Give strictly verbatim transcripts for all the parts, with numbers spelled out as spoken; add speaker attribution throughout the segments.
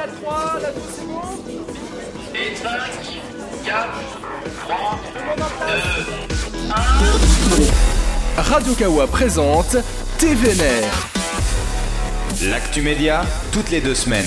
Speaker 1: la trois, la deux, c'est bon.
Speaker 2: Et cinq, quatre, trois, deux, un.
Speaker 3: Radio Kawa présente T V N R.
Speaker 4: L'actu média, toutes les deux semaines.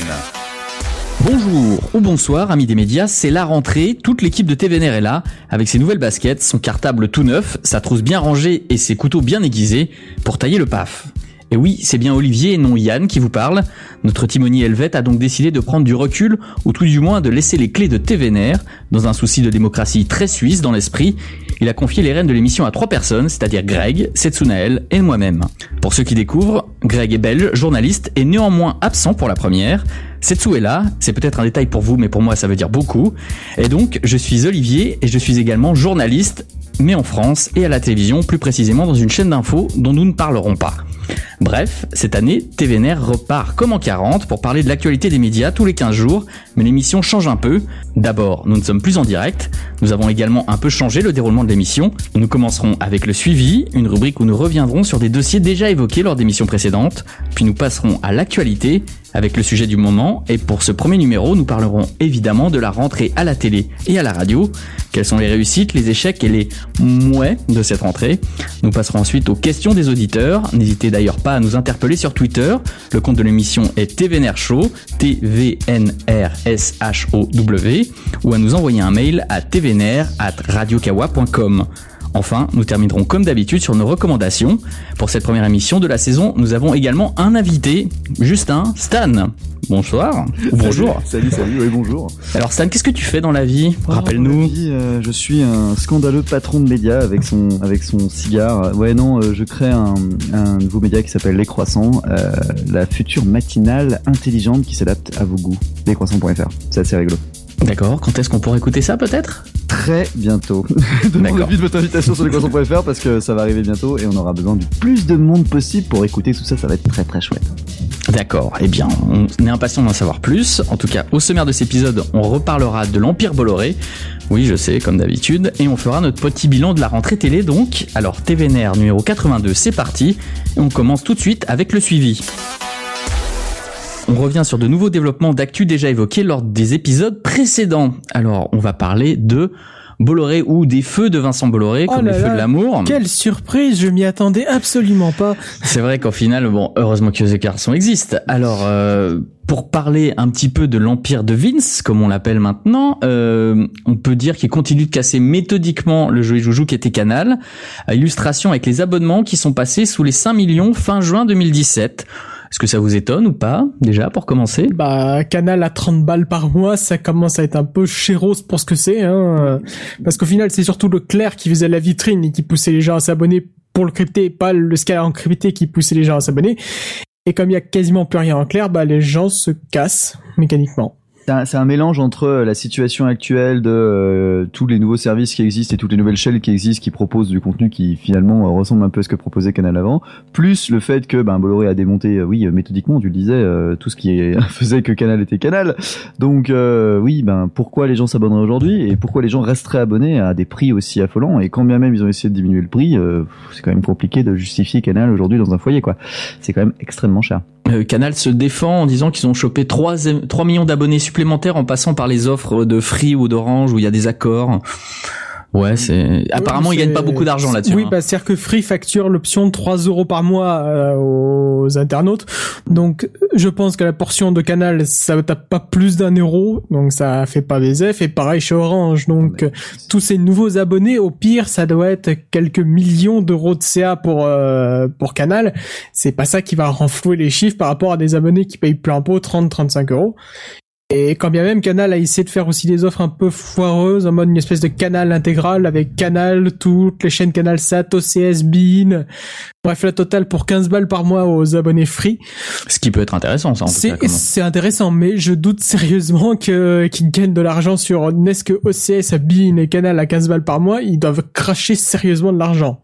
Speaker 5: Bonjour ou bonsoir amis des médias, c'est la rentrée, toute l'équipe de T V N R est là, avec ses nouvelles baskets, son cartable tout neuf, sa trousse bien rangée et ses couteaux bien aiguisés pour tailler le paf. Et oui, c'est bien Olivier et non Yann qui vous parle. Notre timonier helvète a donc décidé de prendre du recul, ou tout du moins de laisser les clés de T V N R. Dans un souci de démocratie très suisse dans l'esprit, il a confié les rênes de l'émission à trois personnes, c'est-à-dire Greg, Setsunaël et moi-même. Pour ceux qui découvrent, Greg est belge, journaliste et néanmoins absent pour la première. Setsu est là, c'est peut-être un détail pour vous, mais pour moi ça veut dire beaucoup. Et donc, je suis Olivier et je suis également journaliste, mais en France et à la télévision, plus précisément dans une chaîne d'infos dont nous ne parlerons pas. Bref, cette année, T V N R repart comme en quarante pour parler de l'actualité des médias tous les quinze jours, mais l'émission change un peu. D'abord, nous ne sommes plus en direct, nous avons également un peu changé le déroulement de l'émission. Nous commencerons avec le suivi, une rubrique où nous reviendrons sur des dossiers déjà évoqués lors d'émissions précédentes, puis nous passerons à l'actualité avec le sujet du moment, et pour ce premier numéro, nous parlerons évidemment de la rentrée à la télé et à la radio. Quelles sont les réussites, les échecs et les mouais de cette rentrée? Nous passerons ensuite aux questions des auditeurs. N'hésitez d'ailleurs pas à nous interpeller sur Twitter. Le compte de l'émission est T V N R Show, T V N R S H O W, ou à nous envoyer un mail à t v n r arobase radio kawa point com. Enfin, nous terminerons comme d'habitude sur nos recommandations. Pour cette première émission de la saison, nous avons également un invité, Justin, Stan. Bonsoir, ou bonjour.
Speaker 6: Salut, salut, salut, oui, bonjour.
Speaker 5: Alors Stan, qu'est-ce que tu fais dans la vie?
Speaker 6: Oh,
Speaker 5: Rappelle-nous.
Speaker 6: Dans la vie, euh, je suis un scandaleux patron de médias avec son, avec son cigare. Ouais, non, euh, je crée un, un nouveau média qui s'appelle Les Croissants, euh, la future matinale intelligente qui s'adapte à vos goûts. les croissants point f r, c'est assez rigolo.
Speaker 5: D'accord, quand est-ce qu'on pourrait écouter ça peut-être?
Speaker 6: Très bientôt. Demandez vite votre invitation sur les croissants point f r parce que ça va arriver bientôt et on aura besoin du plus de monde possible pour écouter tout ça, ça va être très très chouette.
Speaker 5: D'accord, eh bien, on est impatient d'en savoir plus. En tout cas, au sommaire de cet épisode, on reparlera de l'Empire Bolloré. Oui, je sais, comme d'habitude. Et on fera notre petit bilan de la rentrée télé donc. Alors, T V N R numéro quatre-vingt-deux, c'est parti. Et on commence tout de suite avec le suivi. On revient sur de nouveaux développements d'actu déjà évoqués lors des épisodes précédents. Alors, on va parler de Bolloré ou des feux de Vincent Bolloré, comme oh les feux là, de l'amour.
Speaker 1: Quelle surprise, je m'y attendais absolument pas.
Speaker 5: C'est vrai qu'au final, bon, heureusement que ces garçons existent. Alors, euh, pour parler un petit peu de l'empire de Vince, comme on l'appelle maintenant, euh, on peut dire qu'il continue de casser méthodiquement le joli joujou qui était Canal. Illustration avec les abonnements qui sont passés sous les cinq millions fin juin deux mille dix-sept. Est-ce que ça vous étonne ou pas, déjà, pour commencer?
Speaker 1: Bah, Canal à trente balles par mois, ça commence à être un peu chéros pour ce que c'est, hein. Parce qu'au final, c'est surtout le Clair qui faisait la vitrine et qui poussait les gens à s'abonner pour le crypté, pas le Sky encrypté qui poussait les gens à s'abonner. Et comme il y a quasiment plus rien en clair, bah, les gens se cassent mécaniquement.
Speaker 6: C'est un, c'est un mélange entre la situation actuelle de euh, tous les nouveaux services qui existent et toutes les nouvelles chaînes qui existent qui proposent du contenu qui finalement euh, ressemble un peu à ce que proposait Canal avant, plus le fait que ben Bolloré a démonté, euh, oui, méthodiquement, tu le disais, euh, tout ce qui est, faisait que Canal était Canal. Donc euh, oui, ben pourquoi les gens s'abonneraient aujourd'hui et pourquoi les gens resteraient abonnés à des prix aussi affolants, et quand bien même ils ont essayé de diminuer le prix, euh, c'est quand même compliqué de justifier Canal aujourd'hui dans un foyer, quoi. C'est quand même extrêmement cher.
Speaker 5: Euh, Canal se défend en disant qu'ils ont chopé trois millions d'abonnés supplémentaires en passant par les offres de Free ou d'Orange où il y a des accords. Ouais, c'est apparemment
Speaker 1: oui,
Speaker 5: ils gagnent pas beaucoup d'argent là-dessus.
Speaker 1: Oui,
Speaker 5: hein.
Speaker 1: bah c'est-à-dire que Free facture l'option de trois euros par mois euh, aux internautes. Donc je pense que la portion de Canal ça tape pas plus d'un euro, donc ça fait pas des F. Et pareil chez Orange. Donc ouais, tous ces nouveaux abonnés, au pire, ça doit être quelques millions d'euros de C A pour euh, pour Canal. C'est pas ça qui va renflouer les chiffres par rapport à des abonnés qui payent plein pot trente à trente-cinq euros. Et quand bien même Canal a essayé de faire aussi des offres un peu foireuses en mode une espèce de Canal intégral avec Canal, toutes les chaînes Canal Sat, O C S, Bein, bref la totale pour quinze balles par mois aux abonnés Free.
Speaker 5: Ce qui peut être intéressant ça en
Speaker 1: c'est,
Speaker 5: tout cas.
Speaker 1: C'est intéressant, mais je doute sérieusement que qu'ils gagnent de l'argent sur n'est-ce que O C S, Bein et Canal à quinze balles par mois, ils doivent cracher sérieusement de l'argent.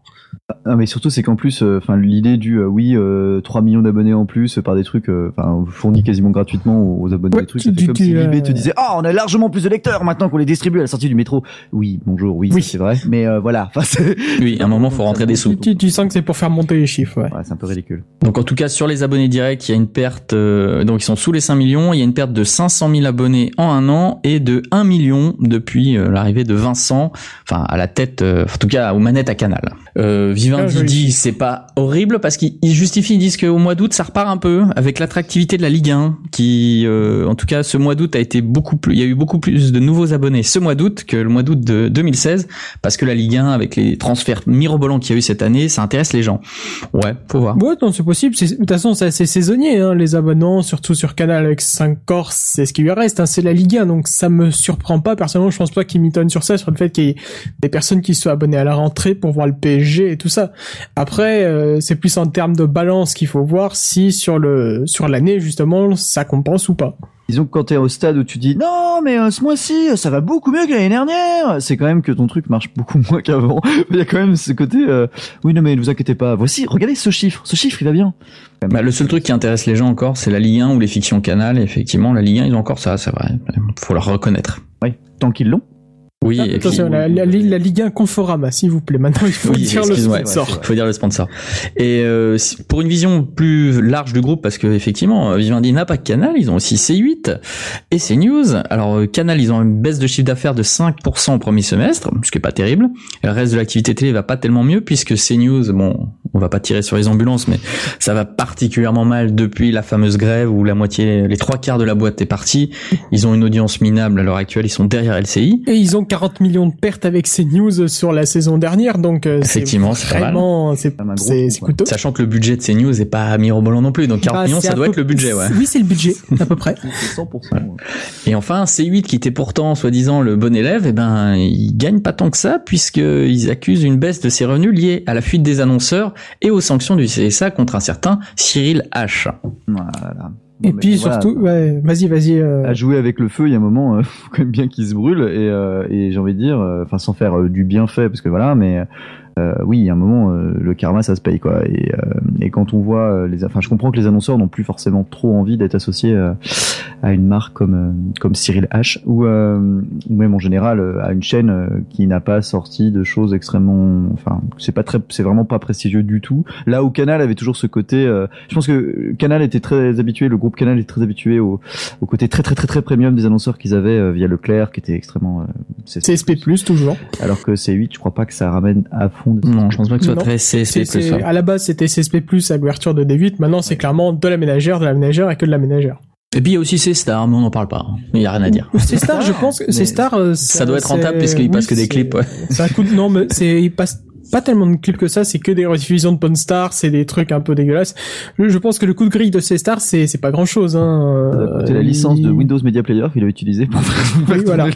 Speaker 6: Ah, mais surtout c'est qu'en plus, enfin euh, l'idée du euh, oui euh, trois millions d'abonnés en plus euh, par des trucs, enfin euh, fournis quasiment gratuitement aux, aux abonnés,
Speaker 1: ouais,
Speaker 6: des trucs, ça fait comme si Libé te disait ah oh, on a largement plus de lecteurs maintenant qu'on les distribue à la sortie du métro. Oui bonjour, oui, oui. c'est vrai, mais euh, voilà.
Speaker 5: Oui, à un moment faut rentrer des sous.
Speaker 1: Tu, tu sens que c'est pour faire monter les chiffres. Ouais.
Speaker 6: Ouais, c'est un peu ridicule.
Speaker 5: Donc en tout cas sur les abonnés directs, il y a une perte, euh, donc ils sont sous les cinq millions, il y a une perte de cinq cent mille abonnés en un an et de un million depuis euh, l'arrivée de Vincent, enfin à la tête, euh, en tout cas aux manettes à Canal. Euh, Vivendi ah, dit c'est pas horrible parce qu'ils justifient, ils disent qu'au mois d'août ça repart un peu avec l'attractivité de la Ligue un qui, euh, en tout cas ce mois d'août a été beaucoup plus, il y a eu beaucoup plus de nouveaux abonnés ce mois d'août que le mois d'août de deux mille seize parce que la Ligue un avec les transferts mirobolants qu'il y a eu cette année, ça intéresse les gens. Ouais, faut voir.
Speaker 1: Ouais, non, c'est possible. C'est, de toute façon, c'est assez saisonnier, hein, les abonnements, surtout sur Canal avec cinq Corse, c'est ce qui lui reste, hein, c'est la Ligue un, donc ça me surprend pas. Personnellement, je pense pas qu'ils mitonnent sur ça, sur le fait qu'il y ait des personnes qui soient abonnées à la rentrée pour voir le P S G et tout ça. Après, euh, c'est plus en termes de balance qu'il faut voir si sur le, sur l'année, justement, ça compense ou pas.
Speaker 6: Disons que quand t'es au stade où tu dis non mais euh, ce mois-ci ça va beaucoup mieux que l'année dernière, c'est quand même que ton truc marche beaucoup moins qu'avant. Il y a quand même ce côté euh, oui non mais ne vous inquiétez pas, voici regardez ce chiffre, ce chiffre il va bien.
Speaker 5: Bah, le seul truc qui intéresse les gens encore c'est la Ligue un ou les fictions Canal, et effectivement la Ligue un ils ont encore ça, c'est vrai, faut leur reconnaître.
Speaker 6: Oui, tant qu'ils l'ont.
Speaker 5: Oui,
Speaker 1: ah,
Speaker 5: et
Speaker 1: attention,
Speaker 5: puis,
Speaker 1: la, la, la Ligue un Conforama, s'il vous plaît. Maintenant, il faut
Speaker 5: oui,
Speaker 1: dire le sponsor.
Speaker 5: Il faut dire le sponsor. Et euh, pour une vision plus large du groupe, parce que effectivement, Vivendi n'a pas que Canal, ils ont aussi C huit et CNews. Alors Canal, ils ont une baisse de chiffre d'affaires de cinq pour cent au premier semestre, ce qui est pas terrible. Et le reste de l'activité télé va pas tellement mieux, puisque CNews, bon, on va pas tirer sur les ambulances, mais ça va particulièrement mal depuis la fameuse grève où la moitié, les trois quarts de la boîte est partie. Ils ont une audience minable à l'heure actuelle, ils sont derrière L C I.
Speaker 1: Et ils ont quarante millions de pertes avec CNews sur la saison dernière, donc euh,
Speaker 5: effectivement,
Speaker 1: c'est vraiment, c'est, c'est, c'est coûteux.
Speaker 5: Sachant que le budget de CNews est pas mirobolant non plus, donc quarante bah, millions, ça doit peu... être le budget, ouais.
Speaker 1: Oui, c'est le budget, à peu près.
Speaker 6: C'est cent pour cent. Ouais.
Speaker 5: Et enfin, C huit, qui était pourtant, soi-disant, le bon élève, eh ben, il gagne pas tant que ça, puisqu'ils accusent une baisse de ses revenus liée à la fuite des annonceurs et aux sanctions du C S A contre un certain Cyril H.
Speaker 6: Voilà.
Speaker 1: Et non, puis voilà, surtout, ouais, vas-y, vas-y. Euh...
Speaker 6: À jouer avec le feu, il y a un moment, euh, faut quand même bien qu'il se brûle et, euh, et j'ai envie de dire, enfin euh, sans faire euh, du bienfait, parce que voilà, mais euh, oui, il y a un moment, euh, le karma, ça se paye quoi. Et, euh, et quand on voit euh, les, enfin, je comprends que les annonceurs n'ont plus forcément trop envie d'être associés euh, à une marque comme euh, comme Cyril H ou euh, ou même en général euh, à une chaîne euh, qui n'a pas sorti de choses extrêmement, enfin, c'est pas très, c'est vraiment pas prestigieux du tout. Là où Canal avait toujours ce côté, euh, je pense que Canal était très habitué, le groupe Canal est très habitué au, au côté très très très très premium des annonceurs qu'ils avaient euh, via Leclerc, qui était extrêmement euh,
Speaker 1: C S P plus toujours.
Speaker 6: Alors que C huit, je crois pas que ça ramène à fond. De...
Speaker 5: Non, je pense pas que ce soit non. très C S P plus.
Speaker 1: À la base, c'était C S P plus à l'ouverture de D huit. Maintenant, c'est clairement de la ménagère, de la ménagère et que de la ménagère.
Speaker 5: Et puis il y a aussi C-Star, mais on n'en parle pas. Il y a rien à dire.
Speaker 1: C-Star, je pense que C-Star, euh,
Speaker 5: ça doit être rentable puisqu'il oui, passe que des clips. Ouais.
Speaker 1: Ça coûte, non, mais c'est, il passe pas tellement de clips que ça, c'est que des rediffusions de Pawn Star, c'est des trucs un peu dégueulasses. Je, je pense que le coup de grille de C-Star, c'est, c'est pas grand chose, hein.
Speaker 6: C'est la licence de Windows Media Player qu'il a utilisé pour faire
Speaker 1: oui, voilà.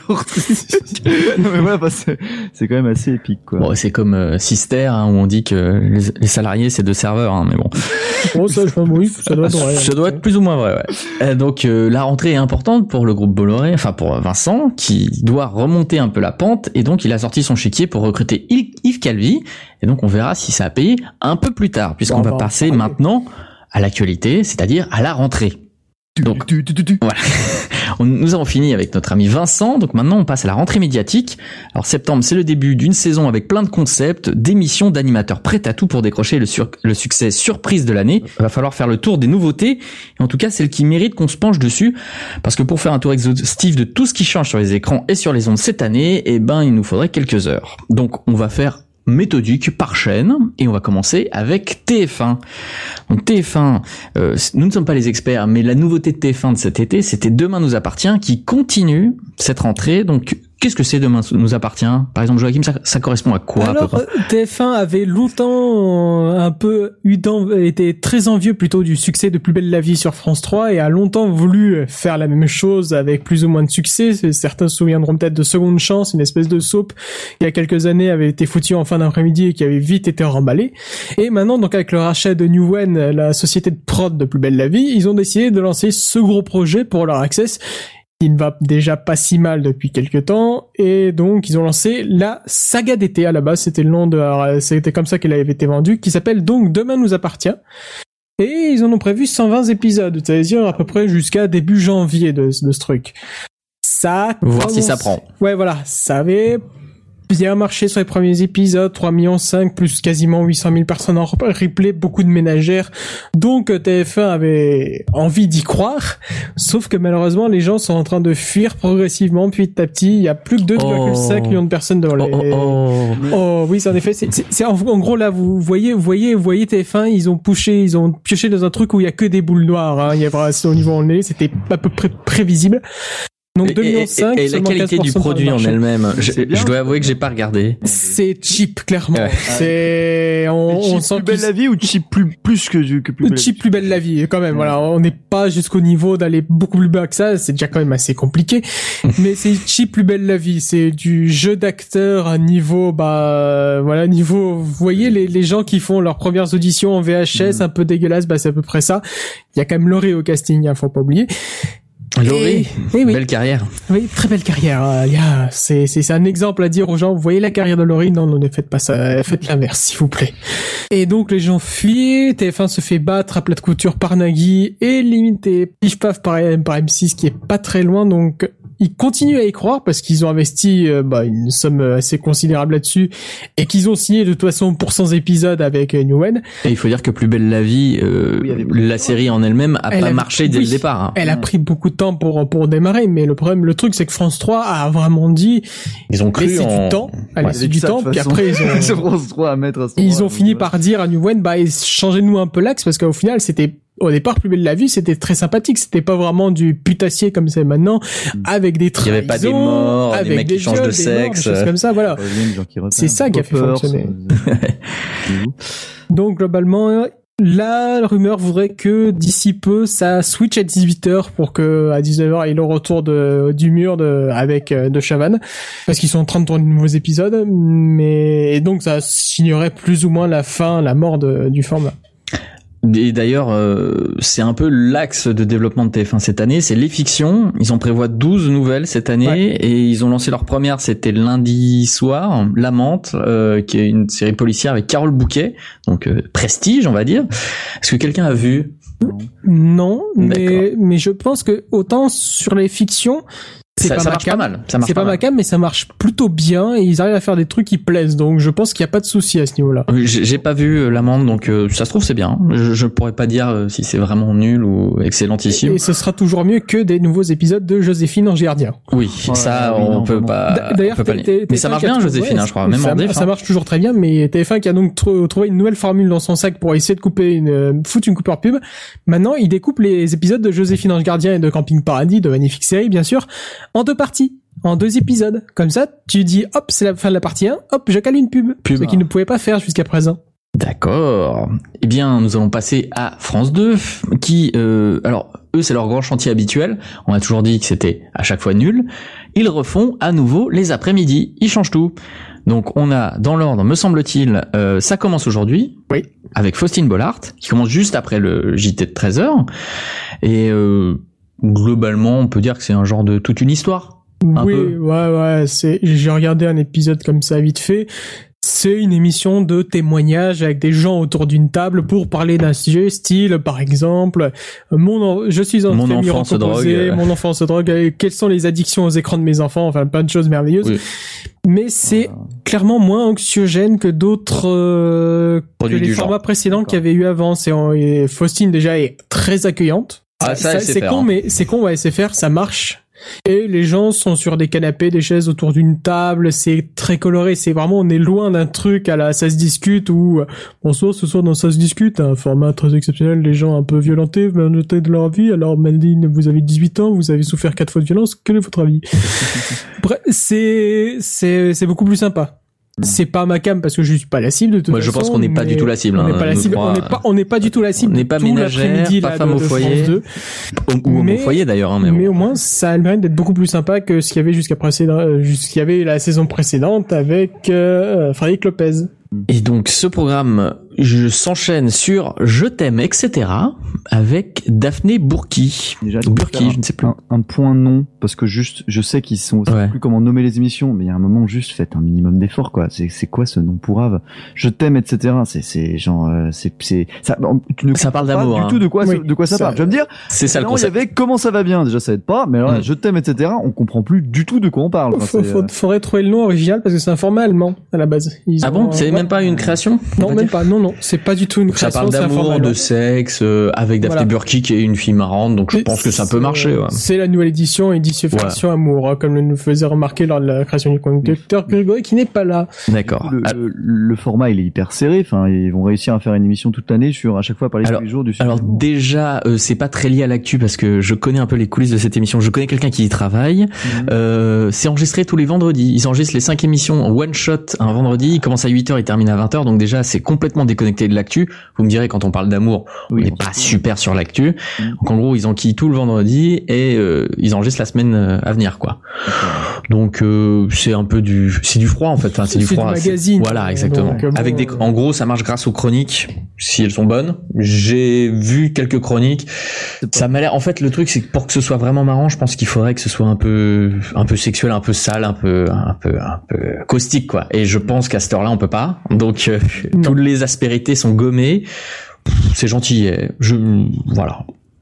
Speaker 6: Non, mais voilà, bah, c'est, c'est quand même assez épique, quoi.
Speaker 5: Bon, c'est comme euh, Sister, hein, où on dit que les, les salariés, c'est deux serveurs, hein, mais bon.
Speaker 1: Bon, ça, je pense, oui, ça doit être vrai.
Speaker 5: Ça doit être plus ou moins vrai, ouais. Euh, donc, euh, la rentrée est importante pour le groupe Bolloré, enfin, pour Vincent, qui doit remonter un peu la pente, et donc, il a sorti son chéquier pour recruter Yves Calvi. Et donc on verra si ça a payé un peu plus tard, puisqu'on bon, va passer maintenant à l'actualité, c'est-à-dire à la rentrée. Donc tu, tu, tu, tu. Voilà. Nous avons fini avec notre ami Vincent, donc maintenant on passe à la rentrée médiatique. Alors septembre, c'est le début d'une saison avec plein de concepts, d'émissions, d'animateurs prêts à tout pour décrocher le, sur, le succès surprise de l'année. Il va falloir faire le tour des nouveautés, et en tout cas celles qui méritent qu'on se penche dessus, parce que pour faire un tour exhaustif de tout ce qui change sur les écrans et sur les ondes cette année, eh ben il nous faudrait quelques heures. Donc on va faire méthodique par chaîne et on va commencer avec T F un. Donc T F un, euh, nous ne sommes pas les experts, mais la nouveauté de T F un de cet été, c'était Demain nous appartient, qui continue cette rentrée. Donc qu'est-ce que c'est Demain nous appartient? Par exemple, Joachim, ça, ça correspond à quoi?
Speaker 1: Alors,
Speaker 5: à peu près
Speaker 1: T F un avait longtemps un peu eu était très envieux plutôt du succès de Plus belle la vie sur France trois et a longtemps voulu faire la même chose avec plus ou moins de succès. Certains se souviendront peut-être de Seconde Chance, une espèce de soap il y a quelques années avait été foutue en fin d'après-midi et qui avait vite été remballée. Et maintenant, donc avec le rachat de Newen, la société de prod de Plus belle la vie, ils ont décidé de lancer ce gros projet pour leur access. qui ne va déjà pas si mal depuis quelques temps, et donc ils ont lancé la saga d'été. À la base, c'était le nom de, alors, c'était comme ça qu'elle avait été vendue, qui s'appelle donc Demain nous appartient. Et ils en ont prévu cent vingt épisodes, c'est-à-dire à peu près jusqu'à début janvier de, de ce truc. Ça
Speaker 5: voir
Speaker 1: commence...
Speaker 5: si ça prend.
Speaker 1: Ouais, voilà, ça avait bien marché sur les premiers épisodes, trois virgule cinq millions, plus quasiment huit cent mille personnes en replay, beaucoup de ménagères. Donc T F un avait envie d'y croire, sauf que malheureusement les gens sont en train de fuir progressivement petit à petit. Il y a plus que deux virgule cinq oh. millions de personnes dans les...
Speaker 5: Oh, oh, oh.
Speaker 1: oh oui, c'est en effet, c'est, c'est, c'est en, en gros là, vous voyez, vous voyez, vous voyez T F un, ils ont poussé, ils ont pioché dans un truc où il y a que des boules noires. Hein. Il y a vraiment, au niveau en c'était à peu près prévisible. Donc deux virgule cinq millions,
Speaker 5: et, et, et la qualité du produit en elle-même, je, je dois avouer que j'ai pas regardé.
Speaker 1: C'est cheap, clairement.
Speaker 5: Ouais.
Speaker 1: C'est, on,
Speaker 6: cheap
Speaker 1: on sent
Speaker 6: plus belle la vie ou cheap plus, plus que, que plus belle
Speaker 1: cheap plus belle la vie, quand même. Ouais. Voilà. On n'est pas jusqu'au niveau d'aller beaucoup plus bas que ça. C'est déjà quand même assez compliqué. Mais c'est cheap plus belle la vie. C'est du jeu d'acteur à niveau, bah, voilà, niveau, vous voyez, les, les gens qui font leurs premières auditions en V H S, mmh. un peu dégueulasse, bah, c'est à peu près ça. Il y a quand même Laurie au casting, hein, faut pas oublier.
Speaker 5: Laurie, oui. Belle carrière.
Speaker 1: Oui, très belle carrière. Il y a, c'est, c'est, c'est un exemple à dire aux gens. Vous voyez la carrière de Laurie? Non, non, ne faites pas ça. Faites l'inverse, s'il vous plaît. Et donc, les gens fuient. T F un se fait battre à plat de couture par Nagui et limité pif paf par, par M six qui est pas très loin. Donc, ils continuent à y croire parce qu'ils ont investi euh, bah, une somme assez considérable là-dessus et qu'ils ont signé de toute façon pour cent épisodes avec euh, Newen.
Speaker 5: Et il faut dire que Plus belle la vie, euh, oui, la série en elle-même a elle pas a, marché oui, dès le départ. Hein.
Speaker 1: Elle a pris beaucoup de temps pour pour démarrer, mais le problème, le truc, c'est que France trois a vraiment dit
Speaker 5: ils ont cru
Speaker 1: laissez
Speaker 5: en...
Speaker 1: du temps, allez,
Speaker 5: ouais,
Speaker 1: c'est du temps, puis après ils ont
Speaker 6: France trois à mettre à ce
Speaker 1: ils ont fini par dire à Newen bah changez-nous un peu l'axe parce qu'au final c'était au départ, Plus belle la vie, c'était très sympathique. C'était pas vraiment du putassier comme c'est maintenant, avec des trahisons,
Speaker 5: il y avait pas des morts,
Speaker 1: avec
Speaker 5: des mecs
Speaker 1: des
Speaker 5: qui changent de sexe,
Speaker 1: morts, des choses comme ça, voilà. C'est ça qui a fait fonctionner. Donc, globalement, la rumeur voudrait que d'ici peu, ça switch à dix-huit heures pour que, à dix-neuf heures, il y ait le retour de, du mur de, avec, de Chavannes. Parce qu'ils sont en train de tourner de nouveaux épisodes. Mais, et donc, ça signerait plus ou moins la fin, la mort de, du format.
Speaker 5: Et d'ailleurs, euh, c'est un peu l'axe de développement de T F un cette année, c'est les fictions. Ils en prévoient douze nouvelles cette année, ouais. Et ils ont lancé leur première, c'était lundi soir, La Menthe, euh, qui est une série policière avec Carole Bouquet, donc euh, prestige, on va dire. Est-ce que quelqu'un a vu?
Speaker 1: Non, mais, mais je pense que autant sur les fictions, c'est
Speaker 5: ça,
Speaker 1: pas
Speaker 5: ça
Speaker 1: ma
Speaker 5: marche
Speaker 1: cam,
Speaker 5: pas mal. Ça marche
Speaker 1: c'est pas,
Speaker 5: pas
Speaker 1: ma
Speaker 5: mal.
Speaker 1: cam, mais ça marche plutôt bien et ils arrivent à faire des trucs qui plaisent. Donc je pense qu'il y a pas de souci à ce niveau-là.
Speaker 5: J'ai, j'ai pas vu euh, l'amende, donc euh, ça se trouve c'est bien. Je, je pourrais pas dire euh, si c'est vraiment nul ou excellentissime.
Speaker 1: Et, et ce sera toujours mieux que des nouveaux épisodes de Joséphine Ange Gardien.
Speaker 5: Oui, ouais, ça ouais, on non, peut non. pas.
Speaker 1: D'ailleurs,
Speaker 5: on peut pas t'es, t'es mais ça marche bien, Joséphine, ouais, hein, je crois. Même
Speaker 1: ça,
Speaker 5: en déf,
Speaker 1: ça
Speaker 5: hein.
Speaker 1: marche toujours très bien. Mais T F un qui a donc tr- trouvé une nouvelle formule dans son sac pour essayer de couper une, euh, foutre une coupeur pub. Maintenant, il découpe les épisodes de Joséphine Ange Gardien et de Camping Paradis, de magnifiques séries bien sûr, en deux parties. En deux épisodes. Comme ça, tu dis, hop, c'est la fin de la partie un, hop, je cale une pub. pub. Ce qu'ils ne pouvaient pas faire jusqu'à présent.
Speaker 5: D'accord. Eh bien, nous allons passer à France deux, qui, euh, alors, eux, c'est leur grand chantier habituel. On a toujours dit que c'était à chaque fois nul. Ils refont à nouveau les après-midi. Ils changent tout. Donc, on a, dans l'ordre, me semble-t-il, euh, ça commence aujourd'hui.
Speaker 1: Oui.
Speaker 5: Avec Faustine Bollard, qui commence juste après le J T de treize heures. Et, euh, globalement, on peut dire que c'est un genre de toute une histoire. Un
Speaker 1: oui,
Speaker 5: peu.
Speaker 1: ouais, ouais, c'est, j'ai regardé un épisode comme ça vite fait. C'est une émission de témoignage avec des gens autour d'une table pour parler d'un sujet, style, par exemple, mon, en... je suis en
Speaker 5: mon
Speaker 1: famille
Speaker 5: enfant se
Speaker 1: recomposée,
Speaker 5: drogue.
Speaker 1: mon enfant se drogue, quelles sont les addictions aux écrans de mes enfants, enfin, plein de choses merveilleuses. Oui. Mais c'est voilà. clairement moins anxiogène que d'autres, euh, que les formats genre. précédents qu'il y avait eu avant. C'est, et Faustine, déjà, est très accueillante.
Speaker 5: Ah, ça, ça
Speaker 1: c'est
Speaker 5: faire,
Speaker 1: con,
Speaker 5: hein.
Speaker 1: mais c'est con, ouais, c'est faire, ça marche. Et les gens sont sur des canapés, des chaises autour d'une table, c'est très coloré, c'est vraiment, on est loin d'un truc à la ça se discute ou bonsoir, ce soir dans ça se discute, un format très exceptionnel, les gens un peu violentés, violentés de leur vie, alors Meldine, vous avez dix-huit ans, vous avez souffert quatre fois de violence, quel est votre avis? Bref, c'est, c'est, c'est beaucoup plus sympa. C'est pas ma cam parce que je suis pas la cible de toute
Speaker 5: Moi,
Speaker 1: façon.
Speaker 5: je pense qu'on n'est pas du tout la cible.
Speaker 1: On n'est
Speaker 5: hein,
Speaker 1: pas la cible. On n'est pas, on n'est pas du tout la cible.
Speaker 5: On n'est pas ménagère, pas femme au foyer. Ou, ou
Speaker 1: mais,
Speaker 5: au foyer d'ailleurs. Hein, mais,
Speaker 1: mais
Speaker 5: bon.
Speaker 1: au moins, ça a le mérite d'être beaucoup plus sympa que ce qu'il y avait jusqu'à précédent, ce qu'il y avait la saison précédente avec euh, Frédéric Lopez.
Speaker 5: Et donc, ce programme je s'enchaîne sur Je t'aime, et cetera avec Daphné Burki.
Speaker 6: Déjà,
Speaker 5: Ou Burki,
Speaker 6: un,
Speaker 5: je ne sais plus.
Speaker 6: Un, un point non, parce que juste, je sais qu'ils sont, je sais
Speaker 5: Ouais.
Speaker 6: plus comment nommer les émissions, mais il y a un moment juste faites un minimum d'effort, quoi. C'est, c'est quoi ce nom pourrave? Je t'aime, et cetera. C'est, c'est genre, euh, c'est, c'est, ça, tu ne
Speaker 5: Ça parle
Speaker 6: comprends pas
Speaker 5: d'amour,
Speaker 6: du
Speaker 5: hein.
Speaker 6: tout de quoi,
Speaker 1: Oui,
Speaker 6: de quoi ça,
Speaker 1: ça-
Speaker 6: parle. Je vais me dire,
Speaker 5: C'est ça le
Speaker 6: non, il y
Speaker 5: concept.
Speaker 6: avait comment ça va bien, déjà ça aide pas, mais alors là,
Speaker 5: Mm.
Speaker 6: je t'aime, et cetera. On comprend plus du tout de quoi on parle. Enfin,
Speaker 1: Faut,
Speaker 6: c'est,
Speaker 1: faut,
Speaker 6: euh,
Speaker 1: faudrait trouver le nom original parce que c'est un format allemand à la base. Ils
Speaker 5: Ah
Speaker 1: ont,
Speaker 5: bon? C'est
Speaker 1: euh,
Speaker 5: même
Speaker 1: ouais.
Speaker 5: pas une création? on
Speaker 1: Non,
Speaker 5: va
Speaker 1: même
Speaker 5: dire
Speaker 1: pas. Non, non, c'est pas du tout une
Speaker 5: Ça
Speaker 1: création.
Speaker 5: parle
Speaker 1: c'est un format
Speaker 5: d'amour,
Speaker 1: allemand.
Speaker 5: de sexe, euh, avec Daphné
Speaker 1: Voilà.
Speaker 5: Burki qui est une fille marrante, donc je
Speaker 1: Et
Speaker 5: pense que ça peut
Speaker 1: c'est-
Speaker 5: marcher. Ouais.
Speaker 1: C'est la nouvelle édition, édition
Speaker 5: Ouais.
Speaker 1: version amour, hein, comme le nous faisait remarquer lors de la création du conducteur Grégory qui n'est pas là.
Speaker 5: D'accord.
Speaker 6: le,
Speaker 5: Ah,
Speaker 6: le, le format il est hyper serré. Enfin, ils vont réussir à faire une émission toute l'année sur à chaque fois parler
Speaker 5: Alors-
Speaker 6: tous les jours du.
Speaker 5: Alors déjà, euh, c'est pas très lié à l'actu parce que je connais un peu les coulisses de cette émission. Je connais quelqu'un qui y travaille.
Speaker 6: Mhm.
Speaker 5: Euh, c'est enregistré tous les vendredis. Ils enregistrent les cinq émissions en one shot un vendredi. Il commence à huit heures, il termine à vingt heures. Donc déjà, c'est complètement déconnecté de l'actu. Vous me direz, quand on parle d'amour,
Speaker 6: Oui,
Speaker 5: on n'est
Speaker 6: on
Speaker 5: pas
Speaker 6: s'en fout.
Speaker 5: super sur l'actu.
Speaker 6: Mhm.
Speaker 5: Donc en gros, ils enquillent tout le vendredi et euh, ils enregistrent la semaine euh, à venir, quoi. Donc euh, c'est un peu du, c'est du froid en fait. Enfin, c'est du
Speaker 1: C'est du
Speaker 5: froid. c'est-
Speaker 1: magazine.
Speaker 5: Voilà, exactement.
Speaker 1: Donc, euh, bon,
Speaker 5: Avec des,
Speaker 1: euh,
Speaker 5: en gros, ça marche grâce aux chroniques, si elles sont bonnes. J'ai vu quelques chroniques. Ça m'a l'air. En fait, le truc, c'est que pour que ce soit vraiment marrant, je pense qu'il faudrait que ce soit un peu, un peu sexuel, un peu sale, un peu, un peu, un peu caustique, quoi. Et je pense qu'à cette heure-là, on peut pas. Donc, euh,
Speaker 1: Non.
Speaker 5: toutes les aspérités sont gommées. Pff, C'est gentil. eh. Je, voilà.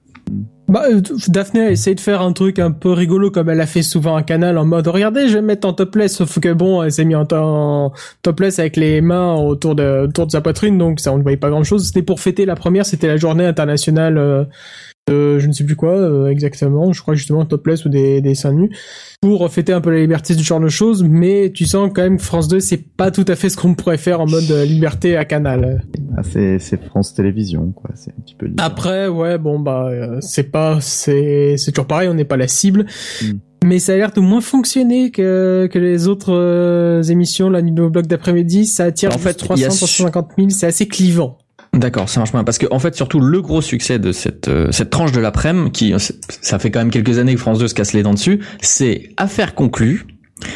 Speaker 1: Bah, euh, Daphné a essayé de faire un truc un peu rigolo comme elle a fait souvent à Canal en mode regardez, je vais me mettre en topless, sauf que bon, elle s'est mis en, en topless avec les mains autour de, autour de sa poitrine, donc ça on ne voyait pas grand chose. C'était pour fêter la première, c'était la journée internationale euh, de je ne sais plus quoi euh, exactement, je crois justement topless ou des, des seins nus, pour fêter un peu la liberté, du genre de choses, mais tu sens quand même que France deux c'est pas tout à fait ce qu'on pourrait faire en mode euh, liberté à Canal.
Speaker 6: Ah, c'est, c'est France Télévisions, quoi. C'est un petit peu. différent.
Speaker 1: Après, ouais, bon, bah, euh, c'est pas, c'est, c'est toujours pareil, on n'est pas la cible.
Speaker 6: Mm.
Speaker 1: Mais ça a l'air de moins fonctionner que, que les autres euh, émissions, la nuit au bloc d'après-midi. Ça attire
Speaker 5: En
Speaker 1: juste
Speaker 5: fait,
Speaker 1: trois
Speaker 5: il y a
Speaker 1: cents, trois cent cinquante mille, c'est assez clivant.
Speaker 5: D'accord, ça marche bien parce que en fait surtout le gros succès de cette euh, cette tranche de l'après-midi qui ça fait quand même quelques années que France deux se casse les dents dessus, c'est Affaires conclues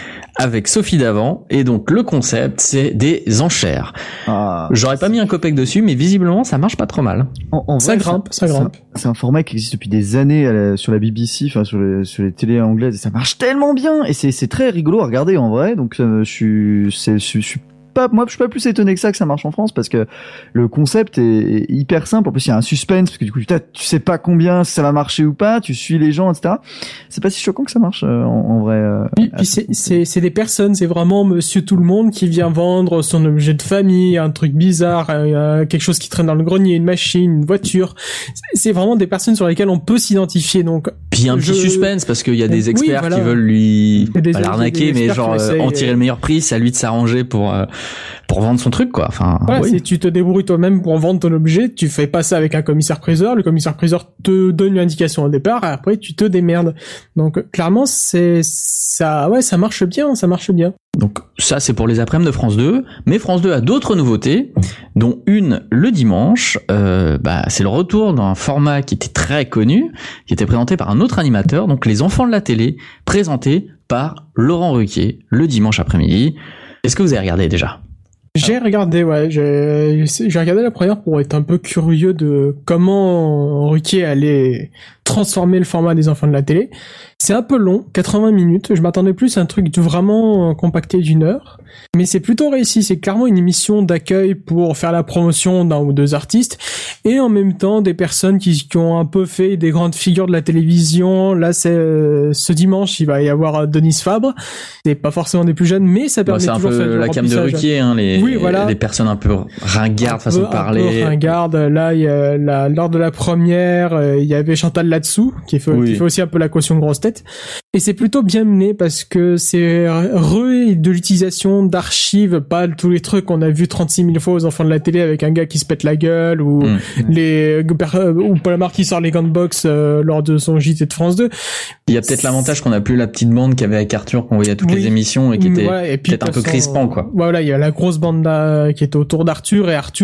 Speaker 5: avec Sophie Davant et donc le concept c'est des enchères.
Speaker 6: Ah,
Speaker 5: J'aurais pas mis un copec dessus mais visiblement ça marche pas trop mal.
Speaker 6: en, en
Speaker 1: Ça
Speaker 6: vrai,
Speaker 1: grimpe, ça
Speaker 6: c'est un-
Speaker 1: grimpe.
Speaker 6: C'est un format qui existe depuis des années à la- sur la B B C, enfin sur les, sur les télés anglaises, et ça marche tellement bien, et c'est, c'est très rigolo à regarder en vrai. Donc euh, je suis, c'est, je suis pas, moi je suis pas plus étonné que ça que ça marche en France, parce que le concept est, est hyper simple. En plus il y a un suspense parce que du coup putain, tu sais pas combien ça va marcher ou pas, tu suis les gens, et cetera. C'est pas si choquant que ça marche euh, en, en vrai. euh,
Speaker 1: Puis, puis c'est, c'est, c'est des personnes, c'est vraiment Monsieur Tout le Monde qui vient vendre son objet de famille, un truc bizarre, euh, quelque chose qui traîne dans le grenier, une machine, une voiture. C'est vraiment des personnes sur lesquelles on peut s'identifier. Donc,
Speaker 5: Puis il y a un
Speaker 1: Je-
Speaker 5: petit suspense parce qu'il y a des
Speaker 1: Oui,
Speaker 5: experts
Speaker 1: voilà.
Speaker 5: qui veulent lui
Speaker 1: Il y a des-
Speaker 5: pas l'arnaquer
Speaker 1: il y a des
Speaker 5: mais
Speaker 1: experts
Speaker 5: genre
Speaker 1: qui
Speaker 5: euh,
Speaker 1: essayent,
Speaker 5: en tirer
Speaker 1: euh,
Speaker 5: le meilleur prix, c'est à lui de s'arranger pour euh, pour vendre son truc quoi. Enfin
Speaker 1: voilà,
Speaker 5: oui.
Speaker 1: c'est tu te débrouilles toi-même pour vendre ton objet, tu fais pas ça avec un commissaire-priseur, le commissaire-priseur te donne une indication au départ, et après tu te démerdes. Donc clairement, c'est ça, ouais, ça marche bien, ça marche bien.
Speaker 5: Donc ça c'est pour les après-midi de France deux, mais France deux a d'autres nouveautés, dont une le dimanche, euh, bah, c'est le retour d'un format qui était très connu, qui était présenté par un autre animateur, donc Les Enfants de la télé, présenté par Laurent Ruquier, le dimanche après-midi. Est-ce que vous avez regardé déjà ?
Speaker 1: J'ai regardé, ouais, j'ai j'ai regardé la première pour être un peu curieux de comment Ruquier allait transformer le format des enfants de la télé. C'est un peu long, quatre-vingts minutes. Je m'attendais plus à un truc de vraiment compacté d'une heure. Mais c'est plutôt réussi. C'est clairement une émission d'accueil pour faire la promotion d'un ou deux artistes. Et en même temps, des personnes qui, qui ont un peu fait des grandes figures de la télévision. Là, c'est, euh, ce dimanche, il va y avoir Denise Fabre. C'est pas forcément des plus jeunes, mais ça
Speaker 5: Bah,
Speaker 1: permet
Speaker 5: c'est un
Speaker 1: toujours de faire
Speaker 5: peu
Speaker 1: du
Speaker 5: la cam de
Speaker 1: remplissage.
Speaker 5: Ruquier, hein, les,
Speaker 1: Oui, voilà.
Speaker 5: les personnes un peu ringardes, façon de
Speaker 1: Un
Speaker 5: parler.
Speaker 1: peu ringarde. Là, il y a la, lors de la première, euh, il y avait Chantal là-dessous, qui fait,
Speaker 5: Oui.
Speaker 1: qui fait aussi un peu la caution grosse tête. Et c'est plutôt bien mené parce que c'est re de l'utilisation d'archives, pas tous les trucs qu'on a vu trente-six mille fois aux enfants de la télé avec un gars qui se pète la gueule ou
Speaker 5: Mm.
Speaker 1: les, ou Paul Amar qui sort les gants de boxe euh, lors de son J T de France deux.
Speaker 5: Il y a peut-être l'avantage qu'on a plus la petite bande qu'il y avait avec Arthur qu'on voyait à toutes
Speaker 1: Oui.
Speaker 5: les émissions et qui était
Speaker 1: Ouais, et puis,
Speaker 5: peut-être un
Speaker 1: de
Speaker 5: peu
Speaker 1: toute façon,
Speaker 5: crispant quoi.
Speaker 1: Voilà, il y a la grosse bande là, qui était autour d'Arthur et Arthur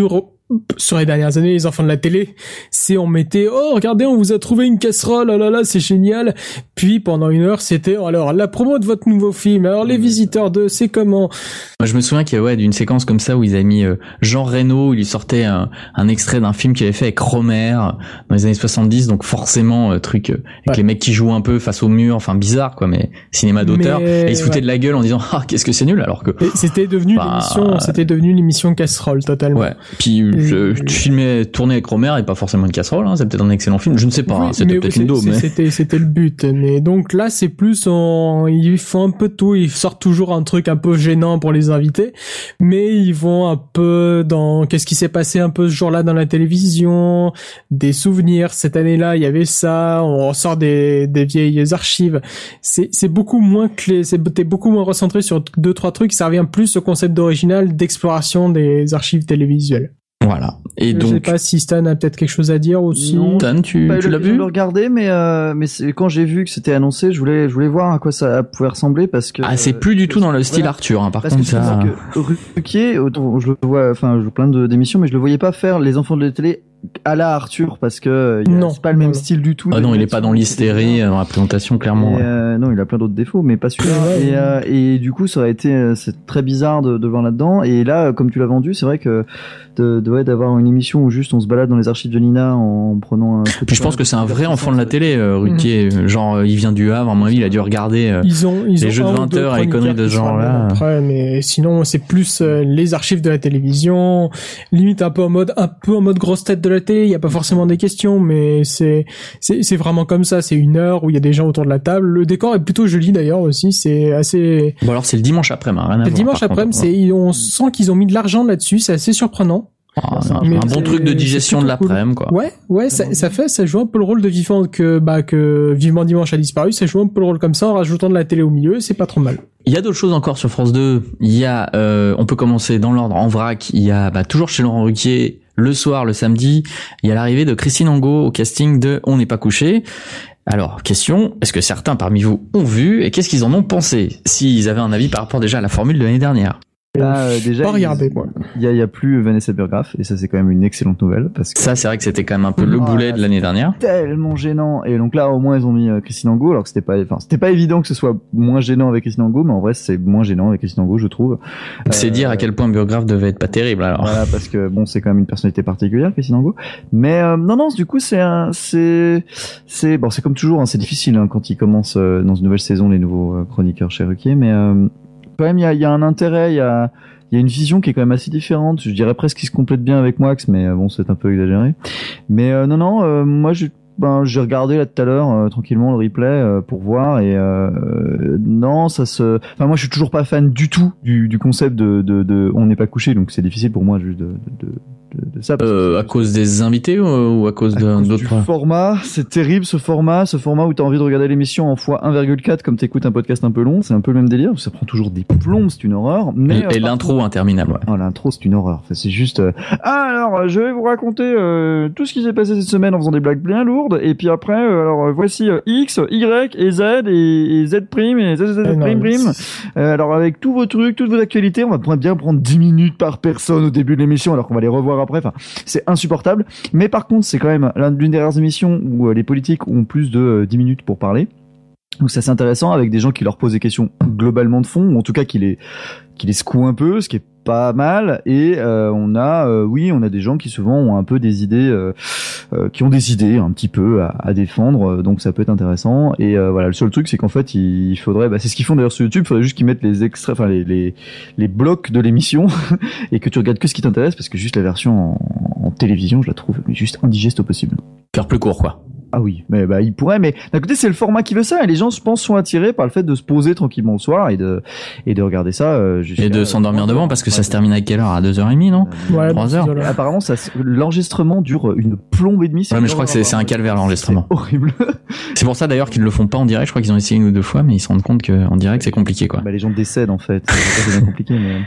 Speaker 1: sur les dernières années, les enfants de la télé, c'est on mettait oh regardez on vous a trouvé une casserole, oh là là c'est génial, puis pendant une heure c'était oh, alors la promo de votre nouveau film, alors les visiteurs de c'est comment.
Speaker 5: Moi je me souviens qu'il y a ouais d'une séquence comme ça où ils avaient mis euh, Jean Reno, il lui sortait un, un extrait d'un film qu'il avait fait avec Romer dans les années soixante-dix, donc forcément euh, truc euh, avec ouais. les mecs qui jouent un peu face au mur, enfin bizarre quoi, mais cinéma d'auteur, mais, et ils se foutaient ouais. de la gueule en disant ah qu'est-ce que c'est nul, alors que
Speaker 1: et c'était devenu bah, l'émission, c'était devenu l'émission casserole totalement.
Speaker 5: Ouais. Puis je, je filmais tourner avec Romer et pas forcément une casserole, hein, c'est peut-être un excellent film, je ne sais pas, oui, hein, c'était peut-être une daube, mais
Speaker 1: c'était c'était le but. Mais donc là c'est plus en, ils font un peu de tout, ils sortent toujours un truc un peu gênant pour les invités, mais ils vont un peu dans qu'est-ce qui s'est passé un peu ce jour-là dans la télévision, des souvenirs. Cette année-là il y avait ça, on ressort des des vieilles archives. C'est c'est beaucoup moins clé, c'est t'es beaucoup moins recentré sur deux trois trucs, ça revient plus au concept d'original d'exploration des archives télévisuelles.
Speaker 5: Voilà. Et
Speaker 1: je
Speaker 5: donc,
Speaker 1: sais pas si Stan a peut-être quelque chose à dire aussi.
Speaker 6: Non,
Speaker 5: Stan, tu,
Speaker 6: pas
Speaker 5: tu
Speaker 6: eu
Speaker 5: l'as
Speaker 6: le,
Speaker 5: vu?
Speaker 6: Je le regardais, mais euh, mais c'est, quand j'ai vu que c'était annoncé, je voulais je voulais voir à quoi ça pouvait ressembler parce que.
Speaker 5: Ah, c'est plus du tout dans le style voilà. Arthur, hein, par
Speaker 6: parce
Speaker 5: contre
Speaker 6: que
Speaker 5: ça.
Speaker 6: Que Ruquier, autant je le vois, enfin, je vois plein de d'émissions, mais je le voyais pas faire les enfants de la télé à la Arthur parce que y a,
Speaker 1: non,
Speaker 6: c'est pas le même
Speaker 1: non.
Speaker 6: style du tout.
Speaker 5: Ah non, il est pas dans l'hystérie, dans la présentation clairement.
Speaker 6: Et,
Speaker 5: ouais.
Speaker 6: euh, non, il a plein d'autres défauts, mais pas celui-là.
Speaker 1: Ouais,
Speaker 6: et,
Speaker 1: ouais.
Speaker 6: euh, et du coup, ça aurait été, c'est très bizarre de, de voir là-dedans. Et là, comme tu l'as vendu, c'est vrai que de, de ouais, d'avoir une émission où juste on se balade dans les archives de Nina en prenant un.
Speaker 5: Puis je pense que c'est un vrai enfant de la télé, euh, Ruquier. Mmh. Genre, il vient du Havre, à mon avis, il a dû regarder euh,
Speaker 1: ils ont, ils
Speaker 5: les
Speaker 1: ont
Speaker 5: jeux de vingt heures et les conneries de ce genre-là.
Speaker 1: Après, mais sinon, c'est plus euh, les archives de la télévision, limite un peu en mode, un peu en mode grosse tête de la télé. Il y a pas forcément des questions, mais c'est, c'est, c'est vraiment comme ça. C'est une heure où il y a des gens autour de la table. Le décor est plutôt joli d'ailleurs aussi. C'est assez.
Speaker 5: Bon alors c'est le dimanche après-midi, rien à voir.
Speaker 1: Le dimanche après-midi, c'est, on sent qu'ils ont mis de l'argent là-dessus. C'est assez surprenant.
Speaker 5: Ah, c'est un, un bon truc de digestion de l'après-midi, quoi.
Speaker 1: Ouais, ouais, ça, ça fait, ça joue un peu le rôle de vivant que, bah, que Vivement Dimanche a disparu. Ça joue un peu le rôle comme ça en rajoutant de la télé au milieu. C'est pas trop mal.
Speaker 5: Il y a d'autres choses encore sur France deux. Il y a, euh, on peut commencer dans l'ordre en vrac. Il y a, bah, toujours chez Laurent Ruquier, le soir, le samedi, il y a l'arrivée de Christine Angot au casting de On n'est pas couché. Alors, question, est-ce que certains parmi vous ont vu et qu'est-ce qu'ils en ont pensé? S'ils avaient un avis par rapport déjà à la formule de l'année dernière.
Speaker 6: Là, euh, déjà,
Speaker 1: pas regarder, moi.
Speaker 6: Il y a, il y a plus Vanessa Burgraff, et ça, c'est quand même une excellente nouvelle, parce que.
Speaker 5: Ça, c'est vrai que c'était quand même un peu le
Speaker 6: ah,
Speaker 5: boulet de l'année dernière.
Speaker 6: Tellement gênant. Et donc là, au moins, ils ont mis euh, Christine Angot, alors que c'était pas, enfin, c'était pas évident que ce soit moins gênant avec Christine Angot, mais en vrai, c'est moins gênant avec Christine Angot, je trouve.
Speaker 5: C'est euh, dire à quel point Burgraff devait être pas terrible, alors.
Speaker 6: Voilà, parce que bon, c'est quand même une personnalité particulière, Christine Angot. Mais, euh, non, non, du coup, c'est un, c'est, c'est, bon, c'est comme toujours, hein, c'est difficile, hein, quand ils commencent euh, dans une nouvelle saison, les nouveaux euh, chroniqueurs chez Ruquier, mais, euh, quand même, il y a, il y a un intérêt, il y a, il y a une vision qui est quand même assez différente. Je dirais presque qu'il se complète bien avec Moix, mais bon, c'est un peu exagéré. Mais euh, non, non, euh, moi, je, ben, j'ai regardé là tout à l'heure euh, tranquillement le replay euh, pour voir et euh, euh, non, ça se. Enfin, moi, je suis toujours pas fan du tout du, du concept de, de, de on n'est pas couché, donc c'est difficile pour moi juste de, de, de de ça.
Speaker 5: Euh, à cause des invités ou, ou à cause d'un d'autres
Speaker 6: format? C'est terrible ce format, ce format où t'as envie de regarder l'émission en fois un virgule quatre comme t'écoutes un podcast un peu long, c'est un peu le même délire, ça prend toujours des plombs, c'est une horreur. Mais
Speaker 5: et, et euh, l'intro contre... interminable. Ouais.
Speaker 6: Oh, l'intro c'est une horreur. Enfin, c'est juste. Euh... Ah alors, je vais vous raconter euh, tout ce qui s'est passé cette semaine en faisant des blagues bien lourdes, et puis après, euh, alors voici euh, X, Y et Z et, et Z prime et Z Z Z prime prime. Euh, alors avec tous vos trucs, toutes vos actualités, on va bien prendre dix minutes par personne au début de l'émission, alors qu'on va les revoir après. Enfin, c'est insupportable. Mais par contre, c'est quand même l'une des rares émissions où les politiques ont plus de dix minutes pour parler. Donc c'est assez intéressant avec des gens qui leur posent des questions globalement de fond, ou en tout cas qui les qui les secouent un peu, ce qui est pas mal. Et euh, on a, euh, oui, on a des gens qui souvent ont un peu des idées, euh, euh, qui ont des idées un petit peu à, à défendre. Donc ça peut être intéressant. Et euh, voilà, le seul truc, c'est qu'en fait, il faudrait, bah, c'est ce qu'ils font d'ailleurs sur YouTube. Il faudrait juste qu'ils mettent les extraits, enfin les les les blocs de l'émission et que tu regardes que ce qui t'intéresse, parce que juste la version en, en télévision, je la trouve juste indigeste au possible.
Speaker 5: Faire plus court, quoi.
Speaker 6: Ah oui, mais bah il pourrait, mais d'un côté c'est le format qui veut ça, et les gens je pense sont attirés par le fait de se poser tranquillement le soir et de et de regarder ça. Euh,
Speaker 5: et de s'endormir euh, devant, parce que ouais, ça se termine à quelle heure? À deux heures trente, non?
Speaker 1: Ouais,
Speaker 5: trois heures.
Speaker 6: Apparemment ça, l'enregistrement dure une plombe et demie.
Speaker 5: Ouais, mais je crois que c'est c'est un calvaire l'enregistrement.
Speaker 6: C'est horrible.
Speaker 5: C'est pour ça d'ailleurs qu'ils le font pas en direct. Je crois qu'ils ont essayé une ou deux fois, mais ils se rendent compte qu'en direct c'est compliqué, quoi.
Speaker 6: Bah les gens décèdent en fait. C'est bien compliqué, mais.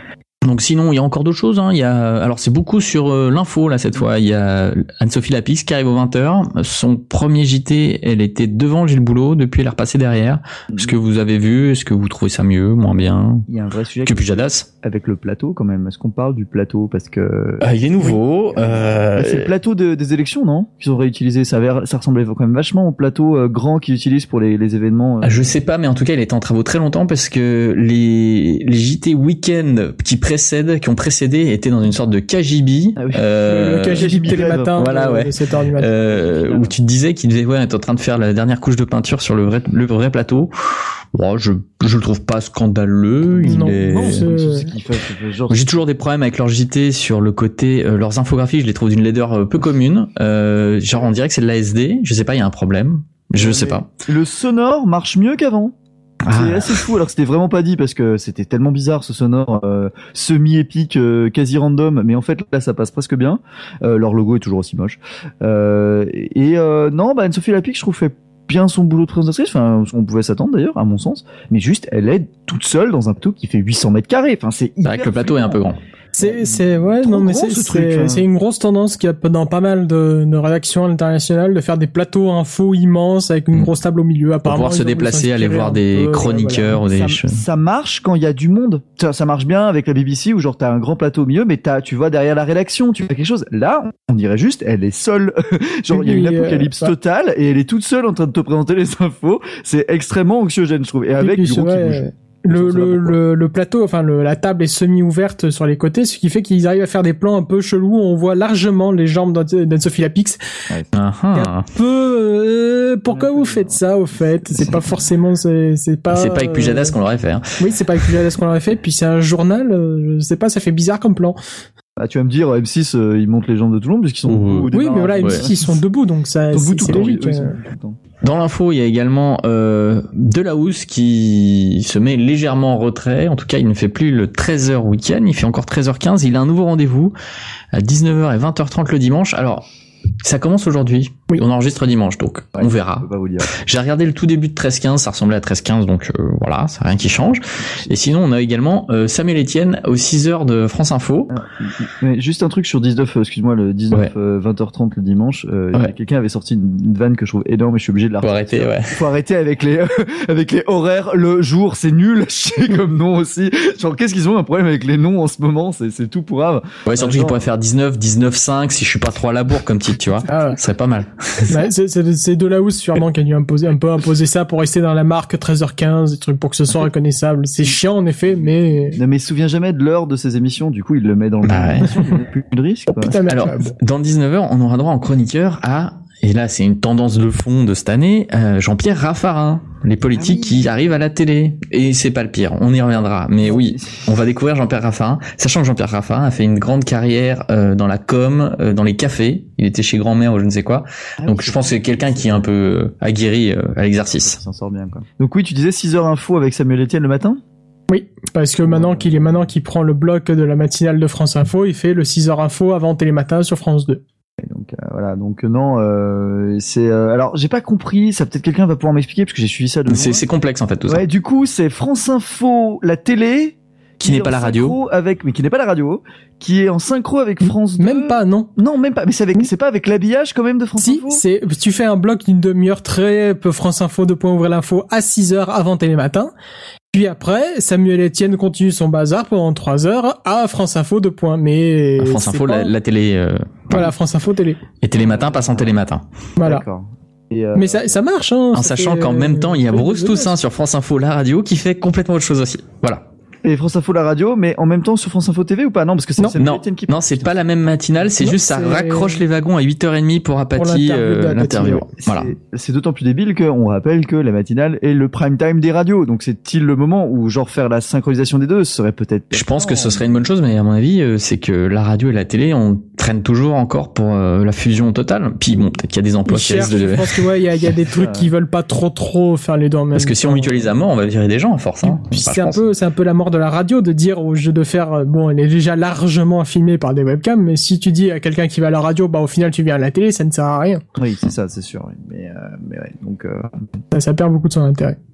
Speaker 5: Donc sinon, il y a encore d'autres choses. Hein. Il y a, alors c'est beaucoup sur euh, l'info là cette fois. Il y a Anne-Sophie Lapix qui arrive aux vingt heures. Son premier J T, elle était devant Gilles Boulot. Depuis, elle est repassée derrière. Est-ce que vous avez vu? Est-ce que vous trouvez ça mieux, moins bien?
Speaker 6: Il y a un vrai sujet
Speaker 5: que Pujadas
Speaker 6: avec le plateau quand même. Est-ce qu'on parle du plateau parce que
Speaker 5: ah, il est nouveau.
Speaker 6: Oui. Euh... C'est le plateau de, des élections, non? Qu'ils ont réutilisé. Ça, avait, ça ressemblait quand même vachement au plateau euh, grand qu'ils utilisent pour les, les événements. Euh...
Speaker 5: Ah, je sais pas, mais en tout cas, il était en travaux très longtemps parce que les les J T week-end qui précèdent, qui ont précédé, étaient dans une sorte de K J B.
Speaker 1: Ah oui. euh, le K J B télématin.
Speaker 5: Voilà, ouais.
Speaker 1: De sept heures du matin.
Speaker 5: Euh, où tu te disais qu'il devait, ouais, être en train de faire la dernière couche de peinture sur le vrai, le vrai plateau. Bon, je, je le trouve pas scandaleux. Il
Speaker 1: non,
Speaker 5: est...
Speaker 1: non, c'est...
Speaker 6: c'est ce qu'il fait, c'est genre...
Speaker 5: J'ai toujours des problèmes avec leurs J T sur le côté, euh, leurs infographies, je les trouve d'une laideur peu commune. Euh, genre, on dirait que c'est de l'A S D. Je sais pas, il y a un problème. Je
Speaker 6: ouais,
Speaker 5: sais pas.
Speaker 6: Le sonore marche mieux qu'avant. Ah. C'est assez fou, alors que c'était vraiment pas dit parce que c'était tellement bizarre ce sonore euh, semi-épique, euh, quasi random, mais en fait là ça passe presque bien. Euh, leur logo est toujours aussi moche. Euh, et euh, non, bah Anne-Sophie Lapix, je trouve fait bien son boulot de présentatrice, enfin on pouvait s'attendre d'ailleurs à mon sens, mais juste elle est toute seule dans un plateau qui fait huit cents mètres carrés. Enfin c'est hyper.
Speaker 5: C'est vrai que le plateau est un peu grand.
Speaker 1: C'est, c'est, ouais,
Speaker 6: Trop
Speaker 1: non, mais
Speaker 6: gros,
Speaker 1: c'est,
Speaker 6: ce
Speaker 1: c'est,
Speaker 6: truc, hein.
Speaker 1: c'est une grosse tendance qu'il y a dans pas mal de, de rédactions internationales de faire des plateaux infos immenses avec une
Speaker 5: mmh.
Speaker 1: grosse table au milieu.
Speaker 5: Pour pouvoir se déplacer, aller voir des peu, chroniqueurs
Speaker 1: voilà.
Speaker 5: ou des...
Speaker 6: Ça, ça marche quand il y a du monde. Ça, ça marche bien avec la B B C où genre t'as un grand plateau au milieu, mais t'as, tu vois derrière la rédaction, tu fais quelque chose. Là, on dirait juste, elle est seule. Genre, il y a une apocalypse euh, totale et elle est toute seule en train de te présenter les infos. C'est extrêmement anxiogène, je trouve. Et avec du gros qui bouge.
Speaker 1: Le, le, le, le plateau, enfin le, la table est semi-ouverte sur les côtés, ce qui fait qu'ils arrivent à faire des plans un peu chelous où on voit largement les jambes d'Anne-Sophie Lapix.
Speaker 6: Ouais.
Speaker 1: Un peu, euh, pourquoi vous faites ça au fait? C'est pas forcément, c'est, c'est pas.
Speaker 5: C'est pas avec Pujadas qu'on l'aurait fait. Hein.
Speaker 1: Oui, c'est pas avec Pujadas qu'on l'aurait fait. Puis c'est un journal, je sais pas, ça fait bizarre comme plan.
Speaker 6: Ah, tu vas me dire, M six, euh, ils montent les jambes de tout le monde puisqu'ils sont
Speaker 5: mmh.
Speaker 6: debout.
Speaker 1: Oui, mais voilà, M six, ouais. Ils sont debout, donc ça,
Speaker 6: c'est,
Speaker 1: c'est, c'est logique.
Speaker 6: Oui, oui,
Speaker 5: dans l'info, il y a également euh, Delahousse qui se met légèrement en retrait. En tout cas, il ne fait plus le treize heures week-end, il fait encore treize heures quinze. Il a un nouveau rendez-vous à dix-neuf heures et vingt heures trente le dimanche. Alors, ça commence aujourd'hui. Oui. On enregistre dimanche, donc ouais, on verra.
Speaker 6: Pas vous dire.
Speaker 5: J'ai regardé le tout début de treize quinze, ça ressemblait à treize quinze, donc euh, voilà, c'est rien qui change. Et sinon, on a également euh, Samuel Etienne aux six heures de France Info.
Speaker 6: Ah, mais juste un truc sur dix-neuf, euh, excuse-moi, le dix-neuf, ouais. euh, vingt heures trente le dimanche, euh, ouais. quelqu'un avait sorti une, une vanne que je trouve énorme et je suis obligé de la
Speaker 5: Faut arrêter, ouais.
Speaker 6: Faut arrêter avec les, euh, avec les horaires, le jour, c'est nul, chier comme nom aussi. Genre, qu'est-ce qu'ils ont un problème avec les noms en ce moment, c'est, c'est tout pourrave.
Speaker 5: Ouais, surtout qu'ils pourraient faire dix-neuf, dix-neuf cinq si je suis pas trop à la bourre comme titre, tu vois. Ah ouais. Ce serait pas mal.
Speaker 1: Bah, c'est, c'est, c'est Delahousse sûrement qui a dû imposer, un peu imposer ça pour rester dans la marque treize heures quinze, des trucs pour que ce soit reconnaissable. C'est chiant en effet, mais...
Speaker 6: Non mais il se souvient jamais de l'heure de ses émissions, du coup il le met dans le...
Speaker 5: Bah ouais.
Speaker 6: Il n'y a plus de risque. Quoi.
Speaker 1: Putain,
Speaker 5: alors, dans dix-neuf heures, on aura droit en chroniqueur à... Et là, c'est une tendance de fond de cette année, euh, Jean-Pierre Raffarin, les politiques ah oui. qui arrivent à la télé. Et c'est pas le pire, on y reviendra. Mais oui, on va découvrir Jean-Pierre Raffarin, sachant que Jean-Pierre Raffarin a fait une grande carrière euh, dans la com, euh, dans les cafés. Il était chez grand-mère ou je ne sais quoi. Ah Donc oui, je pense que c'est quelqu'un qui est un peu aguerri euh, à l'exercice.
Speaker 6: Ça s'en sort bien, quoi. Donc oui, tu disais six heures info avec Samuel Etienne le matin ?
Speaker 1: Oui, parce que maintenant qu'il est maintenant qu'il prend le bloc de la matinale de France Info, il fait le six heures info avant Télématin sur France deux.
Speaker 6: Donc euh, voilà, donc non, euh, c'est euh, alors j'ai pas compris, ça peut-être quelqu'un va pouvoir m'expliquer parce que j'ai suivi ça de
Speaker 5: c'est, c'est complexe en fait tout
Speaker 6: ouais,
Speaker 5: ça.
Speaker 6: Ouais, du coup c'est France Info, la télé
Speaker 5: qui, qui n'est pas la radio,
Speaker 6: avec mais qui n'est pas la radio, qui est en synchro avec France deux.
Speaker 1: Même pas, non.
Speaker 6: Non, même pas. Mais c'est avec, c'est pas avec l'habillage quand même de France
Speaker 1: si,
Speaker 6: Info.
Speaker 1: Si, c'est tu fais un bloc d'une demi-heure très peu France Info de point ouvrir l'info à six heures avant Télématin. Puis après, Samuel Etienne continue son bazar pendant trois heures à France Info de point. Mais
Speaker 5: à France Info,
Speaker 1: pas...
Speaker 5: la, la télé. Euh...
Speaker 1: Voilà, France Info télé.
Speaker 5: Et Télématin passe en Télématin.
Speaker 1: Voilà.
Speaker 6: D'accord. Et euh...
Speaker 1: Mais ça, ça marche, hein.
Speaker 5: En sachant
Speaker 1: fait...
Speaker 5: qu'en même temps, il y a Bruce Toussaint sur France Info, la radio, qui fait complètement autre chose aussi. Voilà.
Speaker 6: Et France Info la radio, mais en même temps sur France Info T V ou pas? Non, parce que c'est
Speaker 5: non,
Speaker 6: Samuel
Speaker 5: non,
Speaker 6: Etienne qui...
Speaker 5: non, c'est pas la même matinale, c'est
Speaker 1: non,
Speaker 5: juste ça
Speaker 1: c'est...
Speaker 5: raccroche les wagons à huit heures trente pour Apathy, euh, l'interview. Voilà.
Speaker 6: C'est, c'est d'autant plus débile qu'on rappelle que la matinale est le prime time des radios. Donc c'est-il le moment où genre faire la synchronisation des deux serait peut-être...
Speaker 5: Je pense que ce serait une bonne chose, mais à mon avis, euh, c'est que la radio et la télé, on traîne toujours encore pour euh, la fusion totale. Puis bon, peut-être qu'il y a des emplois qui restent de...
Speaker 1: Je pense que ouais, il y a, y a des trucs qui veulent pas trop trop faire les deux en même temps.
Speaker 5: Parce que si on mutualise à mort, on va virer des gens à force. Hein.
Speaker 1: Puis enfin, c'est un peu, c'est un peu la mort de la radio de dire au jeu de faire, bon, elle est déjà largement filmée par des webcams, mais si tu dis à quelqu'un qui va à la radio, bah au final tu viens à la télé, ça ne sert à rien.
Speaker 6: Oui, c'est ça, c'est sûr. Oui. Mais, euh, mais ouais, donc euh...
Speaker 1: ça, ça perd beaucoup de son intérêt.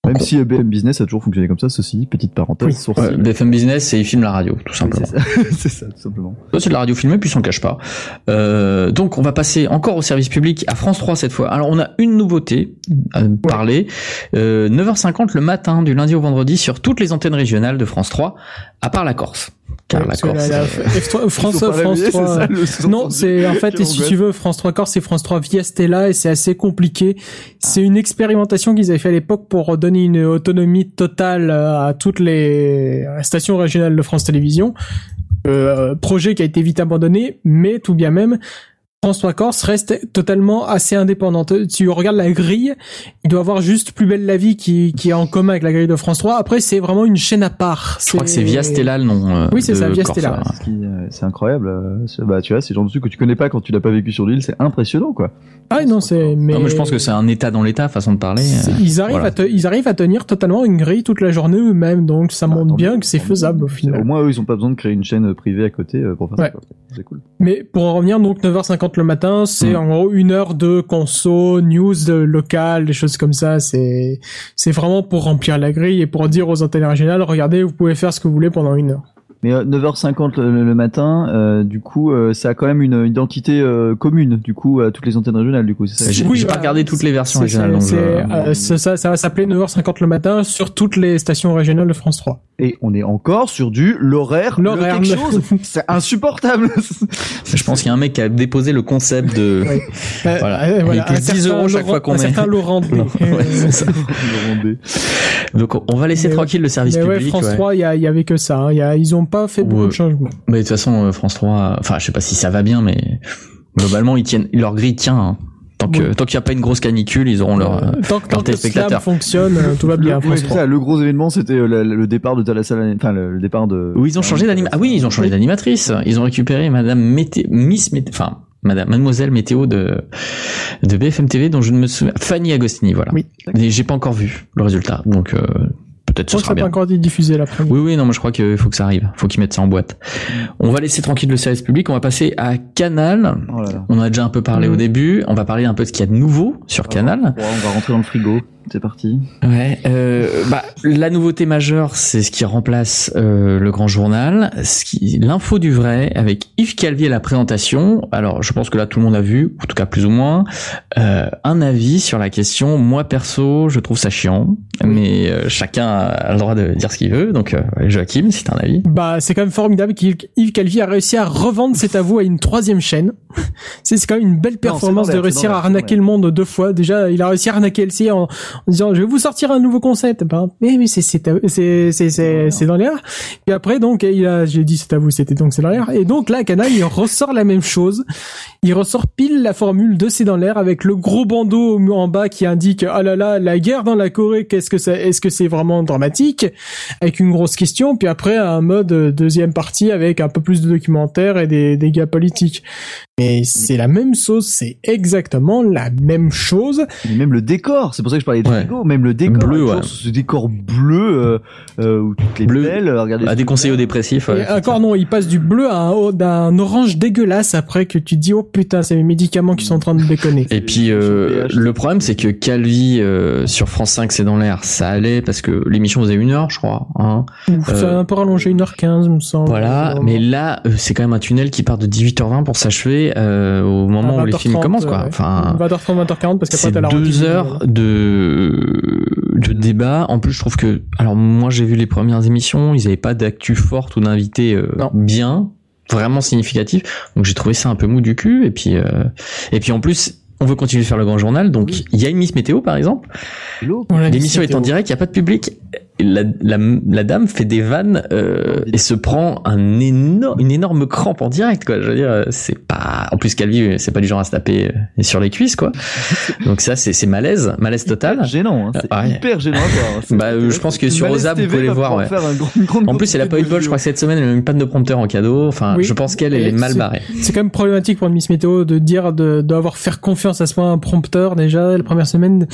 Speaker 6: Même si euh, B F M Business a toujours fonctionné comme ça, ceci dit, petite parenthèse.
Speaker 1: Oui.
Speaker 6: sourcil.
Speaker 5: Ouais, B F M Business, c'est ils filment la radio, tout simplement.
Speaker 6: Oui, c'est, ça. c'est ça, tout simplement.
Speaker 5: Ça, c'est de la radio filmée, puis on s'en cache pas. Euh, donc, on va passer encore au service public à France trois cette fois. Alors, on a une nouveauté à ouais. parler. Euh, neuf heures cinquante le matin, du lundi au vendredi, sur toutes les antennes régionales de France trois, à part la Corse. Car
Speaker 1: ouais,
Speaker 5: la Corse.
Speaker 1: La, la, F trois, France, France trois. C'est ça, non, c'est, en fait, si tu veux, France trois Corse, c'est France trois via Stella et c'est assez compliqué. C'est une expérimentation qu'ils avaient fait à l'époque pour donner une autonomie totale à toutes les stations régionales de France Télévisions. Euh, projet qui a été vite abandonné, mais tout bien même, France trois Corse reste totalement assez indépendante. Tu regardes la grille, il doit avoir juste Plus belle la vie qui, qui est en commun avec la grille de France trois. Après, c'est vraiment une chaîne à part.
Speaker 5: Je crois que c'est via Stella le nom. Euh,
Speaker 1: oui, c'est ça, via
Speaker 5: Corse,
Speaker 1: Stella.
Speaker 6: C'est, qui, euh, c'est incroyable. C'est, bah, tu vois, c'est le genre de truc que tu connais pas quand tu l'as pas vécu sur l'île. C'est impressionnant, quoi.
Speaker 1: Ah non, c'est, mais...
Speaker 5: Non, mais je pense que c'est un état dans l'état, façon de parler.
Speaker 1: Ils arrivent voilà. à te, ils arrivent à tenir totalement une grille toute la journée eux-mêmes, donc ça bah, montre bien que c'est faisable au final.
Speaker 6: Au moins, eux, ils ont pas besoin de créer une chaîne privée à côté pour faire
Speaker 1: ouais.
Speaker 6: ça, quoi. C'est cool.
Speaker 1: Mais pour en revenir, donc, neuf heures cinquante le matin, c'est mmh. en gros une heure de conso, news locales, des choses comme ça. C'est, c'est vraiment pour remplir la grille et pour dire aux antennes régionales, regardez, vous pouvez faire ce que vous voulez pendant une heure.
Speaker 6: Mais euh, neuf heures cinquante le, le matin, euh, du coup, euh, ça a quand même une identité euh, commune, du coup, à toutes les antennes régionales, du coup. C'est ça.
Speaker 5: J'ai,
Speaker 1: oui,
Speaker 5: j'ai
Speaker 1: bah,
Speaker 5: pas regardé toutes les versions
Speaker 1: c'est,
Speaker 5: régionales.
Speaker 1: C'est,
Speaker 5: donc
Speaker 1: c'est,
Speaker 5: je...
Speaker 1: euh, c'est ça, ça va s'appeler neuf heures cinquante le matin sur toutes les stations régionales de France trois.
Speaker 6: Et on est encore sur du l'horaire,
Speaker 1: l'horaire,
Speaker 6: le quelque chose. C'est insupportable.
Speaker 5: Je pense qu'il y a un mec qui a déposé le concept de,
Speaker 1: oui. euh,
Speaker 5: voilà.
Speaker 1: Euh, voilà.
Speaker 5: Il coûte dix euros chaque fois qu'on
Speaker 1: un
Speaker 5: est.
Speaker 1: certain Laurent D.
Speaker 5: Ouais, c'est ça. Laurent D. Donc, on va laisser mais tranquille le service
Speaker 1: mais
Speaker 5: public.
Speaker 1: Ouais, France
Speaker 5: ouais.
Speaker 1: trois, il y, y avait que ça, hein. Y a, ils ont pas fait beaucoup ouais. de changements.
Speaker 5: Mais de toute façon, France trois, enfin, je sais pas si ça va bien, mais globalement, ils tiennent, leur grille tient, hein. Tant que, oui. tant qu'il n'y a pas une grosse canicule, ils auront leur,
Speaker 1: euh, tant,
Speaker 5: leur
Speaker 1: tant
Speaker 5: téléspectateurs.
Speaker 1: Que Slam fonctionne, tout va bien.
Speaker 6: Le, ouais, c'est ça, le gros événement, c'était le, le départ de Talassal, enfin, le, le départ de...
Speaker 5: Oui, ils ont changé d'animatrice. Ah oui, ils ont changé oui. d'animatrice. Ils ont récupéré Madame Mété, Miss Mété, enfin, Madame, Mademoiselle Météo de, de B F M T V, dont je ne me souviens, Fanny Agostini, voilà.
Speaker 1: Oui.
Speaker 5: Et j'ai pas encore vu le résultat, donc, euh, peut-être ce sera bien.
Speaker 1: Ça n'a pas encore été diffusé l'après-midi.
Speaker 5: Oui, oui, non, mais je crois qu'il faut que ça arrive. Faut qu'ils mettent ça en boîte. On va laisser tranquille le service public. On va passer à Canal. Oh là là. On en a déjà un peu parlé mmh. au début. On va parler un peu de ce qu'il y a de nouveau sur Alors, Canal.
Speaker 6: Ouais, on va rentrer dans le frigo. C'est parti.
Speaker 5: Ouais. Euh, bah, la nouveauté majeure, c'est ce qui remplace euh, le Grand Journal, ce qui, l'info du vrai, avec Yves Calvi à la présentation. Alors, je pense que là, tout le monde a vu, en tout cas plus ou moins, euh, un avis sur la question. Moi, perso, je trouve ça chiant, mais euh, chacun a le droit de dire ce qu'il veut. Donc, euh, Joachim, si t'as un avis.
Speaker 1: Bah, c'est quand même formidable qu'Yves Calvi a réussi à revendre cet avou à une troisième chaîne. c'est, c'est quand même une belle performance non, de réussir à arnaquer le monde deux fois. Déjà, il a réussi à arnaquer L C I en en disant je vais vous sortir un nouveau concept. Ben, mais mais c'est c'est c'est c'est c'est, c'est dans l'air. Et après donc il a j'ai dit c'est à vous, c'était donc c'est dans l'air. Et donc là Canal il ressort la même chose. Il ressort pile la formule de c'est dans l'air avec le gros bandeau en bas qui indique ah là là la guerre dans la Corée, qu'est-ce que ça est-ce que c'est vraiment dramatique, avec une grosse question, puis après un mode deuxième partie avec un peu plus de documentaire et des dégâts politiques. Mais c'est la même chose, c'est exactement la même chose.
Speaker 6: Et même le décor, c'est pour ça que je parlais de
Speaker 5: ouais.
Speaker 6: frigo, même le décor,
Speaker 5: bleu, ouais.
Speaker 6: ce décor bleu euh, euh, où toutes les
Speaker 5: bleu.
Speaker 6: belles, regardez.
Speaker 5: À déconseiller aux dépressifs. Ouais,
Speaker 1: encore non, il passe du bleu à un, d'un orange dégueulasse après que tu te dis oh putain, c'est mes médicaments qui sont en train de déconner.
Speaker 5: Et puis euh, le problème c'est que Calvi euh, sur France cinq c'est dans l'air, ça allait parce que l'émission faisait une heure, je crois. Hein.
Speaker 1: Ouf, euh, ça a un peu rallongé une heure quinze, me semble.
Speaker 5: Voilà, mais là euh, c'est quand même un tunnel qui part de dix-huit heures vingt pour s'achever euh, au moment où les films commencent quoi. Enfin,
Speaker 1: vingt heures trente, vingt heures quarante parce qu'après t'as la
Speaker 5: deux heures de de débat. En plus, je trouve que, alors moi j'ai vu les premières émissions, ils avaient pas d'actu forte ou d'invités euh, bien, vraiment significatif. Donc j'ai trouvé ça un peu mou du cul. Et puis euh, et puis en plus, on veut continuer de faire le Grand Journal, donc il oui. y a une Miss Météo par exemple. L'émission est en direct, il y a pas de public. La, la, la dame fait des vannes euh, et se prend un énorme, une énorme crampe en direct quoi. Je veux dire, c'est pas. En plus Calvi, c'est pas du genre à se taper sur les cuisses quoi. Donc ça, c'est, c'est malaise, malaise total.
Speaker 6: C'est gênant, hein. C'est
Speaker 5: ouais.
Speaker 6: hyper gênant. Quoi.
Speaker 5: Bah, euh, je pense que sur Osa, vous pouvez les voir. Ouais. Grand, en plus, elle a pas eu de bol. Je crois que cette semaine, elle a eu une panne de prompteur en cadeau. Enfin, oui. je pense qu'elle elle est mal barrée.
Speaker 1: C'est quand même problématique pour une Miss Météo de dire de d'avoir faire confiance à ce point un prompteur déjà la première semaine.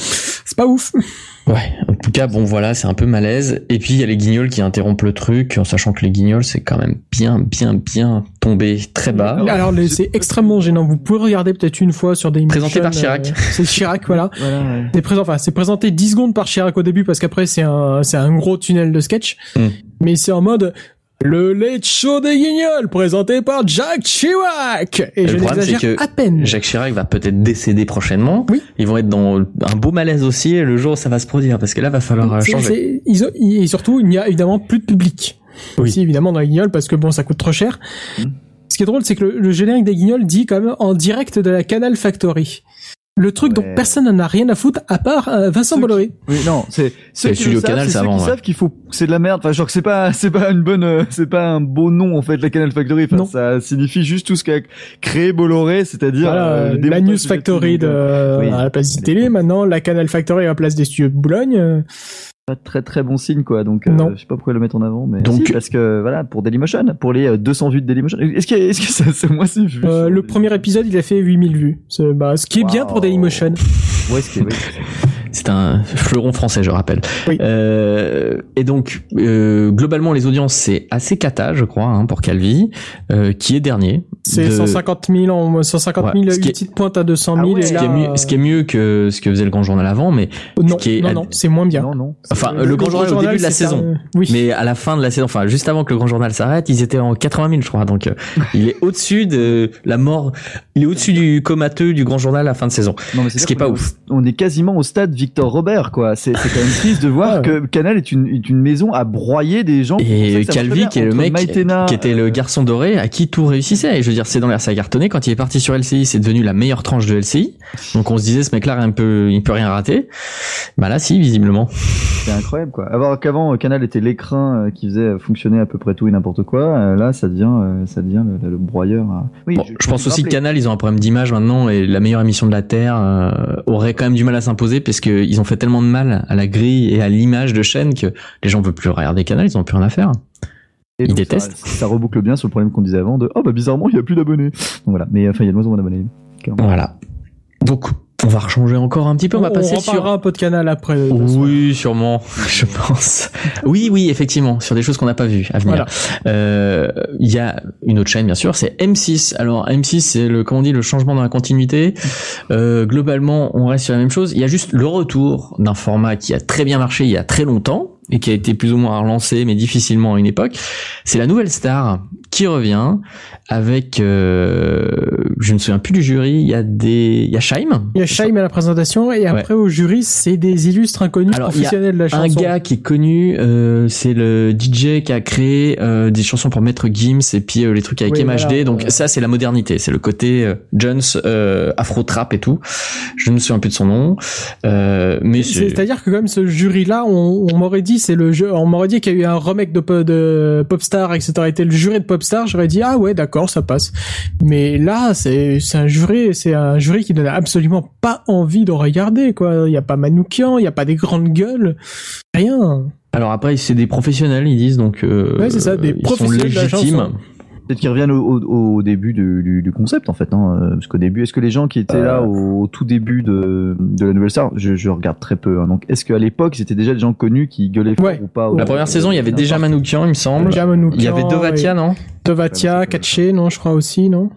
Speaker 1: c'est pas ouf.
Speaker 5: Ouais, en tout cas, bon voilà, c'est un peu malaise. Et puis il y a les Guignols qui interrompent le truc, en sachant que les Guignols, c'est quand même bien, bien, bien tombé très bas.
Speaker 1: Alors les, c'est extrêmement gênant. Vous pouvez regarder peut-être une fois sur Dailymotion.
Speaker 5: Présenté par Chirac.
Speaker 1: Euh, c'est Chirac, voilà.
Speaker 6: Voilà, ouais.
Speaker 1: C'est présent, enfin, c'est présenté dix secondes par Chirac au début parce qu'après c'est un, c'est un gros tunnel de sketch.
Speaker 5: Mm.
Speaker 1: Mais c'est en mode le Late Show des Guignols présenté par Jacques Chirac. Et,
Speaker 5: Et
Speaker 1: je
Speaker 5: le problème,
Speaker 1: n'exagère
Speaker 5: c'est que
Speaker 1: à peine.
Speaker 5: Jacques Chirac va peut-être décéder prochainement.
Speaker 1: Oui.
Speaker 5: Ils vont être dans un beau malaise aussi le jour où ça va se produire, parce que là, va falloir euh,
Speaker 1: C'est-
Speaker 5: changer.
Speaker 1: c'est- ils ont- et surtout, il n'y a évidemment plus de public.
Speaker 5: Oui.
Speaker 1: Aussi, évidemment, dans les Guignols, parce que bon, ça coûte trop cher.
Speaker 6: Mmh.
Speaker 1: Ce qui est drôle, c'est que le, le générique des Guignols dit quand même en direct de la Canal Factory. Le truc
Speaker 6: Ouais.
Speaker 1: dont personne n'en a rien à foutre, à part euh, Vincent
Speaker 6: Ceux
Speaker 1: Bolloré.
Speaker 6: Oui, non, c'est ceux
Speaker 5: le
Speaker 6: qui
Speaker 5: studio
Speaker 6: le savent,
Speaker 5: Canal,
Speaker 6: c'est
Speaker 5: c'est
Speaker 6: ceux
Speaker 5: avant,
Speaker 6: qui
Speaker 5: ouais.
Speaker 6: savent qu'il faut, c'est de la merde. Enfin, genre que c'est pas, c'est pas une bonne, euh, c'est pas un beau nom en fait, la Canal Factory. Enfin,
Speaker 1: Non.
Speaker 6: ça signifie juste tout ce qu'a créé Bolloré, c'est-à-dire
Speaker 1: Voilà,
Speaker 6: euh, le
Speaker 1: la
Speaker 6: démontage
Speaker 1: News
Speaker 6: du
Speaker 1: Factory de,
Speaker 6: marketing. Oui.
Speaker 1: à la place de télé, maintenant la Canal Factory à la place des studios de Boulogne. euh,
Speaker 6: Pas très très bon signe quoi. Donc, euh,
Speaker 1: Non.
Speaker 6: je sais pas pourquoi le mettre en avant, mais
Speaker 5: Donc-
Speaker 6: si, parce que voilà, pour Dailymotion, pour les euh, deux cents vues de Dailymotion. Est-ce que, est-ce que ça, c'est moi c'est vu
Speaker 1: euh,
Speaker 6: sur
Speaker 1: le
Speaker 6: les-
Speaker 1: premier épisode, il a fait huit mille vues. C'est- bah, ce qui est bien
Speaker 6: Wow.
Speaker 1: pour Dailymotion.
Speaker 6: Ouais, ce qui est, oui.
Speaker 5: C'est un fleuron français, je rappelle.
Speaker 1: Oui.
Speaker 5: Euh, et donc, euh, globalement, les audiences, c'est assez cata, je crois, hein, pour Calvi, euh, qui est dernier.
Speaker 1: C'est
Speaker 5: De-
Speaker 1: cent cinquante mille en, cent cinquante mille,
Speaker 5: Ouais, ce qui est-
Speaker 1: une petite pointe à deux cent mille.
Speaker 6: Ah ouais.
Speaker 1: et
Speaker 5: Ce
Speaker 1: là,
Speaker 5: qui, est mieux,
Speaker 1: euh,
Speaker 5: ce qui est mieux que ce que faisait le Grand Journal avant, mais
Speaker 1: non,
Speaker 5: ce qui est
Speaker 1: non,
Speaker 5: ad-
Speaker 1: non, c'est moins bien.
Speaker 6: Non, non.
Speaker 5: enfin,
Speaker 1: Euh,
Speaker 5: le Grand Journal au début de la
Speaker 1: c'est
Speaker 5: saison.
Speaker 1: un- Oui.
Speaker 5: Mais à la fin de la saison, enfin juste avant que le Grand Journal s'arrête, ils étaient en quatre-vingt mille, je crois. Donc euh, il est au-dessus de la mort, il est au-dessus du comateux du Grand Journal à la fin de saison.
Speaker 6: Non, mais c'est
Speaker 5: Ce qui est pas
Speaker 6: qu'on
Speaker 5: ouf.
Speaker 6: On est quasiment au stade Victor Robert, quoi. C'est, c'est quand même triste de voir
Speaker 1: Ah,
Speaker 6: que Canal est une, est une maison à broyer des gens. C'est
Speaker 5: Et
Speaker 6: pour ça que ça marche
Speaker 5: Calvi,
Speaker 6: bien.
Speaker 5: qui est le
Speaker 6: Entre
Speaker 5: mec
Speaker 6: Maïtena,
Speaker 5: qui était le
Speaker 6: euh,
Speaker 5: garçon doré à qui tout réussissait. Et je veux dire, c'est dans l'air, ça a cartonné. Quand il est parti sur L C I, c'est devenu la meilleure tranche de L C I. Donc on se disait, ce mec-là, un peu, il peut rien rater. Bah là, si, visiblement.
Speaker 6: C'est incroyable, quoi. Alors qu'avant, euh, Canal était l'écrin euh, qui faisait euh, fonctionner à peu près tout et n'importe quoi. euh, Là, ça devient, euh, ça devient le, le broyeur. hein. Oui,
Speaker 5: Bon, je pense aussi que Canal, ils ont un problème d'image maintenant et la meilleure émission de la Terre euh, aurait quand même du mal à s'imposer parce que ils ont fait tellement de mal à la grille et à l'image de chaîne que les gens veulent plus regarder Canal, ils ont plus rien à faire.
Speaker 6: Et
Speaker 5: ils
Speaker 6: donc,
Speaker 5: détestent.
Speaker 6: Ça, ça reboucle bien sur le problème qu'on disait avant de, oh bah bizarrement, il y a plus d'abonnés. Donc voilà. Mais enfin, il y a de moins en moins d'abonnés. clairement.
Speaker 5: Voilà. Donc, on va rechanger encore un petit peu. On, va passer sur
Speaker 1: reparlera un peu de Canal après. de toute façon.
Speaker 5: Oui, sûrement, je pense. Oui, oui, effectivement, sur des choses qu'on n'a pas vues à venir.
Speaker 1: Voilà.
Speaker 5: Euh, il y a une autre chaîne, bien sûr, c'est M six. Alors, M six, c'est le, comment on dit, le changement dans la continuité. Euh, globalement, on reste sur la même chose. Il y a juste le retour d'un format qui a très bien marché il y a très longtemps et qui a été plus ou moins relancé, mais difficilement à une époque. C'est la Nouvelle Star qui revient avec, euh, je ne me souviens plus du jury, il y a des, il y a Scheim.
Speaker 1: Il y a Scheim à la présentation et après au jury, c'est des illustres inconnus
Speaker 5: Alors, il y a
Speaker 1: professionnels de la chanson.
Speaker 5: Un gars qui est connu, euh, c'est le D J qui a créé euh, des chansons pour Maître Gims et puis euh, les trucs avec
Speaker 1: Oui,
Speaker 5: M H D.
Speaker 1: voilà,
Speaker 5: Donc
Speaker 1: euh.
Speaker 5: ça, c'est la modernité, c'est le côté euh, Jones, euh, Afro Trap et tout. Je ne me souviens plus de son nom, euh, mais c'est...
Speaker 1: C'est-à-dire que comme ce jury-là, on, on m'aurait dit c'est le jeu, on m'aurait dit qu'il y a eu un remake de, po- de Popstar et que ça aurait été le jury de Popstar, j'aurais dit ah ouais d'accord ça passe. Mais là c'est c'est un jury, c'est un jury qui donne absolument pas envie de regarder quoi. Il y a pas Manoukian, il y a pas des grandes gueules, rien.
Speaker 5: Alors après, c'est des professionnels, ils disent, donc euh,
Speaker 1: Ouais, c'est ça, des
Speaker 5: ils sont
Speaker 1: professionnels de la
Speaker 5: légitimes.
Speaker 1: chanson.
Speaker 6: Peut-être qu'ils reviennent au, au, au début du, du, du concept en fait, hein, euh, parce qu'au début, est-ce que les gens qui étaient là au, au tout début de, de la Nouvelle Star, je, je regarde très peu, hein, donc est-ce qu'à l'époque c'était déjà des gens connus qui gueulaient fort
Speaker 1: Ouais.
Speaker 6: ou pas au-
Speaker 5: La première saison, il y avait déjà Manoukian, il me semble.
Speaker 1: Déjà Manoukian
Speaker 5: Il y avait Dovatia, non
Speaker 1: Dovatia, Katché, non je crois aussi non.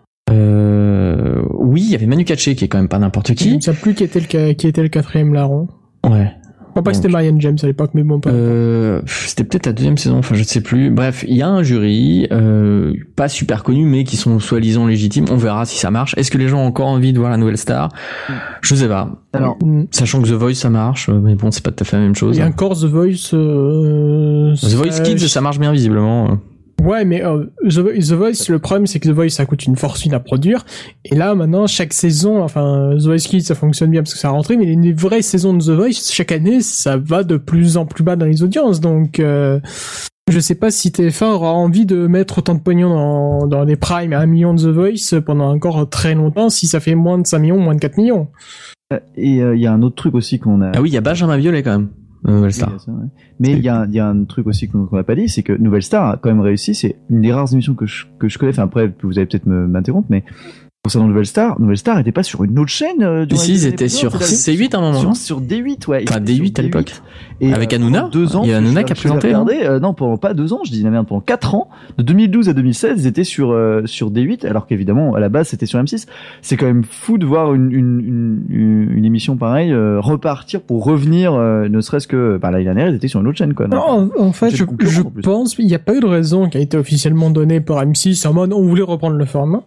Speaker 5: euh, Oui, il y avait Manu Katché qui est quand même pas n'importe
Speaker 1: Je
Speaker 5: qui.
Speaker 1: ne sais plus qui était le ca- qui était le quatrième larron.
Speaker 5: Ouais.
Speaker 1: Je crois pas que c'était Marianne James à l'époque, mais bon pas.
Speaker 5: Euh, c'était peut-être la deuxième saison, enfin je ne sais plus. Bref, il y a un jury, euh, pas super connu, mais qui sont soi-disant légitimes. On verra si ça marche. Est-ce que les gens ont encore envie de voir la Nouvelle Star ? Je sais pas.
Speaker 6: Alors,
Speaker 1: Mm.
Speaker 5: Sachant que The Voice ça marche, mais bon, c'est pas tout à fait la même chose.
Speaker 1: Il y a encore The Voice. Euh,
Speaker 5: The Voice
Speaker 1: ça-
Speaker 5: Kids, ça marche bien visiblement.
Speaker 1: Ouais, mais euh, The, Vo- The Voice, le problème c'est que The Voice ça coûte une fortune à produire. Et là maintenant, chaque saison, enfin The Voice Kids ça fonctionne bien parce que ça a rentré, mais les vraies saisons de The Voice, chaque année, ça va de plus en plus bas dans les audiences. Donc euh, je sais pas si T F un aura envie de mettre autant de pognon dans, dans les primes à un million de The Voice pendant encore très longtemps si ça fait moins de cinq millions, moins de quatre millions.
Speaker 6: et euh, il y a un autre truc aussi qu'on a.
Speaker 5: Ah oui, il y a Benjamin Biolay quand même. La Nouvelle Star.
Speaker 6: Oui, il y a ça, ouais. Mais il y a, il y a un truc aussi qu'on qu'on n'a pas dit, c'est que Nouvelle Star a quand même réussi. C'est une des rares émissions que je, que je connais. Enfin après, vous allez peut-être me- m'interrompre, mais faut concernant Nouvelle Star, Nouvelle Star était pas sur une autre chaîne. Euh,
Speaker 5: si, ils étaient sur C huit à un moment.
Speaker 6: Sur, sur D huit, ouais.
Speaker 5: Enfin D huit à l'époque.
Speaker 6: Et
Speaker 5: avec
Speaker 6: euh,
Speaker 5: Hanouna.
Speaker 6: Deux ans.
Speaker 5: Il y a Hanouna qui a présenté.
Speaker 6: Non, euh, non, pendant pas deux ans. Je dis la merde. Pendant quatre ans, de deux mille douze à deux mille seize, ils étaient sur euh, sur D huit, alors qu'évidemment à la base c'était sur M six. C'est quand même fou de voir une une une, une émission pareille euh, repartir pour revenir, euh, ne serait-ce que bah, l'année dernière ils étaient sur une autre chaîne quoi.
Speaker 1: Non, en, en fait, je, je pense il n'y a pas eu de raison qui a été officiellement donnée par M six en mode on voulait reprendre le format.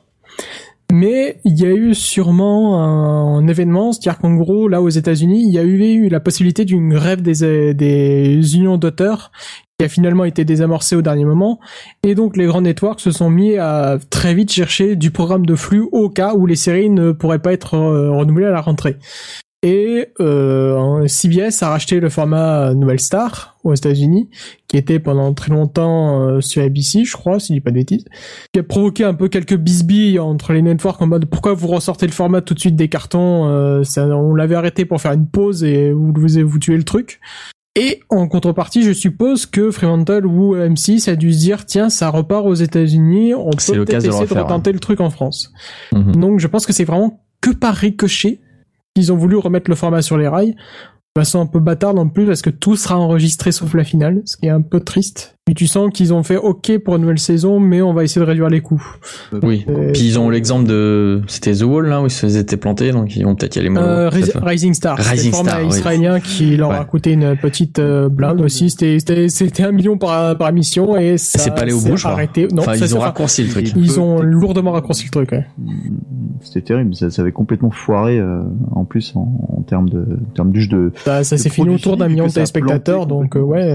Speaker 1: Mais il y a eu sûrement un, un événement, c'est-à-dire qu'en gros, là aux États-Unis, il y a eu, eu la possibilité d'une grève des, des unions d'auteurs qui a finalement été désamorcée au dernier moment. Et donc les grands networks se sont mis à très vite chercher du programme de flux au cas où les séries ne pourraient pas être euh, renouvelées à la rentrée. Et euh, C B S a racheté le format Nouvelle Star aux États-Unis, qui était pendant très longtemps euh, sur A B C, je crois, si je dis pas de bêtises, qui a provoqué un peu quelques bisbilles entre les networks en mode pourquoi vous ressortez le format tout de suite des cartons, euh, ça, on l'avait arrêté pour faire une pause et vous vous, vous tuez le truc. Et en contrepartie, je suppose que Fremantle ou M six a dû se dire tiens, ça repart aux États-Unis, on
Speaker 5: c'est
Speaker 1: peut peut-être
Speaker 5: de
Speaker 1: essayer
Speaker 5: refaire,
Speaker 1: de retenter
Speaker 5: ouais.
Speaker 1: le truc en France.
Speaker 5: Mm-hmm.
Speaker 1: Donc je pense que c'est vraiment que par ricochet qu'ils ont voulu remettre le format sur les rails, de façon un peu bâtarde en plus, parce que tout sera enregistré sauf la finale, ce qui est un peu triste. Et tu sens qu'ils ont fait OK pour une nouvelle saison, mais on va essayer de réduire les coûts.
Speaker 5: Oui.
Speaker 1: Et
Speaker 5: puis ils ont l'exemple de, c'était The Wall là où ils se étaient plantés, donc ils vont peut-être y aller mollo.
Speaker 1: Euh, Rising Star,
Speaker 5: Rising
Speaker 1: c'est le format
Speaker 5: Star,
Speaker 1: israélien
Speaker 5: oui.
Speaker 1: qui leur
Speaker 5: ouais.
Speaker 1: a coûté une petite euh, blinde aussi. C'était, c'était, c'était un million par, par émission et ça
Speaker 5: c'est pas allé au bout, je crois.
Speaker 1: Arrêté. Non,
Speaker 5: enfin,
Speaker 1: ça
Speaker 5: ils ont raccourci le truc.
Speaker 1: Ils ont lourdement raccourci le truc. Ouais.
Speaker 6: C'était terrible, ça, ça avait complètement foiré euh, en plus en, en termes de, en termes juste de.
Speaker 1: Ça, ça
Speaker 6: de
Speaker 1: s'est fini autour d'un million de téléspectateurs, donc euh, ouais.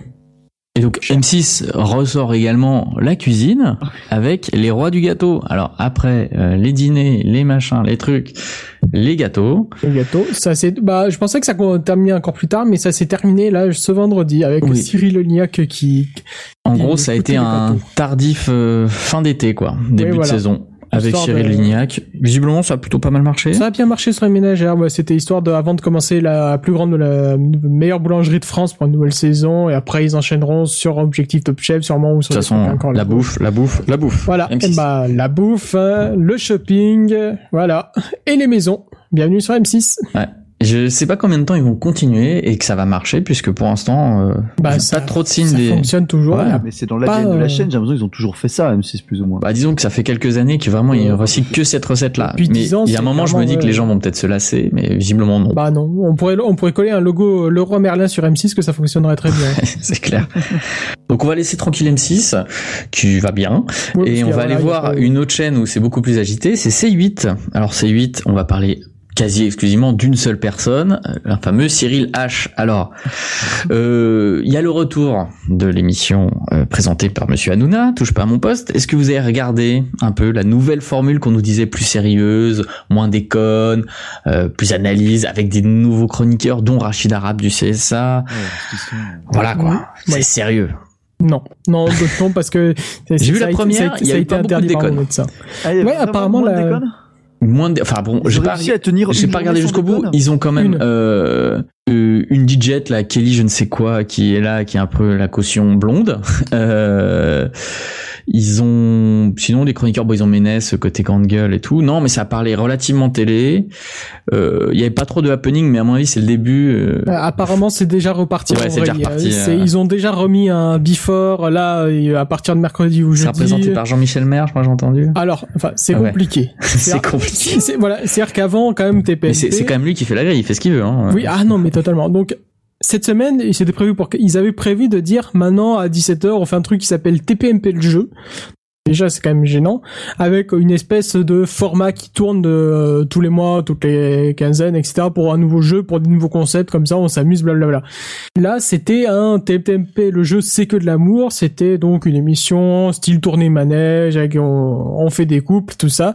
Speaker 5: Et donc M six ressort également la cuisine avec les rois du gâteau. Alors après euh, les dîners, les machins, les trucs, les gâteaux.
Speaker 1: Les gâteaux, ça c'est bah je pensais que ça terminait encore plus tard mais ça s'est terminé là ce vendredi avec oui. Cyril Lignac qui
Speaker 5: En qui gros, ça a été un gâteaux. tardif euh, fin d'été quoi, début oui, voilà. de saison. Avec Cyril de... Lignac. Visiblement, ça a plutôt pas mal marché.
Speaker 1: Ça a bien marché sur les ménagères. Ouais, c'était histoire de, avant de commencer la plus grande, la meilleure boulangerie de France pour une nouvelle saison. Et après, ils enchaîneront sur Objectif Top Chef, sûrement. Ou sur
Speaker 5: de toute façon, encore la bouffe, la bouffe, la bouffe.
Speaker 1: Voilà. Et bah, la bouffe, hein, le shopping, voilà. Et les maisons. Bienvenue sur M six.
Speaker 5: Ouais. Je sais pas combien de temps ils vont continuer et que ça va marcher puisque pour l'instant euh,
Speaker 1: bah,
Speaker 5: ça, pas trop de signes
Speaker 1: ça
Speaker 5: des...
Speaker 1: fonctionne toujours.
Speaker 6: Ouais, mais c'est dans l'A D N de la chaîne, j'ai l'impression qu'ils ont toujours fait ça M six plus ou moins.
Speaker 5: Bah disons que ça fait quelques années que vraiment ils recyclent que cette recette là.
Speaker 1: Mais
Speaker 5: ans, il y a un moment je me dis ouais. que les gens vont peut-être se lasser mais visiblement non.
Speaker 1: Bah non, on pourrait on pourrait coller un logo Leroy Merlin sur M six que ça fonctionnerait très bien.
Speaker 5: C'est clair. Donc on va laisser tranquille M six qui va bien ouais, et on va aller voir une autre chaîne où c'est beaucoup plus agité, c'est C huit. Alors C huit, on va parler quasi exclusivement d'une seule personne, un fameux Cyril H. Alors, euh, il y a le retour de l'émission euh, présentée par Monsieur Hanouna, Touche pas à mon poste. Est-ce que vous avez regardé un peu la nouvelle formule qu'on nous disait plus sérieuse, moins déconne, euh, plus analyse, avec des nouveaux chroniqueurs, dont Rachid Arabe du C S A. Ouais, voilà quoi, ouais. C'est sérieux.
Speaker 1: Non, non, non parce que
Speaker 5: j'ai vu la première, il y a eu pas beaucoup de déconne.
Speaker 6: Ah, ouais,
Speaker 1: apparemment la.
Speaker 5: Moins de... enfin bon,
Speaker 6: ils
Speaker 5: j'ai pas
Speaker 6: à tenir
Speaker 5: j'ai pas regardé jusqu'au bout. Ils ont quand même une, euh, une D J là, Kelly je ne sais quoi, qui est là, qui est un peu la caution blonde. Euh, ils ont, sinon les chroniqueurs, bon, ils ont Ménès côté grande gueule et tout. Non, mais ça a parlé relativement télé. Euh, il y avait pas trop de happening, mais à mon avis c'est le début. Euh...
Speaker 1: Euh, apparemment c'est déjà reparti.
Speaker 5: Ouais, c'est déjà reparti.
Speaker 1: C'est, euh... Ils ont déjà remis un before là à partir de mercredi ou jeudi.
Speaker 5: C'est représenté par Jean-Michel Maire, je crois, j'ai entendu.
Speaker 1: Alors, enfin, c'est
Speaker 5: ah ouais.
Speaker 1: compliqué.
Speaker 5: c'est compliqué.
Speaker 1: C'est, voilà, c'est-à-dire qu'avant quand même T P M P.
Speaker 5: Mais c'est, c'est quand même lui qui fait la grille, il fait ce qu'il veut. Hein.
Speaker 1: Oui, ah non, mais totalement. Donc cette semaine, c'était prévu pour ils avaient prévu de dire maintenant à dix-sept heures on fait un truc qui s'appelle T P M P le jeu. Déjà, c'est quand même gênant, avec une espèce de format qui tourne de euh, tous les mois, toutes les quinzaines, et cetera, pour un nouveau jeu, pour des nouveaux concepts, comme ça, on s'amuse, blablabla. Là, c'était un T P M P, le jeu C'est que de l'amour, c'était donc une émission style tournée manège, avec on, on fait des couples, tout ça.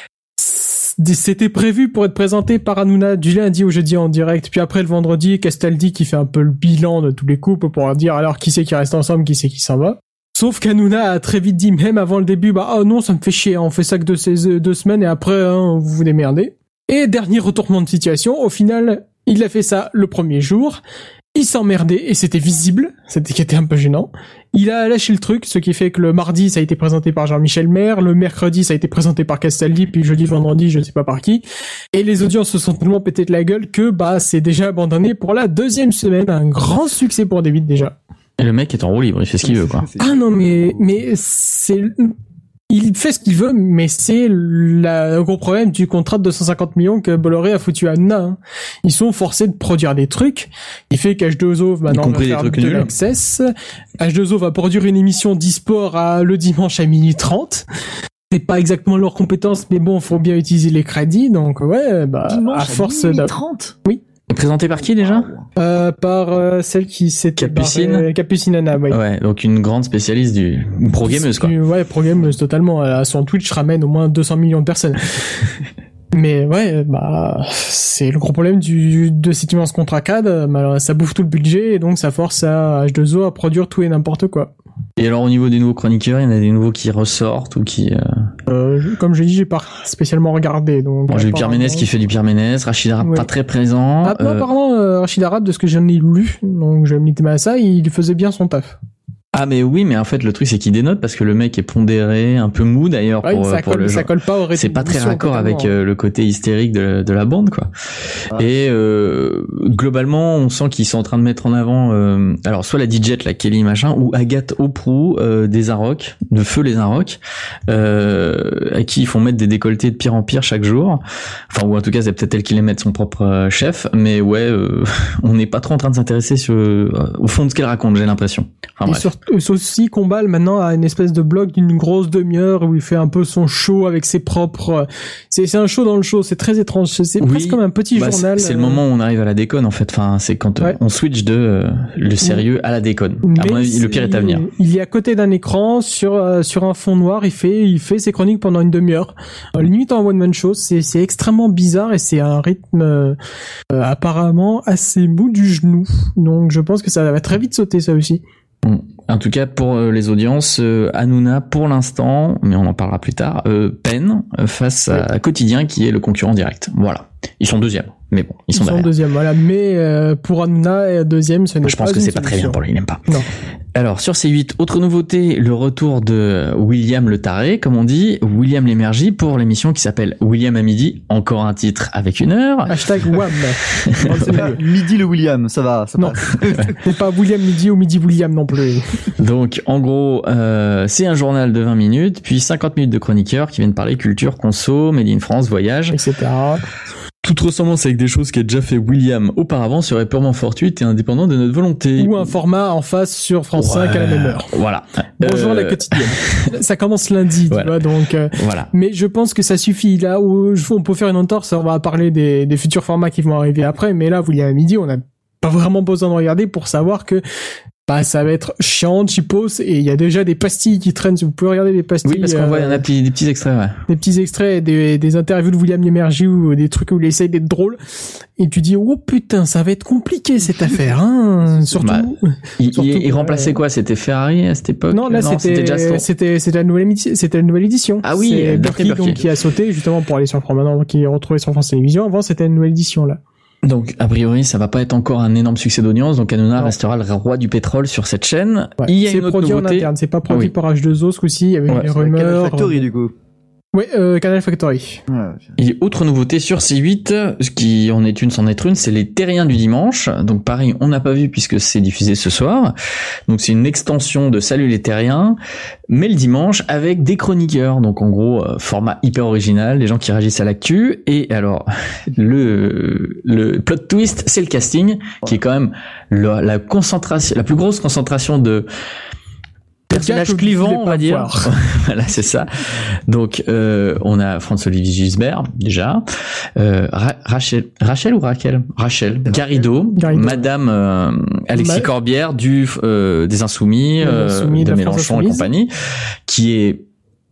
Speaker 1: C'était prévu pour être présenté par Hanouna du lundi au jeudi en direct, puis après le vendredi, Castaldi qui fait un peu le bilan de tous les couples pour dire alors qui c'est qui reste ensemble, qui c'est qui s'en va. Sauf qu'Hanouna a très vite dit, même avant le début, bah, oh non, ça me fait chier, on fait ça que deux, ces, deux semaines et après, hein, vous vous démerdez. Et dernier retournement de situation, au final, il a fait ça le premier jour. il s'emmerdait et c'était visible, c'était qui était un peu gênant. Il a lâché le truc, ce qui fait que le mardi ça a été présenté par Jean-Michel Maire, le mercredi ça a été présenté par Castaldi, puis jeudi, vendredi, je sais pas par qui. Et les audiences se sont tellement pété de la gueule que bah c'est déjà abandonné pour la deuxième semaine, un grand succès pour David déjà.
Speaker 5: Et le mec est en roue libre, il fait ce qu'il veut quoi.
Speaker 1: Ah non mais mais c'est il fait ce qu'il veut, mais c'est le gros problème du contrat de deux cent cinquante millions que Bolloré a foutu à Hanouna. Hein. Ils sont forcés de produire des trucs. Il fait qu'H deux O maintenant va faire de l'Access. H deux O va produire une émission d'e-sport à, le dimanche à minuit trente. C'est pas exactement leur compétence, mais bon, faut bien utiliser les crédits. Donc ouais, bah dimanche à force
Speaker 6: à minuit trente.
Speaker 1: Oui.
Speaker 5: Présenté par qui déjà
Speaker 1: euh, Par euh, celle qui s'est
Speaker 5: Capucine
Speaker 1: euh, Capucine Anna, ouais.
Speaker 5: Ouais, donc une grande spécialiste du pro gameuse quoi.
Speaker 1: Ouais, pro gameuse totalement. Elle, son Twitch ramène au moins deux cents millions de personnes. Mais ouais, bah c'est le gros problème du de cet immense contrat cadre. Bah, ça bouffe tout le budget et donc ça force à H deux O à produire tout et n'importe quoi.
Speaker 5: Et alors au niveau des nouveaux chroniqueurs, il y en a des nouveaux qui ressortent ou qui... Euh...
Speaker 1: Euh, je, comme je l'ai dit, j'ai pas spécialement regardé. Donc
Speaker 5: bon, j'ai eu Pierre Ménès qui fait du Pierre Ménès, Rachid Arabe ouais. pas très présent.
Speaker 1: Ah, non, euh... apparemment, euh, Rachid Arabe, de ce que j'en ai lu, donc je vais me limiter à ça, il faisait bien son taf.
Speaker 5: Ah mais oui, mais en fait le truc c'est qu'il dénote parce que le mec est pondéré, un peu mou d'ailleurs pour,
Speaker 1: ouais,
Speaker 5: pour
Speaker 1: colle,
Speaker 5: le
Speaker 1: ça
Speaker 5: genre.
Speaker 1: colle pas au rythme.
Speaker 5: C'est pas très raccord avec euh, le côté hystérique de, de la bande quoi. Ah. Et euh, globalement on sent qu'ils sont en train de mettre en avant euh, alors soit la D J, la Kelly machin, ou Agathe Oprou euh, des Arocs, de Feu les Arocs, euh, à qui ils font mettre des décolletés de pire en pire chaque jour. Enfin ou en tout cas c'est peut-être elle qui les met de son propre euh, chef, mais ouais euh, on n'est pas trop en train de s'intéresser sur, euh, au fond de ce qu'elle raconte, j'ai l'impression. Enfin,
Speaker 1: et
Speaker 5: bref.
Speaker 1: surtout aussi Combal maintenant a une espèce de blog d'une grosse demi-heure où il fait un peu son show avec ses propres c'est c'est un show dans le show, c'est très étrange, c'est oui, presque comme un petit
Speaker 5: bah
Speaker 1: journal.
Speaker 5: C'est, c'est euh... le moment où on arrive à la déconne en fait, enfin c'est quand ouais. on switch de euh, le sérieux à la déconne. Mais à mon avis, le pire est à venir.
Speaker 1: Il est à côté d'un écran sur euh, sur un fond noir, il fait il fait ses chroniques pendant une demi-heure. Euh, limite en one man show, c'est c'est extrêmement bizarre et c'est un rythme euh, euh, apparemment assez mou du genou. Donc je pense que ça va très vite sauter ça aussi.
Speaker 5: En tout cas, pour euh, les audiences, euh, Hanouna, pour l'instant, mais on en parlera plus tard, euh, peine euh, face à ouais. Quotidien, qui est le concurrent direct. Voilà. Ils sont deuxième, mais bon, ils sont
Speaker 1: ils
Speaker 5: derrière.
Speaker 1: Ils sont deuxième, voilà. Mais euh, pour Hanouna, deuxième, ce n'est
Speaker 5: Je
Speaker 1: pas
Speaker 5: pense que c'est
Speaker 1: solution.
Speaker 5: Pas très bien pour lui, il n'aime pas.
Speaker 1: Non.
Speaker 5: Alors, sur C huit, autre nouveauté, le retour de William le Taré, comme on dit, William l'Émergie, pour l'émission qui s'appelle William à midi, encore un titre avec une heure.
Speaker 1: Hashtag Wam.
Speaker 6: Midi le William, ça va, ça
Speaker 1: non.
Speaker 6: passe.
Speaker 1: C'est pas William Midi ou Midi William non plus.
Speaker 5: Donc, en gros, euh, c'est un journal de vingt minutes, puis cinquante minutes de chroniqueurs qui viennent parler culture, conso, made in France, voyage,
Speaker 1: et cetera.
Speaker 5: Toute ressemblance avec des choses qu'a déjà fait William auparavant serait purement fortuite et indépendant de notre volonté.
Speaker 1: Ou un format en face sur France ouais, cinq à la même heure.
Speaker 5: Voilà.
Speaker 1: Bonjour euh... la quotidienne. Ça commence lundi, voilà. Tu vois, donc. Euh...
Speaker 5: Voilà.
Speaker 1: Mais je pense que ça suffit. Là où on peut faire une entorse, on va parler des, des futurs formats qui vont arriver après. Mais là, William à midi, on n'a pas vraiment besoin de regarder pour savoir que. Bah, ça va être chiant, cheapos, et il y a déjà des pastilles qui traînent. Vous pouvez regarder les pastilles.
Speaker 5: Oui, parce qu'on euh, voit, il y en a des, des petits extraits, ouais.
Speaker 1: Des petits extraits, des, des interviews de William Lémergie ou des trucs où il essaye d'être drôle. Et tu dis, oh putain, ça va être compliqué, cette affaire, hein. Surtout. Bah,
Speaker 5: il,
Speaker 1: surtout
Speaker 5: il, il remplaçait euh... quoi? C'était Ferrari à cette époque?
Speaker 1: Non, là, non, c'était, c'était, c'était, c'était la nouvelle édition, c'était la nouvelle édition.
Speaker 5: Ah oui,
Speaker 1: c'est Burki, donc, qui a sauté, justement, pour aller sur France maintenant, qui est retrouvé sur France Télévisions. Avant, c'était une nouvelle édition, là.
Speaker 5: Donc, a priori, ça va pas être encore un énorme succès d'audience, donc Hanouna restera le roi du pétrole sur cette chaîne.
Speaker 1: Ouais.
Speaker 5: Il y a
Speaker 1: c'est
Speaker 5: une autre
Speaker 1: produit
Speaker 5: nouveauté.
Speaker 1: En interne, c'est pas produit
Speaker 5: oui.
Speaker 1: par H deux O ce coup-ci, il y avait ouais. des rumeurs.
Speaker 6: Canal Factory, du coup.
Speaker 1: Oui, euh, Canal Factory.
Speaker 6: Ouais,
Speaker 5: et autre nouveauté sur C huit, ce qui en est une sans être une, c'est les Terriens du dimanche. Donc pareil, on n'a pas vu puisque c'est diffusé ce soir. Donc c'est une extension de Salut les Terriens, mais le dimanche avec des chroniqueurs. Donc en gros, euh, format hyper original, les gens qui réagissent à l'actu. Et alors, le, le plot twist, c'est le casting, qui est quand même la, la concentration, la plus grosse concentration de personnage clivant, on va dire. Voilà, c'est ça. Donc, euh, on a François-Olivier Gisbert, déjà. Euh, Ra- Rachel, Rachel ou Raquel? Rachel. Garrido. Garrido. Madame, euh, Alexis Ma... Corbière du, euh, des Insoumis, euh, Insoumis de, de Mélenchon et compagnie, qui est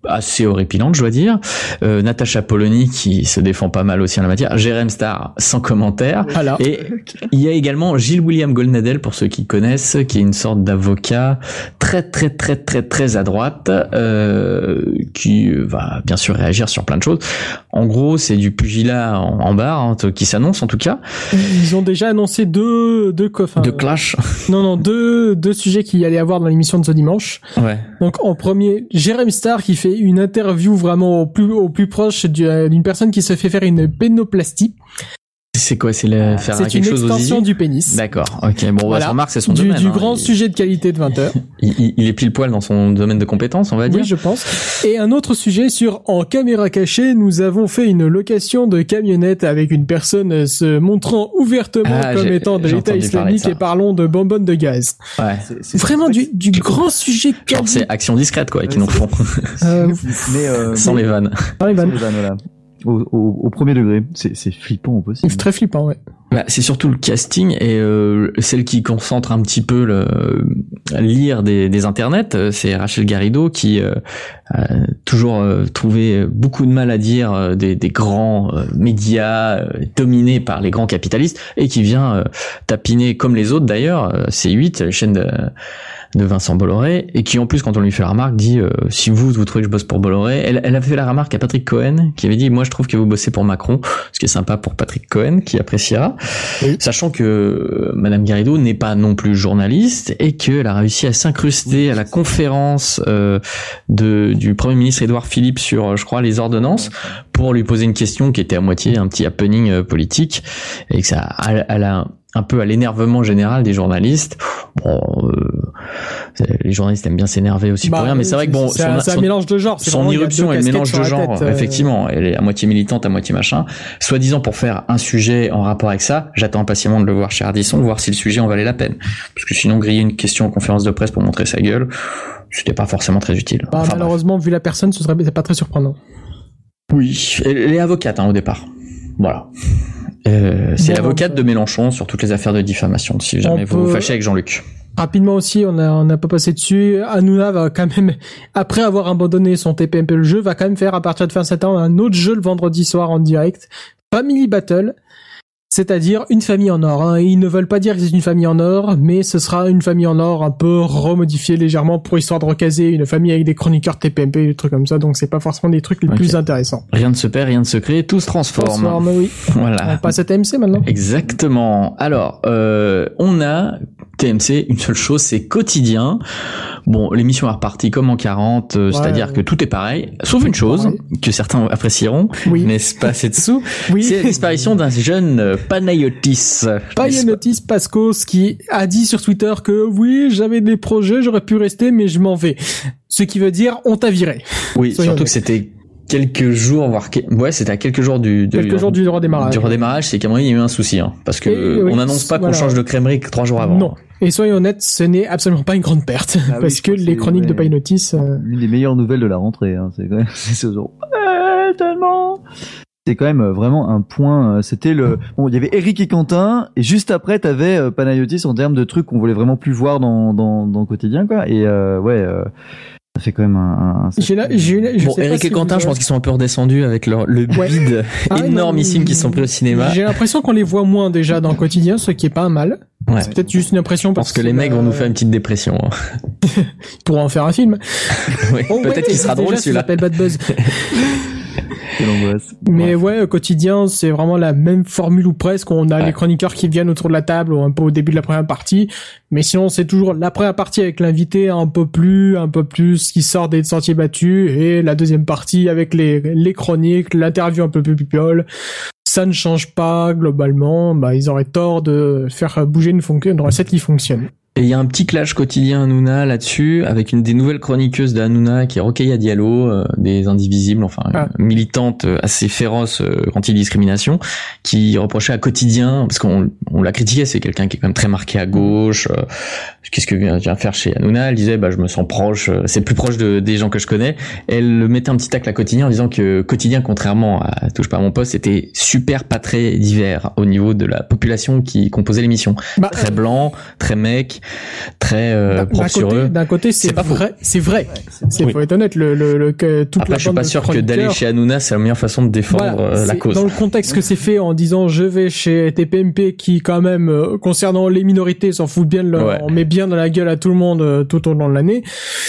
Speaker 5: assez horripilante, je dois dire. Euh, Natacha Polony qui se défend pas mal aussi en la matière. Jérém Star sans commentaire.
Speaker 1: Alors.
Speaker 5: Et il y a également Gilles William Goldnadel, pour ceux qui connaissent, qui est une sorte d'avocat très très très très très à droite, euh, qui va bien sûr réagir sur plein de choses. En gros, c'est du pugilat en, en barre hein, qui s'annonce en tout cas.
Speaker 1: Ils ont déjà annoncé deux deux enfin,
Speaker 5: de clash.
Speaker 1: Non non deux deux sujets qu'il y allait avoir dans l'émission de ce dimanche.
Speaker 5: Ouais.
Speaker 1: Donc en premier, Jérém Star qui fait une interview vraiment au plus au plus proche d'une personne qui se fait faire une pénoplastie.
Speaker 5: C'est quoi? C'est le, faire
Speaker 1: c'est
Speaker 5: quelque chose aux
Speaker 1: une extension
Speaker 5: zizi
Speaker 1: du pénis.
Speaker 5: D'accord. Ok. Bon,
Speaker 1: voilà.
Speaker 5: on remarque, c'est son
Speaker 1: du,
Speaker 5: domaine.
Speaker 1: Du
Speaker 5: hein.
Speaker 1: grand
Speaker 5: il,
Speaker 1: sujet de qualité de vingt heures.
Speaker 5: Il, il est pile poil dans son domaine de compétences, on va dire.
Speaker 1: Oui, je pense. Et un autre sujet sur en caméra cachée, nous avons fait une location de camionnette avec une personne se montrant ouvertement
Speaker 5: ah,
Speaker 1: comme étant de l'État islamique et parlons de bonbonnes de gaz.
Speaker 5: Ouais.
Speaker 6: C'est, c'est
Speaker 1: Vraiment du, du grand sujet.
Speaker 5: Genre c'est action discrète quoi, qui nous font.
Speaker 1: Euh,
Speaker 6: mais euh,
Speaker 5: sans
Speaker 6: mais,
Speaker 5: les vannes.
Speaker 1: Sans les vannes.
Speaker 6: Sans les vannes, voilà. Au, au, au premier degré, c'est, c'est flippant au possible.
Speaker 1: C'est très flippant, ouais.
Speaker 5: Bah, c'est surtout le casting et euh, celle qui concentre un petit peu le lire des, des internets, c'est Rachel Garrido qui euh, a toujours euh, trouvé beaucoup de mal à dire euh, des, des grands euh, médias euh, dominés par les grands capitalistes et qui vient euh, tapiner comme les autres d'ailleurs, euh, C huit, la chaîne de de Vincent Bolloré, et qui en plus quand on lui fait la remarque dit euh, si vous vous trouvez que je bosse pour Bolloré, elle, elle a fait la remarque à Patrick Cohen qui avait dit moi je trouve que vous bossez pour Macron, ce qui est sympa pour Patrick Cohen qui appréciera, oui. Sachant que euh, Madame Garrido n'est pas non plus journaliste et qu'elle a réussi à s'incruster à la conférence euh, de du Premier ministre Édouard Philippe sur je crois les ordonnances pour lui poser une question qui était à moitié un petit happening euh, politique et que ça elle, elle a un peu à l'énervement général des journalistes. Bon, euh, les journalistes aiment bien s'énerver aussi bah, pour rien, mais c'est vrai que bon,
Speaker 1: c'est
Speaker 5: son,
Speaker 1: un, c'est un
Speaker 5: son,
Speaker 1: mélange de genres.
Speaker 5: Son irruption est le mélange de genres,
Speaker 1: tête, euh...
Speaker 5: effectivement. Elle est à moitié militante, à moitié machin. Soi-disant pour faire un sujet en rapport avec ça, j'attends impatiemment de le voir chez Ardisson, voir si le sujet en valait la peine. Parce que sinon, griller une question en conférence de presse pour montrer sa gueule, c'était pas forcément très utile.
Speaker 1: Bah,
Speaker 5: enfin,
Speaker 1: malheureusement, bref. Vu la personne, ce serait pas très surprenant.
Speaker 5: Oui, elle est avocate hein, au départ. Voilà. Euh, c'est bon, l'avocate on... de Mélenchon sur toutes les affaires de diffamation, si jamais on vous peut... vous fâchez avec Jean-Luc.
Speaker 1: Rapidement aussi, on a on n'a pas passé dessus. Hanouna va quand même, après avoir abandonné son T P M P le jeu, va quand même faire à partir de fin septembre un autre jeu le vendredi soir en direct, Family Battle. C'est-à-dire une famille en or. Hein. Ils ne veulent pas dire que c'est une famille en or, mais ce sera une famille en or un peu remodifiée légèrement pour histoire de recaser une famille avec des chroniqueurs T P M P, des trucs comme ça. Donc c'est pas forcément des trucs les okay. plus intéressants.
Speaker 5: Rien ne se perd, rien ne se crée, tout se transforme.
Speaker 1: Transforme, oui.
Speaker 5: Voilà.
Speaker 1: On passe à T M C maintenant.
Speaker 5: Exactement. Alors, euh, on a T M C, une seule chose, c'est quotidien. Bon, l'émission est repartie comme en quarante, euh, ouais, c'est-à-dire ouais. que tout est pareil, sauf une chose ouais. que certains apprécieront, oui. n'est-ce pas Setsu oui. C'est la disparition d'un jeune Panayotis.
Speaker 1: Panayotis Paskos qui a dit sur Twitter que oui, j'avais des projets, j'aurais pu rester, mais je m'en vais. Ce qui veut dire, on t'a viré.
Speaker 5: Oui, Soyons surtout honnêtes. Que c'était quelques jours, voire ouais, c'était à quelques jours du de,
Speaker 1: quelques jours du redémarrage.
Speaker 5: Du redémarrage, c'est qu'à un moment il y a eu un souci, hein, parce que
Speaker 1: et, oui,
Speaker 5: on n'annonce pas qu'on
Speaker 1: voilà.
Speaker 5: change de crèmerie que trois jours avant.
Speaker 1: Non. Et soyons honnêtes, ce n'est absolument pas une grande perte, ah parce oui, que les chroniques ouais, de Panayotis. Euh...
Speaker 6: L'une des meilleures nouvelles de la rentrée, hein, c'est quand même c'est ce jour. Ouais, tellement. C'est quand même vraiment un point. C'était le. Bon, il y avait Eric et Quentin, et juste après, t'avais Panayotis en termes de trucs qu'on voulait vraiment plus voir dans dans dans le quotidien, quoi. Et euh, ouais. Euh... Ça fait quand même un. un
Speaker 1: j'ai là, j'ai là, je
Speaker 5: bon,
Speaker 1: sais
Speaker 5: Eric
Speaker 1: pas
Speaker 5: et
Speaker 1: si
Speaker 5: Quentin, je pense qu'ils sont un peu redescendus avec leur, le ouais. bide ah, énormissime non, qu'ils sont pris au cinéma.
Speaker 1: J'ai l'impression qu'on les voit moins déjà dans le quotidien, ce qui est pas un mal.
Speaker 5: Ouais.
Speaker 1: C'est peut-être juste une impression parce,
Speaker 5: parce que, que les mecs euh... vont nous faire une petite dépression.
Speaker 1: Ils pourront en faire un film.
Speaker 5: oui, oh, peut-être ouais, qu'il sera drôle celui-là.
Speaker 1: Ça s'appelle Bad Buzz. Mais ouais, au quotidien, c'est vraiment la même formule ou presque. On a ouais. les chroniqueurs qui viennent autour de la table ou un peu au début de la première partie. Mais sinon, c'est toujours la première partie avec l'invité un peu plus, un peu plus qui sort des sentiers battus et la deuxième partie avec les, les chroniques, l'interview un peu plus pipole. Ça ne change pas globalement. Bah, ils auraient tort de faire bouger une, fonction, une recette qui fonctionne.
Speaker 5: Et il y a un petit clash quotidien Hanouna là-dessus, avec une des nouvelles chroniqueuses de Hanouna qui est Rokhaya Diallo, euh, des Indivisibles, enfin ah. militante assez féroce euh, anti-discrimination, qui reprochait à Quotidien, parce qu'on on l'a critiqué, c'est quelqu'un qui est quand même très marqué à gauche, euh, qu'est-ce que vient, vient faire chez Hanouna, elle disait bah je me sens proche, euh, c'est plus proche de, des gens que je connais, elle mettait un petit tacle à Quotidien en disant que Quotidien, contrairement à Touche pas à mon poste, c'était super pas très divers au niveau de la population qui composait l'émission. Bah, très blanc, très mec, très euh, propre sur eux.
Speaker 1: D'un côté, c'est,
Speaker 5: c'est pas
Speaker 1: vrai,
Speaker 5: faux.
Speaker 1: c'est vrai.
Speaker 6: Ouais,
Speaker 1: c'est
Speaker 5: oui.
Speaker 1: faut être honnête, le, le, le que toute
Speaker 5: Après,
Speaker 1: la
Speaker 5: je suis
Speaker 1: bande
Speaker 5: pas
Speaker 1: de
Speaker 5: sûr que
Speaker 1: chroniqueurs-
Speaker 5: d'aller chez Hanouna, c'est la meilleure façon de défendre
Speaker 1: Voilà,
Speaker 5: euh, la
Speaker 1: c'est
Speaker 5: cause.
Speaker 1: dans le contexte que c'est fait en disant je vais chez T P M P qui quand même euh, concernant les minorités s'en fout bien de leur,
Speaker 5: Ouais.
Speaker 1: on met bien dans la gueule à tout le monde euh, tout au long de l'année.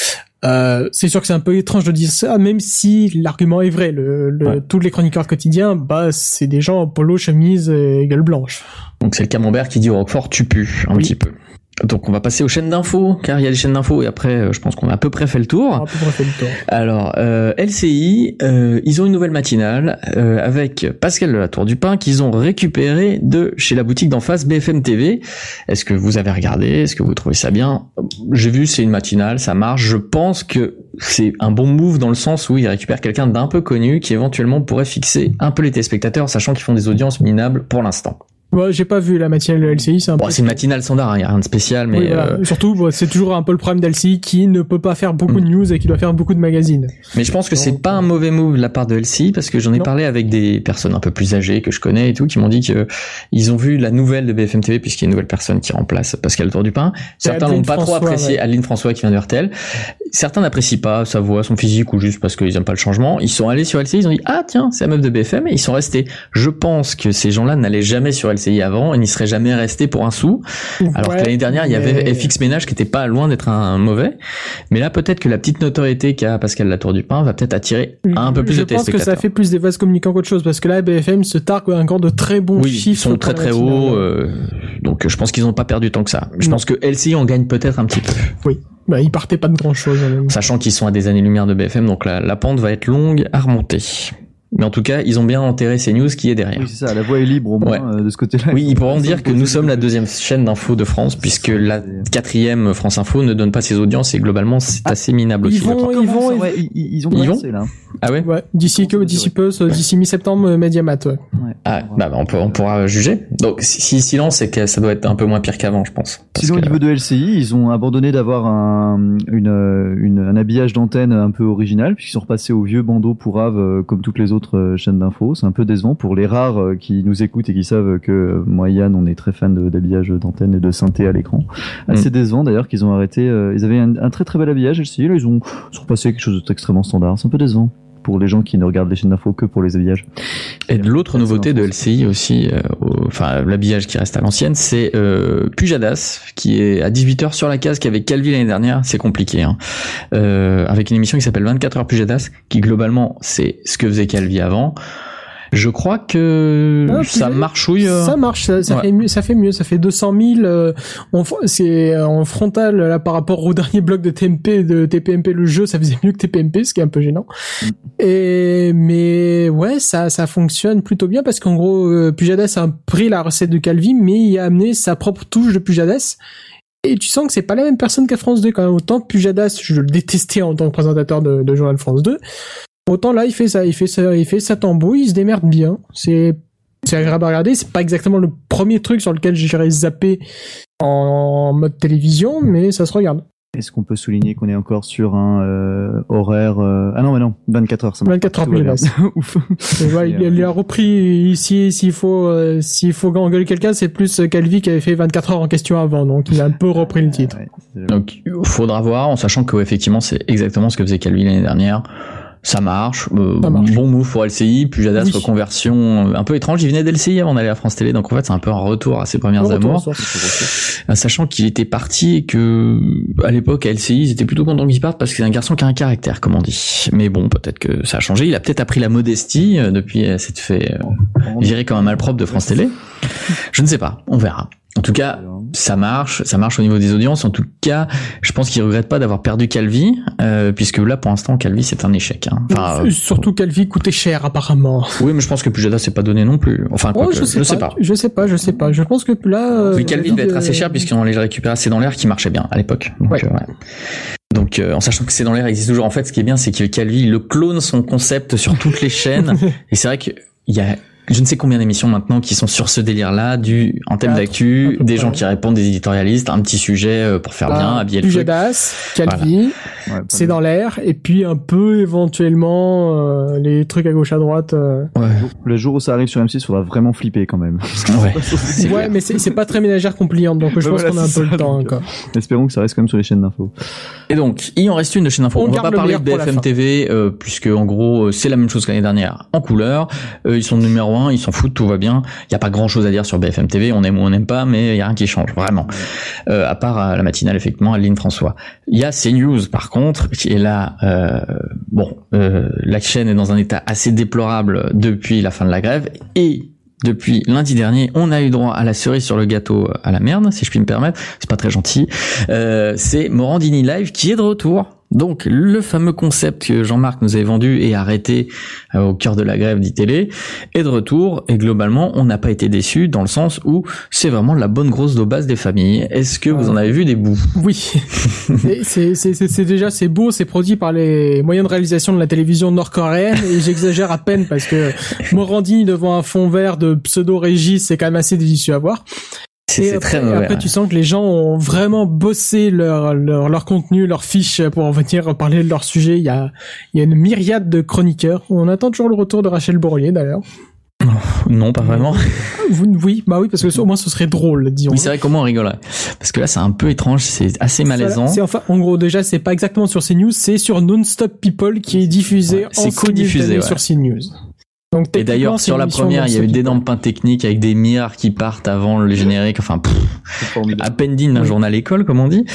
Speaker 1: Euh, c'est sûr que c'est un peu étrange de dire ça, même si l'argument est vrai. Le, le
Speaker 5: Ouais.
Speaker 1: tous les chroniqueurs quotidiens, bah c'est des gens en polo, chemise et gueule blanche.
Speaker 5: Donc c'est le camembert qui dit au Roquefort tu pues un
Speaker 1: Oui.
Speaker 5: petit peu. Donc on va passer aux chaînes d'infos, car il y a les chaînes d'infos et après euh, je pense qu'on a à peu près fait le tour.
Speaker 1: On a à peu près fait le tour.
Speaker 5: Alors euh, L C I, euh, ils ont une nouvelle matinale euh, avec Pascal de la Tour du Pin qu'ils ont récupéré de chez la boutique d'en face B F M T V. Est-ce que vous avez regardé? Est-ce que vous trouvez ça bien? J'ai vu, c'est une matinale, ça marche. Je pense que c'est un bon move dans le sens où ils récupèrent quelqu'un d'un peu connu qui éventuellement pourrait fixer un peu les téléspectateurs, sachant qu'ils font des audiences minables pour l'instant.
Speaker 1: Ouais, j'ai pas vu la matinale de L C I, c'est un
Speaker 5: Bon,
Speaker 1: peu...
Speaker 5: c'est une matinale standard, il hein, y a rien de spécial, mais
Speaker 1: Oui, voilà.
Speaker 5: euh,
Speaker 1: Surtout, bon, c'est toujours un peu le problème d'L C I qui ne peut pas faire beaucoup de news et qui doit faire beaucoup de magazines.
Speaker 5: mais je pense que c'est
Speaker 1: Donc,
Speaker 5: pas un mauvais move de la part de L C I parce que j'en ai
Speaker 1: Non.
Speaker 5: parlé avec des personnes un peu plus âgées que je connais et tout qui m'ont dit que ils ont vu la nouvelle de B F M T V puisqu'il y a une nouvelle personne qui remplace Pascal Tour du Pin. Certains
Speaker 1: Adeline
Speaker 5: l'ont pas trop
Speaker 1: François,
Speaker 5: apprécié,
Speaker 1: ouais.
Speaker 5: Adeline François qui vient de R T L. Certains n'apprécient pas sa voix, son physique ou juste parce qu'ils aiment pas le changement. Ils sont allés sur L C I, ils ont dit ah tiens c'est la meuf de B F M et ils sont restés. Je pense que ces gens-là n'allaient jamais sur L C I avant et n'y seraient jamais restés pour un sou. Alors
Speaker 1: Ouais,
Speaker 5: que l'année dernière, il y avait
Speaker 1: mais-
Speaker 5: F X Ménage qui était pas loin d'être un, un mauvais. Mais là, peut-être que la petite notoriété qu'a Pascal Latour du Pin va peut-être attirer un peu plus
Speaker 1: je
Speaker 5: de
Speaker 1: pense que
Speaker 5: téléspectateurs.
Speaker 1: ça fait plus des vases communicants qu'autre chose parce que là, B F M se targue encore de très bons
Speaker 5: Oui,
Speaker 1: chiffres.
Speaker 5: ils sont
Speaker 1: pour
Speaker 5: très
Speaker 1: la
Speaker 5: très
Speaker 1: matinale.
Speaker 5: hauts. Euh, donc, je pense qu'ils n'ont pas perdu tant que ça. Je
Speaker 1: Non.
Speaker 5: pense que L C I en gagne peut-être un petit peu.
Speaker 1: Oui. Bah, ils partaient pas de grand chose.
Speaker 5: Sachant qu'ils sont à des années-lumière de B F M, donc la, la pente va être longue à remonter. Mais en tout cas, ils ont bien enterré ces news qui est derrière.
Speaker 6: Oui, c'est ça, la voie est libre au moins
Speaker 5: Ouais.
Speaker 6: euh, de ce côté-là.
Speaker 5: Oui, ils pourront dire que nous sommes la
Speaker 6: deuxième.
Speaker 5: deuxième chaîne d'info de France, puisque la quatrième France Info ne donne pas ses audiences et globalement c'est
Speaker 6: Ah,
Speaker 5: assez minable
Speaker 1: ils
Speaker 5: aussi.
Speaker 1: vont-
Speaker 5: je crois.
Speaker 1: ils vont-
Speaker 6: Ouais, ils, ils, ils ont
Speaker 5: Ils
Speaker 6: commencé, là.
Speaker 5: Ah ouais?
Speaker 1: Ouais. D'ici que, d'ici peu, ce- d'ici mi-septembre, euh, Mediamat, ouais.
Speaker 6: Ouais.
Speaker 5: Ah, bah, bah, on, peut, on pourra juger. Donc, si, si silence, c'est que ça doit être un peu moins pire qu'avant, je pense. Parce
Speaker 6: Sinon,
Speaker 5: que-
Speaker 6: au niveau de L C I, ils ont abandonné d'avoir un, une, euh, une, un habillage d'antenne un peu original, puisqu'ils sont repassés au vieux bandeau pour Ave, euh, comme toutes les autres euh, chaînes d'infos. C'est un peu décevant pour les rares euh, qui nous écoutent et qui savent que euh, moi et Yann, on est très fan de- d'habillage d'antenne et de synthé à l'écran. Assez décevant d'ailleurs qu'ils ont arrêté. euh, ils avaient un, un très très bel habillage L C I, là ils ont sont repassés à quelque chose d'extrêmement standard. C'est un peu décevant pour les gens qui ne regardent les chaînes d'infos que pour les habillages.
Speaker 5: Et de l'autre
Speaker 6: C'est
Speaker 5: nouveauté de
Speaker 6: en
Speaker 5: L C I aussi, euh, au- enfin l'habillage qui reste à l'ancienne, c'est euh, Pujadas, qui est à dix-huit heures sur la case qu'avait Calvi l'année dernière. C'est compliqué, hein. Euh, avec une émission qui s'appelle vingt-quatre heures Pujadas, qui globalement c'est ce que faisait Calvi avant. Je crois que
Speaker 1: Ah,
Speaker 5: ça
Speaker 1: puis,
Speaker 5: marchouille. euh,
Speaker 1: Ça marche, ça, ça
Speaker 5: ouais.
Speaker 1: fait mieux, ça fait mieux, ça fait deux cent mille. Euh, on f- c'est euh, en frontal là par rapport au dernier bloc de T M P, de T P M P le jeu, ça faisait mieux que T P M P, ce qui est un peu gênant.
Speaker 6: Mm.
Speaker 1: Et mais ouais, ça ça fonctionne plutôt bien parce qu'en gros, euh, Pujadas a pris la recette de Calvi, mais il a amené sa propre touche de Pujadas. Et tu sens que c'est pas la même personne qu'à France deux quand même. Autant que Pujadas, je le détestais en tant que présentateur de, de journal France deux. Autant là, il fait ça, il fait ça, il fait sa tambouille, il se démerde bien. C'est, c'est agréable à regarder. C'est pas exactement le premier truc sur lequel j'irais zapper en mode télévision, mais ça se regarde.
Speaker 6: Est-ce qu'on peut souligner qu'on est encore sur un euh, horaire euh... ah non mais non vingt-quatre heures ça marche
Speaker 1: vingt-quatre heures
Speaker 6: pas, tout va
Speaker 1: Pujadas.
Speaker 6: bien. Ouf.
Speaker 1: Et voilà, il, il a repris ici, s'il faut, euh, s'il faut engueuler quelqu'un, c'est plus Calvi qui avait fait vingt-quatre heures en question avant, donc il a un peu repris le titre.
Speaker 6: Ouais, c'est-
Speaker 5: Donc, faudra voir, en sachant que ouais, effectivement, c'est exactement ce que faisait Calvi l'année dernière. Ça marche, euh,
Speaker 1: Ça marche.
Speaker 5: bon move pour L C I, Pujadas
Speaker 1: Oui.
Speaker 5: reconversion euh, un peu étrange. Il venait d'L C I avant d'aller à France Télé, donc en fait c'est un peu un retour à ses premières
Speaker 1: Retour
Speaker 5: amours.
Speaker 1: au source.
Speaker 5: Euh, Sachant qu'il était parti et que à l'époque à L C I ils étaient plutôt contents qu'il parte parce que c'est un garçon qui a un caractère, comme on dit. Mais bon, peut-être que ça a changé. Il a peut-être appris la modestie euh, depuis euh, s'être fait euh, virer comme un malpropre de France Télé. Je ne sais pas, on verra. En tout cas, ça marche, ça marche au niveau des audiences. En tout cas, je pense qu'il regrette pas d'avoir perdu Calvi, euh, puisque là, pour l'instant, Calvi c'est un échec. Hein. Enfin, euh,
Speaker 1: Surtout Calvi coûtait cher apparemment.
Speaker 5: oui, mais je pense que Pujadas c'est pas donné non plus. Enfin,
Speaker 1: Oh,
Speaker 5: quoi
Speaker 1: je
Speaker 5: que,
Speaker 1: sais,
Speaker 5: je sais
Speaker 1: pas,
Speaker 5: pas.
Speaker 1: je sais pas, je sais pas. Je pense que là. euh,
Speaker 5: Oui, Calvi
Speaker 1: la
Speaker 5: devait
Speaker 1: vie
Speaker 5: être
Speaker 1: de-
Speaker 5: assez cher puisqu'on les récupère assez dans l'air qui marchait bien à l'époque. Donc,
Speaker 1: Ouais.
Speaker 5: euh, ouais. Donc euh, en sachant que c'est dans l'air existe toujours. En fait, ce qui est bien, c'est que Calvi il le clone son concept sur toutes les chaînes. Et c'est vrai qu'il y a je ne sais combien d'émissions maintenant qui sont sur ce délire-là, du en thème
Speaker 1: Quatre,
Speaker 5: d'actu, des
Speaker 1: près.
Speaker 5: gens qui répondent, des éditorialistes, un petit sujet euh, pour faire
Speaker 1: Ah,
Speaker 5: bien, habiller le
Speaker 1: Sujet
Speaker 5: truc.
Speaker 1: d'As, Calvi,
Speaker 6: Ouais, pas
Speaker 1: c'est
Speaker 6: mal.
Speaker 1: dans l'air, et puis un peu éventuellement euh, les trucs à gauche à droite. euh.
Speaker 5: Ouais.
Speaker 6: Le jour où ça arrive sur M six, faudra vraiment flipper quand même.
Speaker 5: Ouais. C'est
Speaker 1: Ouais,
Speaker 5: clair.
Speaker 1: mais c'est c'est pas très ménagère compliante, donc je
Speaker 6: Ouais,
Speaker 1: pense
Speaker 6: voilà,
Speaker 1: qu'on a un
Speaker 6: c'est
Speaker 1: peu
Speaker 6: ça,
Speaker 1: le temps
Speaker 6: donc,
Speaker 1: encore.
Speaker 6: Espérons que ça reste quand même sur les chaînes d'infos.
Speaker 5: Et donc, il en reste une de chaîne info.
Speaker 1: On
Speaker 5: On, va
Speaker 1: garde
Speaker 5: pas
Speaker 1: le
Speaker 5: parler de
Speaker 1: meilleur pour la
Speaker 5: B F M
Speaker 1: fin.
Speaker 5: T V, euh, puisque en gros, euh, c'est la même chose que l'année dernière en couleur. Euh, ils sont numéro un, ils s'en foutent, tout va bien. Il y a pas grand chose à dire sur B F M T V, on aime ou on n'aime pas, mais il y a rien qui change, vraiment. Euh, à part euh, la matinale, effectivement, Aline François. Il y a CNews, par contre, qui est là, euh, bon, euh, la chaîne est dans un état assez déplorable depuis la fin de la grève, et depuis lundi dernier, on a eu droit à la cerise sur le gâteau à la merde, si je puis me permettre. C'est pas très gentil. Euh, c'est Morandini Live qui est de retour. Donc, le fameux concept que Jean-Marc nous avait vendu et arrêté euh, au cœur de la grève d'I-Télé est de retour. Et globalement, on n'a pas été déçus dans le sens où c'est vraiment la bonne grosse daubasse des familles. Est-ce que vous en avez vu des bouts?
Speaker 1: Oui, Et c'est c'est c'est c'est déjà c'est beau, c'est produit par les moyens de réalisation de la télévision nord-coréenne, et j'exagère à peine parce que Morandini devant un fond vert de pseudo-Régis, c'est quand même assez délicieux à voir.
Speaker 5: C'est
Speaker 1: Et
Speaker 5: c'est
Speaker 1: après,
Speaker 5: très mauvais.
Speaker 1: après, tu sens que les gens ont vraiment bossé leur leur, leur contenu, leur fiche pour venir parler de leur sujet. Il y a il y a une myriade de chroniqueurs. On attend toujours le retour de Rachel Bourlier d'ailleurs.
Speaker 5: Non, pas vraiment.
Speaker 1: Vous- Oui, bah oui, parce que au moins ce serait drôle, disons.
Speaker 5: Oui, c'est vrai comment on rigolerait. Parce que là, c'est un peu étrange, c'est assez malaisant.
Speaker 1: C'est enfin, en gros, déjà, c'est pas exactement sur CNews, c'est sur Non-Stop People qui est diffusé
Speaker 5: Ouais, c'est
Speaker 1: en
Speaker 5: co-diffusé,
Speaker 1: simultané
Speaker 5: ouais.
Speaker 1: sur CNews. Donc,
Speaker 5: Et
Speaker 1: techniquement,
Speaker 5: d'ailleurs,
Speaker 1: c'est
Speaker 5: sur
Speaker 1: une
Speaker 5: la
Speaker 1: émission
Speaker 5: première, il y a eu
Speaker 1: Non-Stop
Speaker 5: d'énormes
Speaker 1: People.
Speaker 5: pains techniques avec des mirrors qui partent avant le générique. Enfin, pff,
Speaker 6: C'est formidable.
Speaker 5: à peine digne d'un
Speaker 1: Oui.
Speaker 5: journal école, comme on dit.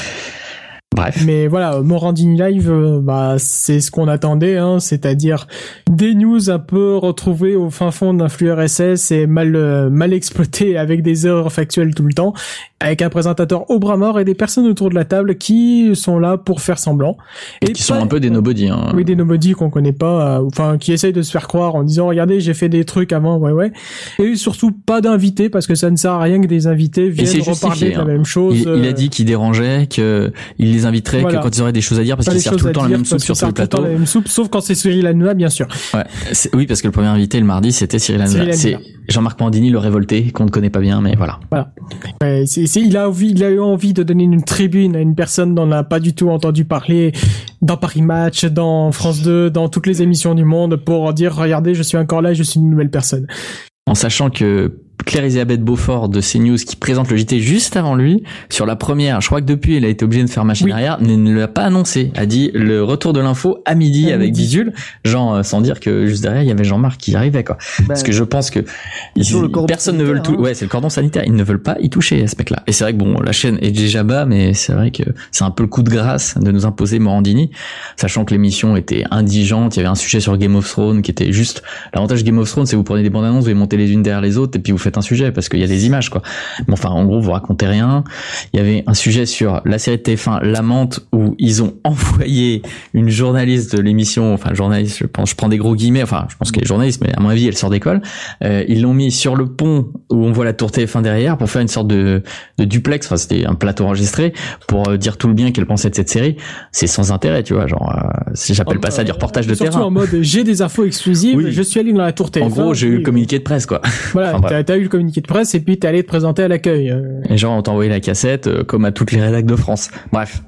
Speaker 5: Bref.
Speaker 1: Mais voilà, Morandini Live, euh, bah, c'est ce qu'on attendait, hein, c'est-à-dire des news un peu retrouvées au fin fond d'un flux R S S et mal, euh, mal exploitées avec des erreurs factuelles tout le temps, avec un présentateur au bras mort et des personnes autour de la table qui sont là pour faire semblant.
Speaker 5: Et qui sont
Speaker 1: pas-
Speaker 5: un peu des nobody. Hein.
Speaker 1: Oui, des nobody qu'on connaît pas, euh, enfin, qui essayent de se faire croire en disant, regardez, j'ai fait des trucs avant, ouais, ouais. Et surtout, pas d'invités, parce que ça ne sert à rien que des invités viennent
Speaker 5: c'est
Speaker 1: reparler
Speaker 5: justifié,
Speaker 1: de la
Speaker 5: hein.
Speaker 1: même chose.
Speaker 5: Il, il a
Speaker 1: euh,
Speaker 5: dit qu'il dérangeait, qu'il les inviterait
Speaker 1: Voilà.
Speaker 5: que quand ils auraient des choses à dire, parce
Speaker 1: pas
Speaker 5: qu'ils
Speaker 1: des
Speaker 5: servent
Speaker 1: choses
Speaker 5: tout le
Speaker 1: à
Speaker 5: temps la
Speaker 1: dire,
Speaker 5: même soupe
Speaker 1: parce
Speaker 5: sur
Speaker 1: qu'ils
Speaker 5: ce
Speaker 1: servent tout le temps
Speaker 5: plateau.
Speaker 1: la même soupe, sauf quand c'est Cyril Hanouna, bien sûr.
Speaker 5: Ouais. C'est- Oui, parce que le premier invité le mardi, c'était Cyril Hanouna.
Speaker 1: Cyril
Speaker 5: C'est
Speaker 1: Hanouna.
Speaker 5: Jean-Marc Morandini, le révolté, qu'on ne connaît pas bien, mais voilà.
Speaker 1: Ouais, c'est, c'est, il a envie, il a eu envie de donner une tribune à une personne dont on n'a pas du tout entendu parler dans Paris Match, dans France deux, dans toutes les émissions du monde pour dire, regardez, je suis encore là, je suis une nouvelle personne.
Speaker 5: En sachant que Claire-Elisabeth Beaufort de CNews, qui présente le J T juste avant lui, sur la première, je crois que depuis, elle a été obligée de faire machine
Speaker 1: Oui.
Speaker 5: arrière, ne, ne l'a pas annoncé. A dit le retour de l'info à midi
Speaker 1: À
Speaker 5: avec
Speaker 1: midi.
Speaker 5: Bidule, genre euh, sans dire que juste derrière, il y avait Jean-Marc qui arrivait, quoi. Parce que je pense que ils-
Speaker 6: sur le cordon
Speaker 5: personne ne veut le
Speaker 6: sanitaire,
Speaker 5: tout.
Speaker 6: hein.
Speaker 5: Ouais, c'est le cordon sanitaire. Ils ne veulent pas y toucher à ce mec-là. Et c'est vrai que bon, la chaîne est déjà bas, mais c'est vrai que c'est un peu le coup de grâce de nous imposer Morandini, sachant que l'émission était indigente. Il y avait un sujet sur Game of Thrones qui était juste. L'avantage de Game of Thrones, c'est que vous prenez des bandes annonces, vous les montez les unes derrière les autres, et puis vous faites un sujet parce qu'il y a des images, quoi. Mais enfin, en gros, vous racontez rien. Il y avait un sujet sur la série de T F un La Menthe où ils ont envoyé une journaliste de l'émission, enfin journaliste, je pense, je prends des gros guillemets, enfin je pense qu'elle est journaliste, mais à mon avis elle sort d'école. Euh, ils l'ont mis sur le pont où on voit la tour T F un derrière pour faire une sorte de, de duplex, enfin c'était un plateau enregistré pour euh, dire tout le bien qu'elle pensait de cette série. C'est sans intérêt, tu vois, genre euh, si j'appelle pas ça du reportage de
Speaker 1: Surtout
Speaker 5: terrain.
Speaker 1: en mode, j'ai des infos exclusives,
Speaker 5: Oui.
Speaker 1: je suis allé dans la tour T F un.
Speaker 5: En gros, j'ai eu
Speaker 1: oui,
Speaker 5: le communiqué de presse, quoi.
Speaker 1: Voilà,
Speaker 5: Enfin, bref.
Speaker 1: t'as, t'as eu le communiqué de presse et puis t'es allé te présenter à l'accueil. euh.
Speaker 5: Et genre, on t'a envoyé la cassette, euh, comme à toutes les rédacs de France. Bref.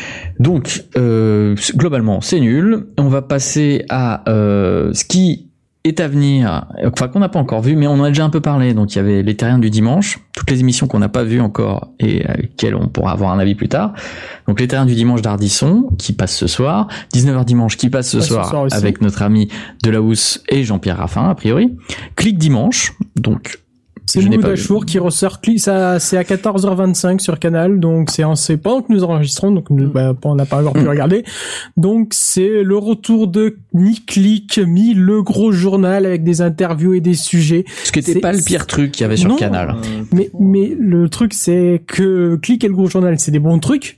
Speaker 5: Donc, euh, c- globalement, c'est nul. On va passer à euh, ce qui est à venir, enfin qu'on n'a pas encore vu, mais on en a déjà un peu parlé. Donc, il y avait les Terriens du dimanche, toutes les émissions qu'on n'a pas vues encore et avec lesquelles on pourra avoir un avis plus tard. Donc, les Terriens du dimanche d'Ardisson, qui passe ce soir. dix-neuf heures dimanche, qui passe ce
Speaker 1: Passe ce
Speaker 5: soir,
Speaker 1: soir aussi.
Speaker 5: avec notre ami Delahousse et Jean-Pierre Raffin, a priori. Clic dimanche, donc...
Speaker 1: C'est
Speaker 5: je n'ai pas vu.
Speaker 1: Moudachour qui ressort, cli- ça, c'est à quatorze heures vingt-cinq sur Canal, donc c'est en, c'est pendant que nous enregistrons, donc nous, bah, on n'a pas encore pu
Speaker 5: Mm.
Speaker 1: regarder. Donc c'est le retour de mi-clic, mi le gros journal avec des interviews et des sujets.
Speaker 5: Ce qui n'était
Speaker 1: C'est-
Speaker 5: pas le pire truc qu'il y avait sur
Speaker 1: Non.
Speaker 5: Canal.
Speaker 1: Mais, mais le truc c'est que Click et le gros journal, c'est des bons trucs,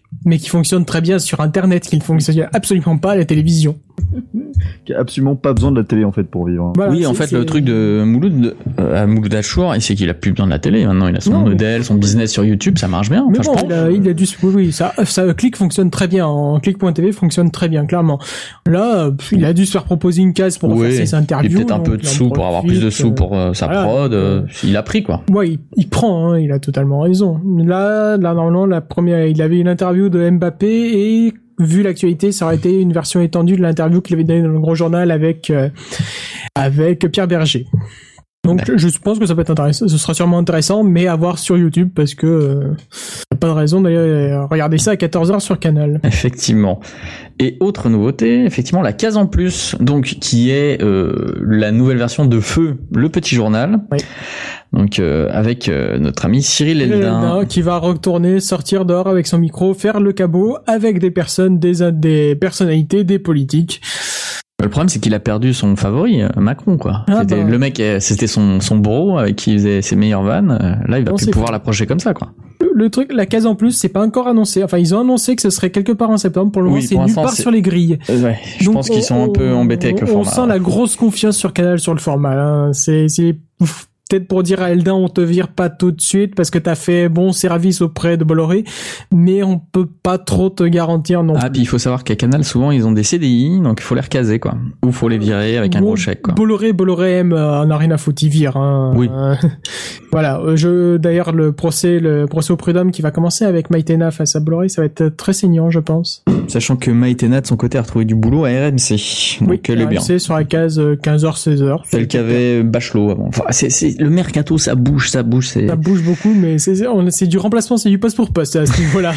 Speaker 1: mais qui fonctionne très bien sur Internet, qui ne fonctionne absolument pas à la télévision.
Speaker 6: Qui a absolument pas besoin de la télé en fait pour vivre.
Speaker 1: Voilà,
Speaker 5: oui, en
Speaker 1: c'est-
Speaker 5: fait,
Speaker 1: c'est-
Speaker 5: le truc de Mouloud, euh, à Mouloud Achour, c'est qu'il a plus besoin de la télé. Maintenant, il a son
Speaker 1: Non, mais-
Speaker 5: modèle, son business sur YouTube, ça marche bien.
Speaker 1: Mais
Speaker 5: Enfin,
Speaker 1: bon,
Speaker 5: je pense.
Speaker 1: il a, il a dû, oui, oui, ça, ça, Click fonctionne très bien, en click.tv fonctionne très bien, clairement. Là, euh, il a dû se faire proposer une case pour
Speaker 5: Oui,
Speaker 1: faire ses
Speaker 5: et
Speaker 1: interviews.
Speaker 5: peut-être un peu
Speaker 1: donc
Speaker 5: de
Speaker 1: il en
Speaker 5: sous pour avoir plus de
Speaker 1: profite,
Speaker 5: sous
Speaker 1: euh,
Speaker 5: pour euh, sa
Speaker 1: voilà,
Speaker 5: prod.
Speaker 1: donc,
Speaker 5: euh,
Speaker 1: euh,
Speaker 5: il a pris, quoi.
Speaker 1: Ouais, il, il prend, hein, il a totalement raison. Là, là, normalement, la première, il avait une interview de Mbappé et, vu l'actualité, ça aurait été une version étendue de l'interview qu'il avait donnée dans le Gros Journal avec, euh, avec Pierre Berger. Donc, je, je pense que ça peut être intéressant, ce sera sûrement intéressant, mais à voir sur YouTube parce que, euh, y a pas de raison d'aller regarder ça à quatorze heures sur Canal.
Speaker 5: Effectivement. Et autre nouveauté, effectivement, la case en plus, donc qui est euh, la nouvelle version de Feu, le petit journal.
Speaker 1: Oui.
Speaker 5: Donc euh, avec euh, notre ami Cyril Eldin.
Speaker 1: Eldin qui va retourner, sortir dehors avec son micro, faire le cabot avec des personnes, des, des personnalités, des politiques.
Speaker 5: Le problème, c'est qu'il a perdu son favori, euh, Macron, quoi.
Speaker 1: Ah
Speaker 5: C'était
Speaker 1: bah.
Speaker 5: le mec, euh, c'était son son bro avec qui il faisait ses meilleures vannes. Euh, Là, il va
Speaker 1: Non,
Speaker 5: plus
Speaker 1: c'est
Speaker 5: pouvoir
Speaker 1: fou.
Speaker 5: l'approcher comme ça, quoi.
Speaker 1: Le, le truc, la case en plus, c'est pas encore annoncé. Enfin, ils ont annoncé que ce serait quelque part en septembre. Pour le
Speaker 5: Oui,
Speaker 1: moment, c'est
Speaker 5: pour
Speaker 1: nulle
Speaker 5: l'instant,
Speaker 1: part
Speaker 5: c'est-
Speaker 1: sur les grilles.
Speaker 5: Euh, ouais, je
Speaker 1: Donc,
Speaker 5: pense qu'ils
Speaker 1: on-
Speaker 5: sont un peu
Speaker 1: on-
Speaker 5: embêtés avec le
Speaker 1: on
Speaker 5: format.
Speaker 1: sent la grosse confiance sur Canal sur le format. Hein. C'est, c'est peut-être pour dire à Eldin, on te vire pas tout de suite parce que t'as fait bon service auprès de Bolloré, mais on peut pas trop te garantir non
Speaker 5: Ah,
Speaker 1: plus.
Speaker 5: puis il faut savoir qu'à Canal, souvent, ils ont des C D I, donc il faut les recaser, quoi. Ou faut les virer avec un
Speaker 1: Bon,
Speaker 5: gros chèque, quoi.
Speaker 1: Bolloré, Bolloré aime, euh, en a rien à foutre, il vire. Hein.
Speaker 5: Oui.
Speaker 1: Euh, voilà. euh, Je, d'ailleurs, le procès, le procès au prud'homme qui va commencer avec Maïtena face à Bolloré, ça va être très saignant, je pense.
Speaker 5: Sachant que Maïtena, de son côté, a retrouvé du boulot à R M C. Donc, elle est bien.
Speaker 1: C'est sur la case euh, quinze heures, seize heures.
Speaker 5: Celle qu'avait Bachelot avant. Enfin, c'est, c'est, le mercato, ça bouge, ça bouge, c'est...
Speaker 1: Ça bouge beaucoup, mais c'est, c'est, on- c'est du remplacement, c'est du poste pour poste à ce niveau-là.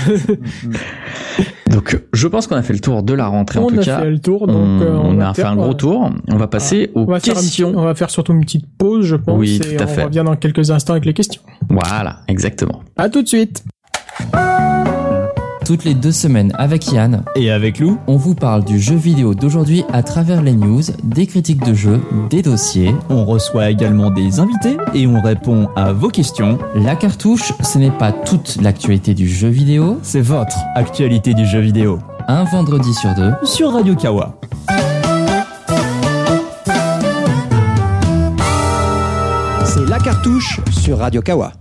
Speaker 5: Donc, je pense qu'on a fait le tour de la rentrée, en
Speaker 1: on
Speaker 5: tout
Speaker 1: a
Speaker 5: cas.
Speaker 1: fait le tour, donc
Speaker 5: on,
Speaker 1: euh,
Speaker 5: on
Speaker 1: va
Speaker 5: a fait
Speaker 1: faire,
Speaker 5: un gros
Speaker 1: euh,
Speaker 5: tour. On va passer aux
Speaker 1: on va faire un petit-
Speaker 5: questions.
Speaker 1: on va faire surtout une petite pause, je pense.
Speaker 5: Oui,
Speaker 1: et
Speaker 5: tout à
Speaker 1: on
Speaker 5: fait.
Speaker 1: revient dans quelques instants avec les questions.
Speaker 5: Voilà, exactement.
Speaker 1: À tout de suite.
Speaker 7: Toutes les deux semaines avec Yann
Speaker 8: Et avec Lou,
Speaker 7: on vous parle du jeu vidéo d'aujourd'hui à travers les news, des critiques de jeux, des dossiers.
Speaker 8: on reçoit également des invités et on répond à vos questions.
Speaker 7: La cartouche, ce n'est pas toute l'actualité du jeu vidéo.
Speaker 8: C'est votre actualité du jeu vidéo
Speaker 7: Un vendredi sur deux.
Speaker 8: sur Radio Kawa.
Speaker 9: C'est La Cartouche sur Radio Kawa.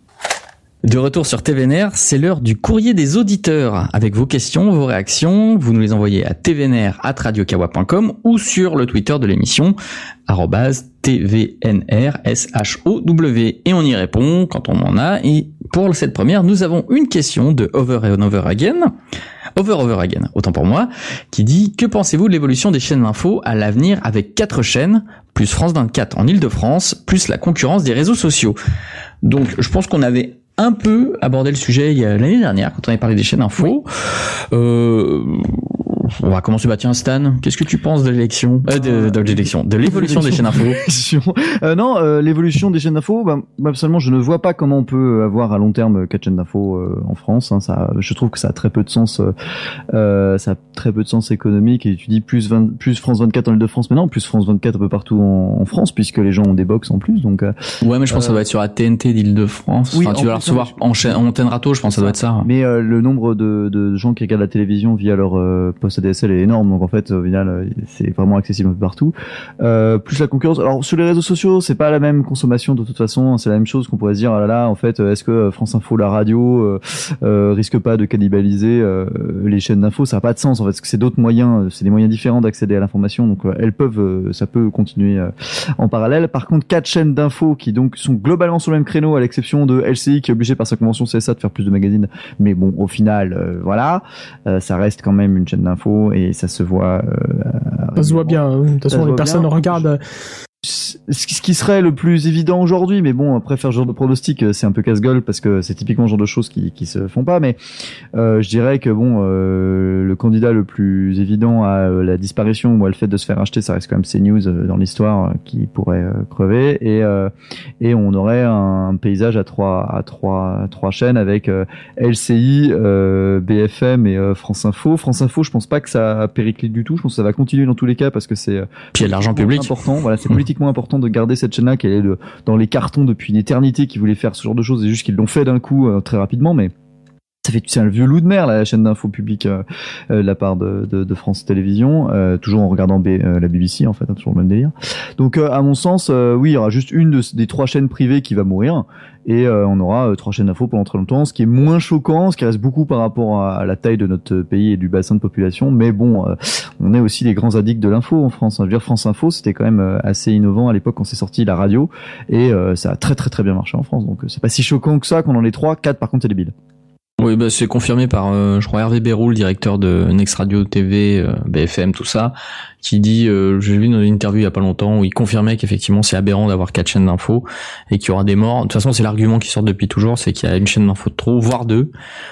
Speaker 5: De retour sur T V N R, c'est l'heure du courrier des auditeurs. Avec vos questions, vos réactions, vous nous les envoyez à tvnr arobase radiokawa point com ou sur le Twitter de l'émission, arobase tvnr, S H O W. Et on y répond quand on en a. Et pour cette première, nous avons une question de Over and Over Again. Over Over Again, autant pour moi, qui dit: que pensez-vous de l'évolution des chaînes d'infos à l'avenir avec quatre chaînes, plus France vingt-quatre en Ile-de-France, plus la concurrence des réseaux sociaux? Donc, je pense qu'on avait un peu abordé le sujet il y a l'année dernière quand on avait parlé des chaînes info. Euh, on va commencer. Bah tiens, Stan, qu'est-ce que tu penses de l'élection, euh, de, de l'élection, de l'évolution des chaînes info?
Speaker 6: euh, non, euh, l'évolution des chaînes d'info, bah, bah, personnellement, je ne vois pas comment on peut avoir à long terme quatre chaînes d'info euh, en France. Hein, ça, je trouve que ça a très peu de sens. Euh, ça a très peu de sens économique. Et tu dis plus vingt, plus France vingt-quatre en Île-de-France, mais non, plus France vingt-quatre un peu partout en, en France, puisque les gens ont des box en plus. Donc, euh,
Speaker 5: Ouais, mais je pense que ça doit être sur la T N T d'Île-de-France.
Speaker 6: Oui,
Speaker 5: Enfin, tu
Speaker 6: en
Speaker 5: vas la
Speaker 6: plus,
Speaker 5: recevoir
Speaker 6: oui.
Speaker 5: en, chaîne, en antenne râteau, je pense que ça doit être ça.
Speaker 6: mais euh, le nombre de, de gens qui regardent la télévision via leur euh, poste A D S L est énorme. Donc en fait, au final, euh, c'est vraiment accessible un peu partout. Euh, plus la concurrence. Alors sur les réseaux sociaux, c'est pas la même consommation de toute façon. C'est la même chose qu'on pourrait se dire. Ah là là, en fait, est-ce que France Info, la radio, euh, euh, risque pas de cannibaliser euh, les chaînes d'info? Ça n'a pas de sens en fait, parce que c'est d'autres moyens, c'est des moyens différents d'accéder à l'information. Donc euh, elles peuvent, euh, ça peut continuer euh, en parallèle. Par contre, quatre chaînes d'info qui donc sont globalement sur le même créneau, à l'exception de L C I qui est obligé par sa convention C S A de faire plus de magazines. Mais bon, au final, euh, voilà, euh, ça reste quand même une chaîne d'info et ça se voit. Euh,
Speaker 1: Ça se voit bien. hein. De toute
Speaker 6: Ça se
Speaker 1: façon, les
Speaker 6: voit
Speaker 1: personnes
Speaker 6: bien.
Speaker 1: regardent.
Speaker 6: Ce qui ce qui serait le plus évident aujourd'hui, mais bon, après faire ce genre de pronostic, c'est un peu casse-gueule parce que c'est typiquement le genre de choses qui qui se font pas. Mais euh, je dirais que bon, euh, le candidat le plus évident à euh, la disparition ou à le fait de se faire acheter, ça reste quand même CNews euh, dans l'histoire euh, qui pourrait euh, crever et euh, et on aurait un paysage à trois à trois trois chaînes avec euh, L C I, euh, B F M et euh, France Info. France Info, je pense pas que ça périclite du tout. Je pense que ça va continuer dans tous les cas parce que c'est euh,
Speaker 5: Puis il y a de l'argent public.
Speaker 6: important. Voilà, c'est politiquement important de garder cette chaîne-là, qu'elle est de, dans les cartons depuis une éternité, qui voulait faire ce genre de choses, et juste qu'ils l'ont fait d'un coup euh, très rapidement, mais Ça fait, c'est un vieux loup de mer, la chaîne d'info publique euh, euh, de la part de, de, de France Télévisions, euh, toujours en regardant B, euh, la B B C en fait, hein, toujours le même délire. Donc euh, à mon sens, euh, oui, il y aura juste une de, des trois chaînes privées qui va mourir, et euh, on aura euh, trois chaînes d'info pendant très longtemps, ce qui est moins choquant, ce qui reste beaucoup par rapport à, à la taille de notre pays et du bassin de population. Mais bon, euh, on est aussi les grands addicts de l'info en France. Je veux dire, France Info, c'était quand même euh, assez innovant à l'époque quand c'est sorti la radio, et euh, ça a très très très bien marché en France. Donc euh, c'est pas si choquant que ça qu'on en ait trois, quatre par contre c'est débile.
Speaker 5: Oui, bah c'est confirmé par, euh, je crois, Hervé Bérou, le directeur de Next Radio T V, euh, B F M, tout ça, qui dit, euh, j'ai vu dans une interview il y a pas longtemps où il confirmait qu'effectivement c'est aberrant d'avoir quatre chaînes d'infos et qu'il y aura des morts. De toute façon, c'est l'argument qui sort depuis toujours, c'est qu'il y a une chaîne d'infos de trop, voire deux.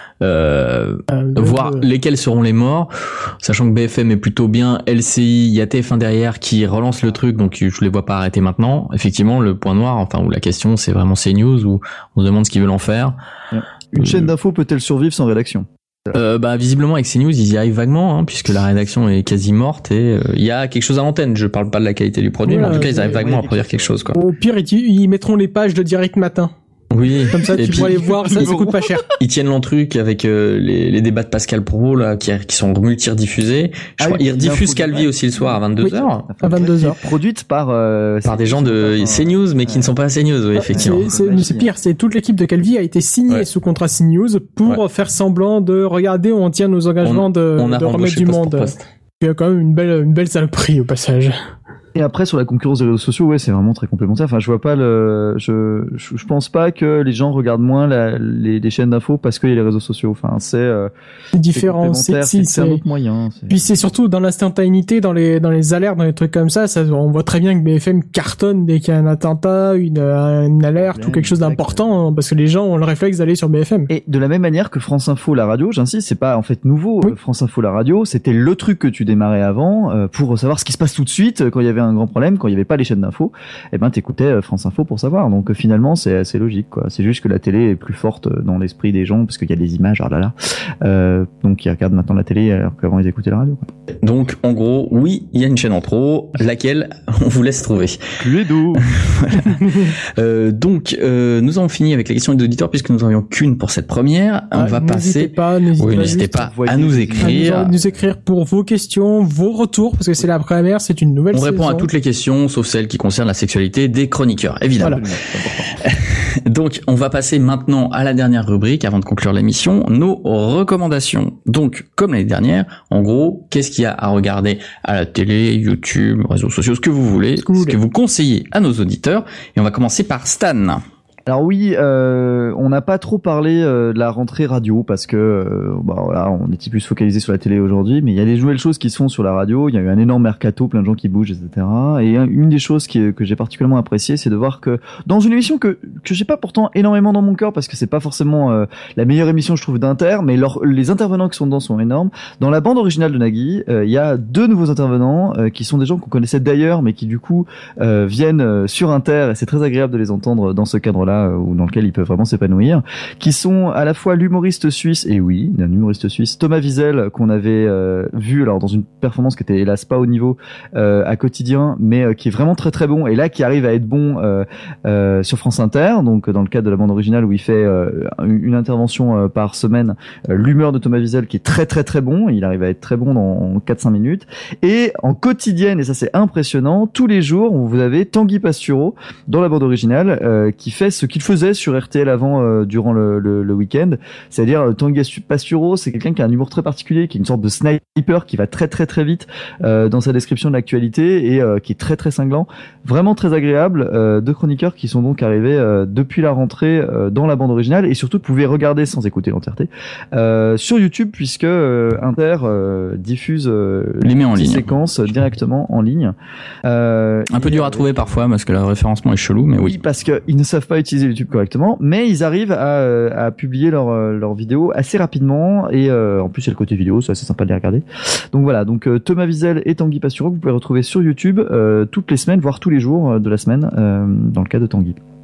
Speaker 5: Euh, euh voir euh... lesquels seront les morts, sachant que B F M est plutôt bien, L C I, il y a T F un derrière qui relance le truc, donc je les vois pas arrêter maintenant. Effectivement, le point noir, enfin, où la question c'est vraiment CNews, où on se demande ce qu'ils veulent en faire.
Speaker 6: Ouais. Une euh... chaîne d'infos peut-elle survivre sans rédaction?
Speaker 5: Euh, bah visiblement avec CNews ils y arrivent vaguement, hein, puisque la rédaction est quasi morte et il euh, y a quelque chose à l'antenne. Je parle pas de la qualité du produit, voilà, mais en tout cas ils arrivent vaguement à produire quelque chose, quoi.
Speaker 1: Au pire ils, ils mettront les pages de Direct Matin.
Speaker 5: Oui.
Speaker 1: Comme ça, et tu pourras aller voir, ça, ça coûte pas cher.
Speaker 5: Ils tiennent l'en truc avec euh, les, les débats de Pascal Pro, là, qui, qui sont multi-rediffusés. Je ah, crois, ils rediffusent Calvi aussi le soir à vingt-deux heures.
Speaker 1: Oui, à vingt-deux heures.
Speaker 6: Produite par, euh,
Speaker 5: par des gens de CNews, mais qui ne sont pas à CNews, oui, effectivement.
Speaker 1: C'est, c'est, c'est pire, c'est toute l'équipe de Calvi a été signée ouais. sous contrat CNews pour ouais. faire semblant de regarder où on tient nos engagements on, de, on de remettre du monde. Il y a quand même une belle, une belle saloperie au passage.
Speaker 6: Et après sur la concurrence des réseaux sociaux, ouais, c'est vraiment très complémentaire. Enfin, je vois pas le, je, je, je pense pas que les gens regardent moins la, les, les chaînes d'infos parce qu'il y a les réseaux sociaux. Enfin, c'est, euh,
Speaker 1: c'est différent, c'est,
Speaker 6: c'est,
Speaker 1: c'est
Speaker 6: un autre moyen. C'est...
Speaker 1: Puis c'est surtout dans l'instantanéité, dans les, dans les alertes, dans les trucs comme ça, ça, on voit très bien que B F M cartonne dès qu'il y a un attentat, une, une alerte ouais, ou quelque chose d'important, parce que les gens ont le réflexe d'aller sur B F M.
Speaker 6: Et de la même manière que France Info, la radio, j'insiste, c'est pas en fait nouveau. Oui. France Info, la radio, c'était le truc que tu démarrais avant euh, pour savoir ce qui se passe tout de suite quand il y avait un grand problème, quand il y avait pas les chaînes d'infos, eh ben t'écoutais France Info pour savoir. Donc finalement c'est assez logique, quoi. C'est juste que la télé est plus forte dans l'esprit des gens parce qu'il y a des images, oh là là. Euh, donc ils regardent maintenant la télé alors qu'avant ils écoutaient la radio, quoi.
Speaker 5: Donc en gros, oui, il y a une chaîne en trop, laquelle on vous laisse trouver.
Speaker 6: Cluedo.
Speaker 5: Voilà. euh, donc euh, nous avons fini avec les questions des auditeurs puisque nous n'avions qu'une pour cette première. On
Speaker 1: ah,
Speaker 5: va
Speaker 1: n'hésitez
Speaker 5: passer.
Speaker 1: Pas, n'hésitez
Speaker 5: oui,
Speaker 1: pas,
Speaker 5: n'hésitez pas à nous écrire.
Speaker 1: À nous, nous écrire pour vos questions, vos retours, parce que c'est la première, c'est une nouvelle.
Speaker 5: On
Speaker 1: saison.
Speaker 5: répond à toutes les questions, sauf celles qui concernent la sexualité des chroniqueurs, évidemment. Voilà. Donc, on va passer maintenant à la dernière rubrique, avant de conclure l'émission, nos recommandations. Donc, comme l'année dernière, en gros, qu'est-ce qu'il y a à regarder à la télé, YouTube, réseaux sociaux, ce que vous voulez, ce que vous, ce que vous conseillez à nos auditeurs. Et on va commencer par Stan.
Speaker 6: Alors oui, euh, on n'a pas trop parlé euh, de la rentrée radio parce que euh, bah voilà, on était plus focalisé sur la télé aujourd'hui, mais il y a des nouvelles choses qui se font sur la radio. Il y a eu un énorme mercato, plein de gens qui bougent, et cetera. Et une des choses qui, que j'ai particulièrement apprécié, c'est de voir que dans une émission que que j'ai pas pourtant énormément dans mon cœur parce que c'est pas forcément euh, la meilleure émission je trouve d'Inter, mais leur, les intervenants qui sont dedans sont énormes. Dans la bande originale de Nagui, euh, il y a deux nouveaux intervenants euh, qui sont des gens qu'on connaissait d'ailleurs, mais qui du coup euh, viennent sur Inter et c'est très agréable de les entendre dans ce cadre-là. Ou dans lequel ils peuvent vraiment s'épanouir, qui sont à la fois l'humoriste suisse, et oui, un humoriste suisse, Thomas Wiesel, qu'on avait euh, vu alors dans une performance qui était hélas pas au niveau euh, à Quotidien, mais euh, qui est vraiment très très bon, et là qui arrive à être bon euh, euh, sur France Inter, donc dans le cadre de la bande originale où il fait euh, une intervention euh, par semaine, euh, l'humeur de Thomas Wiesel qui est très très très bon, il arrive à être très bon dans quatre cinq minutes, et en quotidienne, et ça c'est impressionnant, tous les jours vous avez Tanguy Pastureau dans la bande originale euh, qui fait ce qu'il faisait sur R T L avant euh, durant le, le, le week-end, c'est-à-dire euh, Tanguy Pastureau, c'est quelqu'un qui a un humour très particulier, qui est une sorte de sniper qui va très très très vite euh, dans sa description de l'actualité et euh, qui est très très cinglant, vraiment très agréable, euh, deux chroniqueurs qui sont donc arrivés euh, depuis la rentrée euh, dans la bande originale et surtout vous pouvez regarder sans écouter l'entièreté euh, sur YouTube puisque euh, Inter euh, diffuse euh,
Speaker 5: les met en ligne,
Speaker 6: séquences directement en ligne.
Speaker 5: Euh, un peu dur à trouver parfois parce que le référencement est chelou, mais oui.
Speaker 6: Oui, parce que ils ne savent pas utiliser YouTube correctement, mais ils arrivent à, à publier leurs leur vidéos assez rapidement et euh, en plus il y a le côté vidéo, c'est assez sympa de les regarder. Donc voilà, donc euh, Thomas Wiesel et Tanguy Pastureau que vous pouvez retrouver sur YouTube euh, toutes les semaines, voire tous les jours de la semaine euh, dans le cas de Tanguy.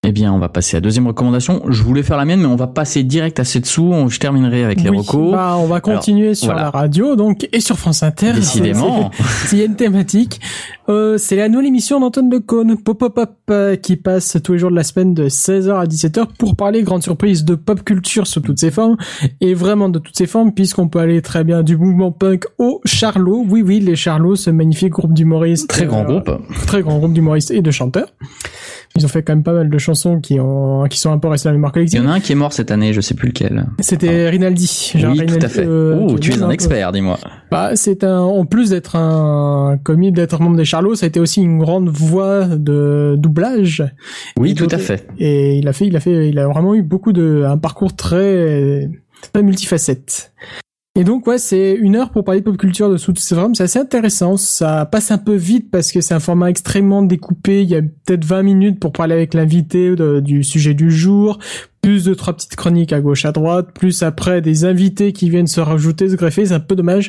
Speaker 5: Eh bien, on va passer à la deuxième recommandation. Je voulais faire la mienne, mais on va passer direct à Setsu. Je terminerai avec les
Speaker 1: oui,
Speaker 5: recos.
Speaker 1: Bah, on va continuer
Speaker 5: Alors,
Speaker 1: sur
Speaker 5: voilà.
Speaker 1: la radio, donc, et sur France Inter.
Speaker 5: Décidément.
Speaker 1: S'il y a une thématique, euh, c'est la nouvelle émission d'Antoine Decaune, Pop Pop Pop, euh, qui passe tous les jours de la semaine de seize heures à dix-sept heures pour parler, grande surprise, de pop culture sous toutes ses formes, et vraiment de toutes ses formes, puisqu'on peut aller très bien du mouvement punk au Charlot. Oui, oui, les Charlots, ce magnifique groupe d'humoristes.
Speaker 5: Très grand
Speaker 1: euh,
Speaker 5: groupe.
Speaker 1: Très grand groupe d'humoristes et de chanteurs. Ils ont fait quand même pas mal de chansons qui ont, qui sont un peu restées dans la mémoire collective.
Speaker 5: Il y en a un qui est mort cette année, je sais plus lequel.
Speaker 1: C'était Rinaldi.
Speaker 5: Oui,
Speaker 1: Genre
Speaker 5: tout
Speaker 1: Rinaldi,
Speaker 5: à fait.
Speaker 1: euh,
Speaker 5: Oh,
Speaker 1: qui
Speaker 5: tu es un
Speaker 1: peu-
Speaker 5: expert, dis-moi.
Speaker 1: Bah, c'est un, en plus d'être un comique, d'être membre des Charlots, ça a été aussi une grande voix de doublage.
Speaker 5: Oui,
Speaker 1: Et
Speaker 5: tout
Speaker 1: donc-
Speaker 5: à fait.
Speaker 1: Et il a fait, il a fait, il a vraiment eu beaucoup de, un parcours très, très multifacette. Et donc, ouais, c'est une heure pour parler de pop culture de toutes ces formes. C'est assez intéressant. Ça passe un peu vite parce que c'est un format extrêmement découpé. Il y a peut-être vingt minutes pour parler avec l'invité de- du sujet du jour. Plus de trois petites chroniques à gauche, à droite. Plus après des invités qui viennent se rajouter, se greffer. C'est un peu dommage.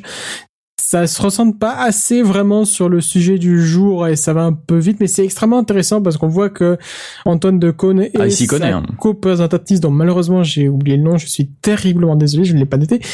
Speaker 1: Ça se ressente pas assez vraiment sur le sujet du jour et ça va un peu vite, mais c'est extrêmement intéressant parce qu'on voit que Antoine Decaune et
Speaker 5: Ah, il s'y connaît,
Speaker 1: sa
Speaker 5: hein.
Speaker 1: co-présentatrice, dont malheureusement j'ai oublié le nom, je suis terriblement désolé, je ne l'ai pas noté,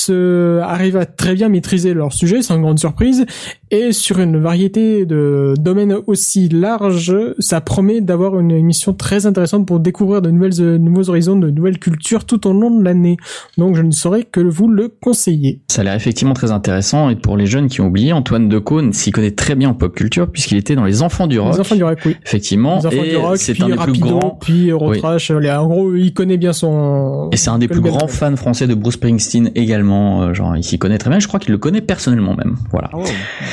Speaker 1: se arrivent à très bien maîtriser leur sujet sans grande surprise et sur une variété de domaines aussi larges, ça promet d'avoir une émission très intéressante pour découvrir de nouvelles, de nouveaux horizons, de nouvelles cultures tout au long de l'année. Donc je ne saurais que vous le conseiller.
Speaker 5: Ça a l'air effectivement très intéressant, et pour les jeunes qui ont oublié, Antoine Decaune s'y connaît très bien en pop culture puisqu'il était dans Les Enfants du Rock.
Speaker 1: Les enfants du rock, oui.
Speaker 5: Effectivement,
Speaker 1: Les enfants
Speaker 5: et
Speaker 1: du rock,
Speaker 5: c'est
Speaker 1: puis
Speaker 5: un des
Speaker 1: Rapido,
Speaker 5: plus grands.
Speaker 1: puis Eurotrash. En gros, il connaît bien son.
Speaker 5: Et c'est un des
Speaker 1: il
Speaker 5: plus
Speaker 1: connaît bien
Speaker 5: grands
Speaker 1: son-
Speaker 5: fans français de Bruce Springsteen également. Euh, genre, il s'y connaît très bien. Je crois qu'il le connaît personnellement même. Voilà.
Speaker 6: Oh.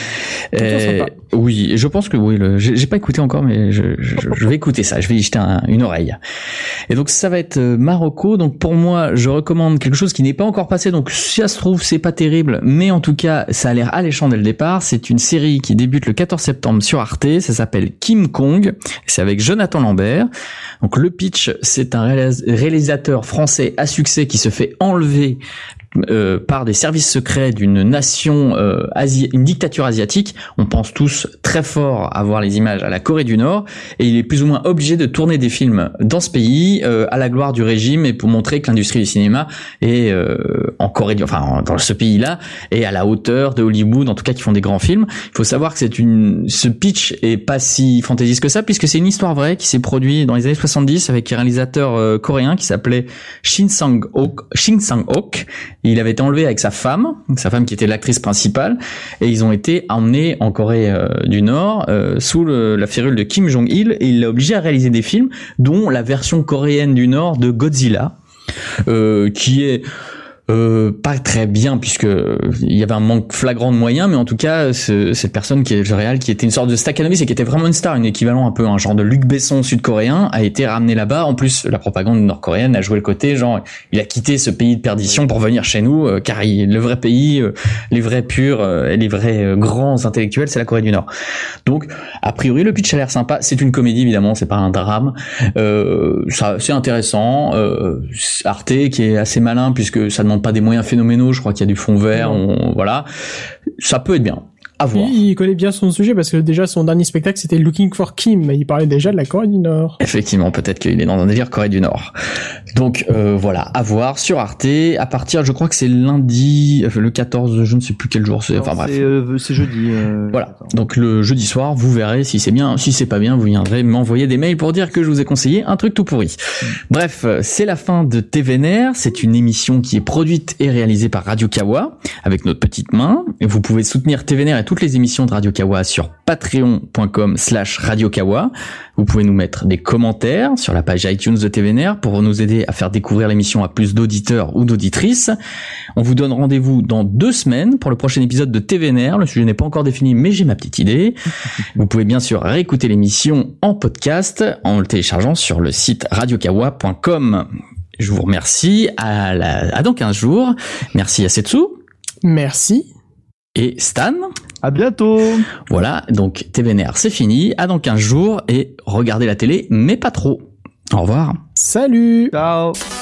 Speaker 5: Euh,
Speaker 1: sympa.
Speaker 5: oui, je pense que oui. Le, j'ai, j'ai pas écouté encore, mais je, je, je vais écouter ça. Je vais y jeter un- une oreille. Et donc ça va être euh, Marocco. Donc pour moi, je recommande quelque chose qui n'est pas encore passé. Donc si ça se trouve, c'est pas terrible, mais en tout cas, ça a l'air alléchant dès le départ. C'est une série qui débute le quatorze septembre sur Arte. Ça s'appelle Kim Kong. C'est avec Jonathan Lambert. Donc le pitch, c'est un réalis- réalisateur français à succès qui se fait enlever Euh, par des services secrets d'une nation euh, Asie, une dictature asiatique. On pense tous très fort à voir les images à la Corée du Nord, et il est plus ou moins obligé de tourner des films dans ce pays euh, à la gloire du régime et pour montrer que l'industrie du cinéma est euh, en Corée du, enfin dans ce pays-là est à la hauteur de Hollywood, en tout cas qui font des grands films. Il faut savoir que c'est une, ce pitch est pas si fantaisiste que ça puisque c'est une histoire vraie qui s'est produite dans les années soixante-dix avec un réalisateur euh, coréen qui s'appelait Shin Sang-ok. Shin Sang-ok. Il avait été enlevé avec sa femme, sa femme qui était l'actrice principale, et ils ont été emmenés en Corée euh, du Nord euh, sous le, la férule de Kim Jong-il, et il l'a obligé à réaliser des films, dont la version coréenne du Nord de Godzilla, euh, qui est Euh, pas très bien puisque il y avait un manque flagrant de moyens, mais en tout cas ce, cette personne qui est le réal, qui était une sorte de Stakhanovis et qui était vraiment une star, une équivalent un peu un genre de Luc Besson sud-coréen, a été ramené là-bas. En plus, la propagande nord-coréenne a joué le côté genre il a quitté ce pays de perdition pour venir chez nous, euh, car il, le vrai pays, euh, les vrais purs euh, et les vrais euh, grands intellectuels, c'est la Corée du Nord. Donc a priori le pitch a l'air sympa. C'est une comédie évidemment, c'est pas un drame. Euh, ça c'est intéressant. Euh, Arte qui est assez malin puisque ça demande pas des moyens phénoménaux, je crois qu'il y a du fond vert, on, voilà, ça peut être bien. À voir.
Speaker 1: Il connaît bien son sujet parce que déjà son dernier spectacle c'était Looking for Kim, mais il parlait déjà de la Corée du Nord.
Speaker 5: Effectivement, peut-être qu'il est dans un délire Corée du Nord. Donc euh, voilà, à voir sur Arte. À partir, je crois que c'est lundi, euh, le quatorze, je ne sais plus quel jour c'est. Enfin bref.
Speaker 6: C'est, euh, c'est jeudi. Euh,
Speaker 5: voilà. Donc le jeudi soir, vous verrez si c'est bien, si c'est pas bien, vous viendrez m'envoyer des mails pour dire que je vous ai conseillé un truc tout pourri. Mmh. Bref, c'est la fin de T V N R. C'est une émission qui est produite et réalisée par Radio Kawa avec notre petite main. Et vous pouvez soutenir T V N R et toutes les émissions de Radio Kawa sur patreon point com slash Radio Kawa. Vous pouvez nous mettre des commentaires sur la page iTunes de T V N R pour nous aider à faire découvrir l'émission à plus d'auditeurs ou d'auditrices. On vous donne rendez-vous dans deux semaines pour le prochain épisode de T V N R. Le sujet n'est pas encore défini, mais j'ai ma petite idée. Vous pouvez bien sûr réécouter l'émission en podcast en le téléchargeant sur le site radio kawa point com. Je vous remercie. À, la... à dans quinze jours. Merci à Setsu.
Speaker 1: Merci.
Speaker 5: Et Stan.
Speaker 6: À bientôt.
Speaker 5: Voilà, donc T V N R c'est fini. À dans quinze jours et regardez la télé, mais pas trop. Au revoir.
Speaker 1: Salut.
Speaker 6: Ciao.